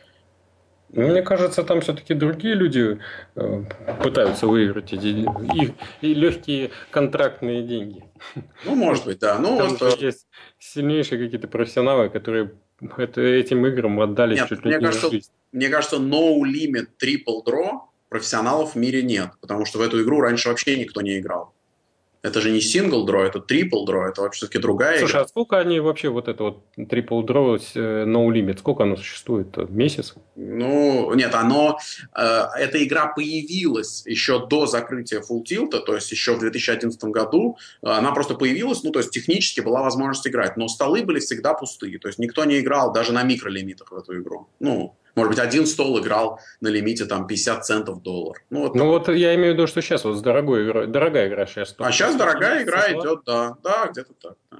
Но мне кажется, там все-таки другие люди э, пытаются выиграть эти их, и легкие контрактные деньги. Ну, может быть, да. Ну, Там вот, же э, есть сильнейшие какие-то профессионалы, которые это, этим играм отдали нет, чуть ли мне не кажется, жизнь. мне кажется, No Limit Triple Draw профессионалов в мире нет, потому что в эту игру раньше вообще никто не играл. Это же не сингл дро, это трипл дро, это вообще все-таки другая Слушай, игра. а сколько они вообще, вот это вот Triple Draw, э, No Limit, сколько оно существует? Месяц? Ну, нет, оно, э, эта игра появилась еще до закрытия Full Tilt, то есть еще в две тысячи одиннадцатом году. Она просто появилась, ну, то есть технически была возможность играть, но столы были всегда пустые, то есть никто не играл даже на микролимитах в эту игру. Ну, может быть, один стол играл на лимите там пятьдесят центов доллар. Ну, вот Ну такой. вот я имею в виду, что сейчас вот с дорогой игрой, дорогая игра сейчас А стоит сейчас сто дорогая семьдесят игра два. идет, да, да, где-то так, да.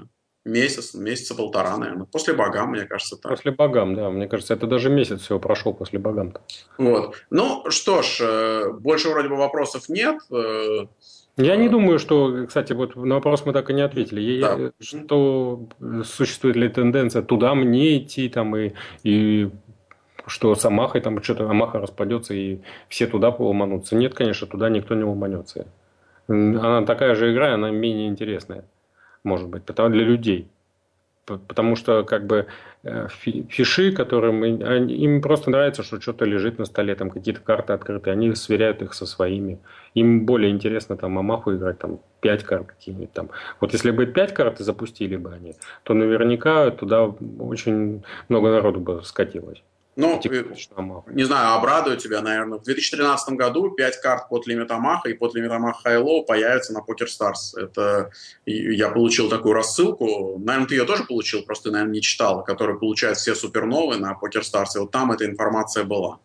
Месяц, месяца полтора, наверное. После Багам, мне кажется, так. После Багам, да. Мне кажется, это даже месяц всего прошел после Багам-то. Вот. Ну, что ж, э, больше вроде бы вопросов нет. Э, Я не э, думаю, что, кстати, вот на вопрос мы так и не ответили. да. Я- Что существует ли тенденция туда мне идти, там, и, и что с Амахой, там, что-то Амаха распадется, и все туда ломанутся. Нет, конечно, туда никто не ломанется. Она такая же игра, она менее интересная, может быть, потому для людей. Потому что, как бы, фиши, которым им просто нравится, что что-то лежит на столе, там какие-то карты открыты, они сверяют их со своими. Им более интересно там Амаху играть, там пять карт какие-нибудь там. Вот если бы пять карт запустили бы они, то наверняка туда очень много народу бы скатилось. Ну, не знаю, обрадую тебя, наверное. В две тысячи тринадцатом году пять карт под лимит Амаха и под лимит Амаха High-Low появятся на PokerStars. Это я получил такую рассылку. Наверное, ты ее тоже получил, просто, наверное, не читал, которая получает все суперновые на PokerStars. И вот там эта информация была.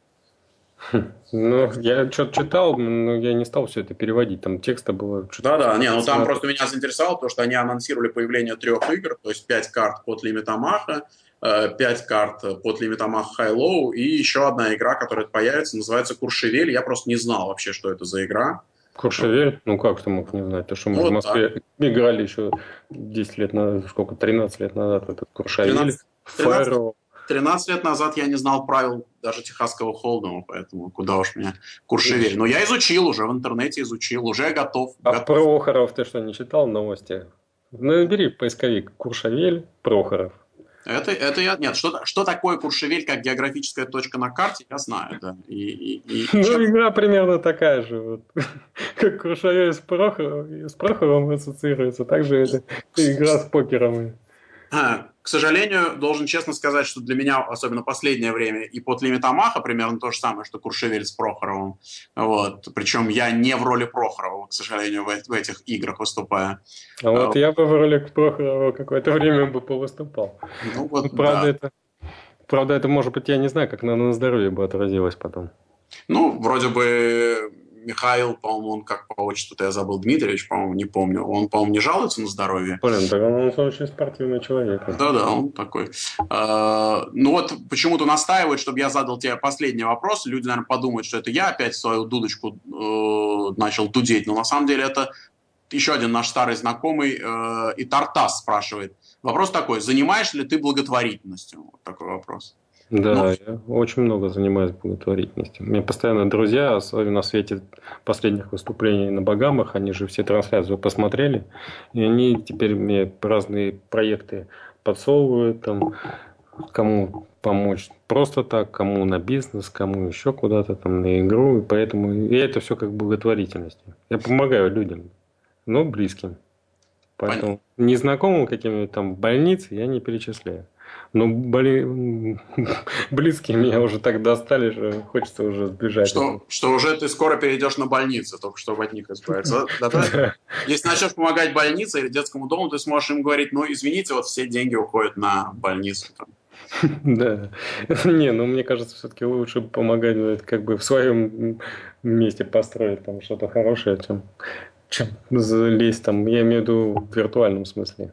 Ну, я что-то читал, но я не стал все это переводить. Там текста было... Да-да, не, ну там просто меня заинтересовало, потому что они анонсировали появление трех игр, то есть пять карт под лимит Амаха, пять карт под лимит Амаха High-Low и еще одна игра, которая появится, называется Куршевель. Я просто не знал вообще, что это за игра. Куршевель? Ну, как ты мог не знать? То, что мы ну, в Москве так. играли еще десять лет назад, сколько, тринадцать лет назад в этот Куршевель. тринадцать лет назад я не знал правил даже техасского холдема, поэтому куда уж меня Куршевель. Но я изучил уже, в интернете изучил, уже готов. А готов. Прохоров ты что, не читал новости? Ну, бери поисковик Куршевель, Прохоров. Это, это я... Нет, что, что такое Куршевель как географическая точка на карте, я знаю, да. И, и, и, ну, чем... игра примерно такая же. Вот. Как Куршевель с Прохоровым, с Прохоровым ассоциируется, также это игра с покером. А, к сожалению, должен честно сказать, что для меня, особенно последнее время, и под лимит Амаха примерно то же самое, что Куршевель с Прохоровым. Вот. Причем я не в роли Прохорова, к сожалению, в, в этих играх выступаю. А вот я бы в роли Прохорова какое-то время бы повыступал. Ну, вот, правда, да. это, правда, это, может быть, я не знаю, как на, на здоровье бы отразилось потом. Ну, вроде бы Михаил, по-моему, он как по отчеству-то я забыл, Дмитриевич, по-моему, не помню. Он, по-моему, не жалуется на здоровье. Блин, так он очень спортивный человек. Да-да, он такой. А, ну вот почему-то настаивает, чтобы я задал тебе последний вопрос. Люди, наверное, подумают, что это я опять свою дудочку э, начал дудеть. Но на самом деле это еще один наш старый знакомый э, и Тартас спрашивает. Вопрос такой, занимаешься ли ты благотворительностью? Вот такой вопрос. Да, ну, я очень много занимаюсь благотворительностью. У меня постоянно друзья, особенно в свете последних выступлений на Багамах, они же все трансляции посмотрели, и они теперь мне разные проекты подсовывают, там, кому помочь просто так, кому на бизнес, кому еще куда-то, там, на игру, и поэтому и это все как благотворительность. Я помогаю людям, но близким. Поэтому Понятно. Незнакомым каким-нибудь там больниц я не перечисляю. Но боли... близкие меня уже так достали, что хочется уже сбежать. Что, что уже ты скоро перейдешь на больницу, только чтобы от них избавиться. Если начнешь помогать больнице или детскому дому, ты сможешь им говорить, ну, извините, вот все деньги уходят на больницу. Да. Не, ну, мне кажется, все-таки лучше помогать как бы в своем месте построить там что-то хорошее, чем, чем залезть там, я имею в виду в виртуальном смысле.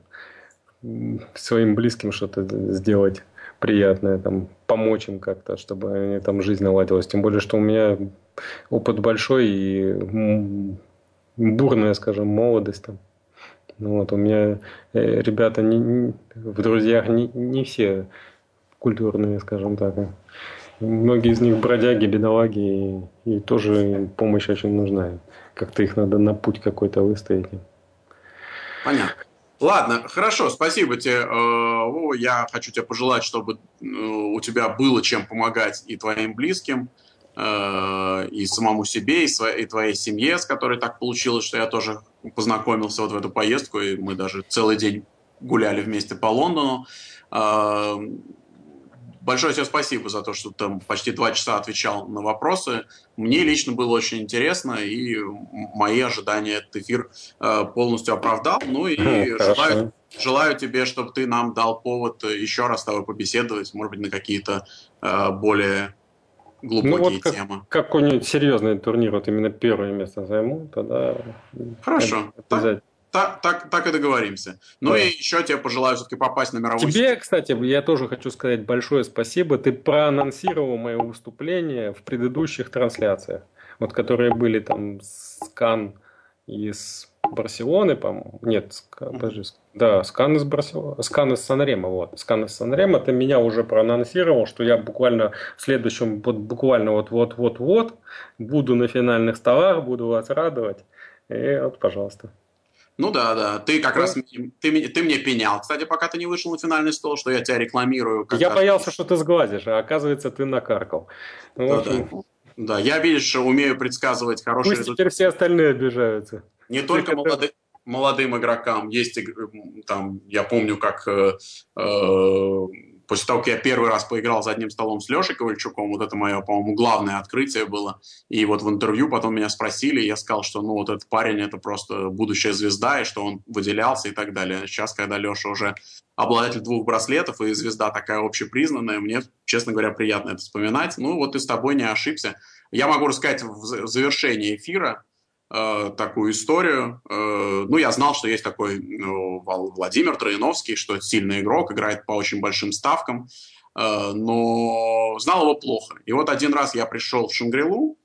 Своим близким что-то сделать приятное, там, помочь им как-то, чтобы они, там жизнь наладилась. Тем более, что у меня опыт большой и бурная, скажем, молодость. Там. Ну, вот, у меня ребята не, не, в друзьях не, не все культурные, скажем так. Многие из них бродяги, бедолаги, и, и тоже помощь очень нужна. Как-то их надо на путь какой-то выставить. Понятно. Ладно, хорошо, спасибо тебе. Я хочу тебе пожелать, чтобы у тебя было чем помогать и твоим близким, и самому себе, и своей, и твоей семье, с которой так получилось, что я тоже познакомился вот в эту поездку, и мы даже целый день гуляли вместе по Лондону. Большое тебе спасибо за то, что ты там почти два часа отвечал на вопросы. Мне лично было очень интересно, и мои ожидания этот эфир э, полностью оправдал. Ну и желаю, желаю тебе, чтобы ты нам дал повод еще раз с тобой побеседовать, может быть, на какие-то э, более глубокие ну, вот как, темы. Какой-нибудь серьезный турнир, вот именно первое место займу, тогда... Хорошо. Так, так, так, так и договоримся. Ну Да. и еще тебе пожелаю все-таки попасть на мировой... Тебе, кстати, я тоже хочу сказать большое спасибо. Ты проанонсировал мое выступление в предыдущих трансляциях, вот которые были там с Кан из Барселоны, по-моему. Нет, ска- подожди, ск- да, Скан из Барселоны, Скан из Сан-Ремо, вот. Скан из Сан-Ремо, ты меня уже проанонсировал, что я буквально в следующем, вот буквально вот-вот-вот-вот буду на финальных столах, буду вас радовать. И вот, пожалуйста. Ну да, да. Ты как раз Ну, м- ты, ме- ты мне пенял, кстати, пока ты не вышел на финальный стол, что я тебя рекламирую как я даже... боялся, что ты сглазишь, а оказывается, ты накаркал. Ну, в Да, да. общем, Да, я, видишь, умею предсказывать хорошие пусть теперь результаты. все остальные обижаются. Не Те, только которые... молоды- молодым игрокам. Есть, иг- там, я помню, как э, э, после того, как я первый раз поиграл за одним столом с Лешей Ковальчуком, вот это мое, по-моему, главное открытие было. И вот в интервью потом меня спросили, и я сказал, что ну вот этот парень это просто будущая звезда, и что он выделялся и так далее. Сейчас, когда Леша уже обладатель двух браслетов, и звезда такая общепризнанная, мне, честно говоря, приятно это вспоминать. Ну вот и с тобой не ошибся. Я могу рассказать в в завершении эфира, э, такую историю. Э, ну, я знал, что есть такой ну, Владимир Троиновский, что сильный игрок, играет по очень большим ставкам, э, но знал его плохо. И вот один раз я пришел в Шангрилу,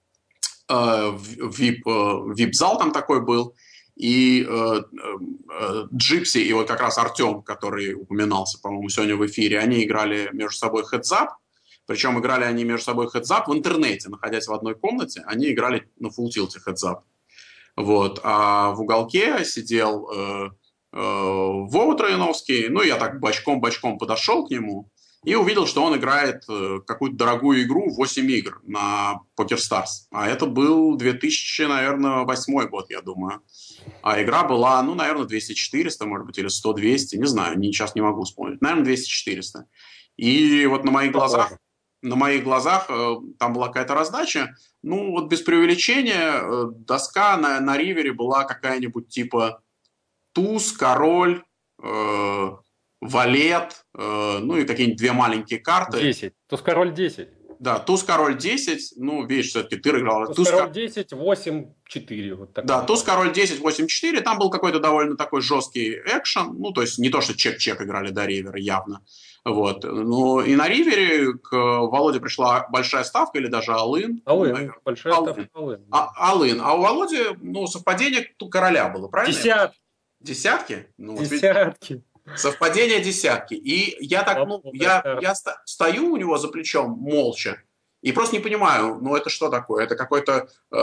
э, в вип, э, вип-зал там такой был, и э, э, Джипси и вот как раз Артем, который упоминался, по-моему, сегодня в эфире, они играли между собой хедзап, причем играли они между собой хедзап в интернете, находясь в одной комнате, они играли на фултилте хедзап. Вот. А в уголке сидел э, э, Вова Троиновский. Ну, я так бочком-бочком подошел к нему и увидел, что он играет э, какую-то дорогую игру, восемь игр на PokerStars. А это был две тысячи, наверное, восьмой год, я думаю. А игра была, ну, наверное, двести-четыреста, может быть, или сто-двести, не знаю, сейчас не могу вспомнить. Наверное, двести-четыреста. И вот на моих глазах, Похоже. на моих глазах э, там была какая-то раздача. Ну, вот без преувеличения, э, доска на, на ривере была какая-нибудь типа туз, король, э, валет, э, ну и какие-нибудь две маленькие карты. десять. Туз король десять. Да, туз, король десять, ну, видишь, все-таки ты играл. Туз Туз, король десять, восемь, четыре. Вот да, такая туз, карта. король десять, восемь, четыре, там был какой-то довольно такой жесткий экшен, ну, то есть не то, что чек-чек играли до ривера, явно. Вот. Ну, и на ривере к Володе пришла большая ставка, или даже Алын. Ну, Алын. наверное, Большая ставка Алын. Алын. А, Алын. А у Володи, ну, совпадение короля было, правильно? Десятки. Десятки? Ну, вот видишь. Десятки. Совпадение десятки. И я так, ну, Лапотая я, карта. я ста- стою у него за плечом молча и просто не понимаю, ну, это что такое? Это какой-то э,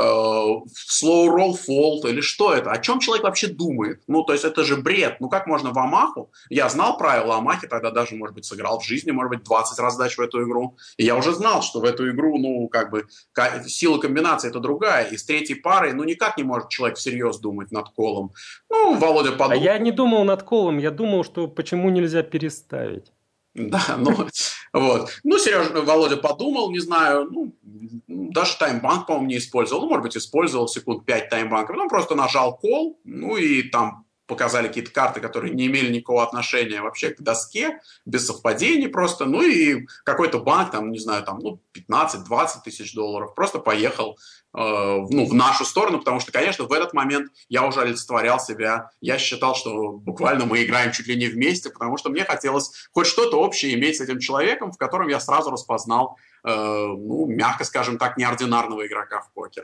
slow roll fault или что это? О чем человек вообще думает? Ну, то есть это же бред. Ну, как можно в Амаху? Я знал правила Амахи, тогда даже, может быть, сыграл в жизни, может быть, двадцать раздач в эту игру. И я уже знал, что в эту игру, ну, как бы, ка- сила комбинации это другая. И с третьей парой, ну, никак не может человек всерьез думать над колом. Ну, Володя А подумал. я не думал над колом, я думал, что почему нельзя переставить. Да, ну, вот. Ну, Сережа, Володя подумал, не знаю, ну, даже таймбанк, по-моему, не использовал. Ну, может быть, использовал секунд пять таймбанка. Потом просто нажал кол, ну, и там показали какие-то карты, которые не имели никакого отношения вообще к доске, без совпадений просто. Ну, и какой-то банк, там, не знаю, там, ну, пятнадцать-двадцать тысяч долларов просто поехал э, ну, в нашу сторону, потому что, конечно, в этот момент я уже олицетворял себя. Я считал, что буквально мы играем чуть ли не вместе, потому что мне хотелось хоть что-то общее иметь с этим человеком, в котором я сразу распознал, э, ну, мягко скажем так, неординарного игрока в покер.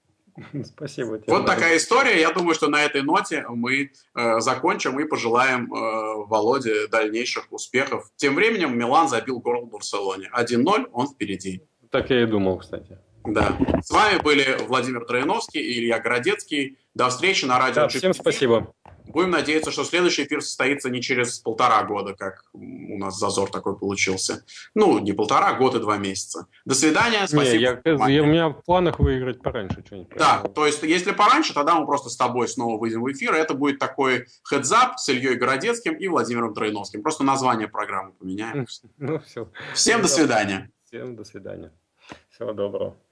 Спасибо тебе. Вот такая история. Я думаю, что на этой ноте мы э, закончим и пожелаем э, Володе дальнейших успехов. Тем временем Милан забил гол в Барселоне. один ноль, он впереди. Так я и думал, кстати. Да. С вами были Владимир Троиновский и Илья Городецкий. До встречи на радио Да, джи пи всем ти. спасибо. Будем надеяться, что следующий эфир состоится не через полтора года, как у нас зазор такой получился. Ну, не полтора, год и два месяца. До свидания, спасибо. Не, я, за внимание. я, у меня в планах выиграть пораньше что-нибудь. Да, то есть, если пораньше, тогда мы просто с тобой снова выйдем в эфир. И это будет такой хедзап с Ильей Городецким и Владимиром Троиновским. Просто название программы поменяем. Ну, все. Всем до свидания. Всем до свидания. Всего доброго.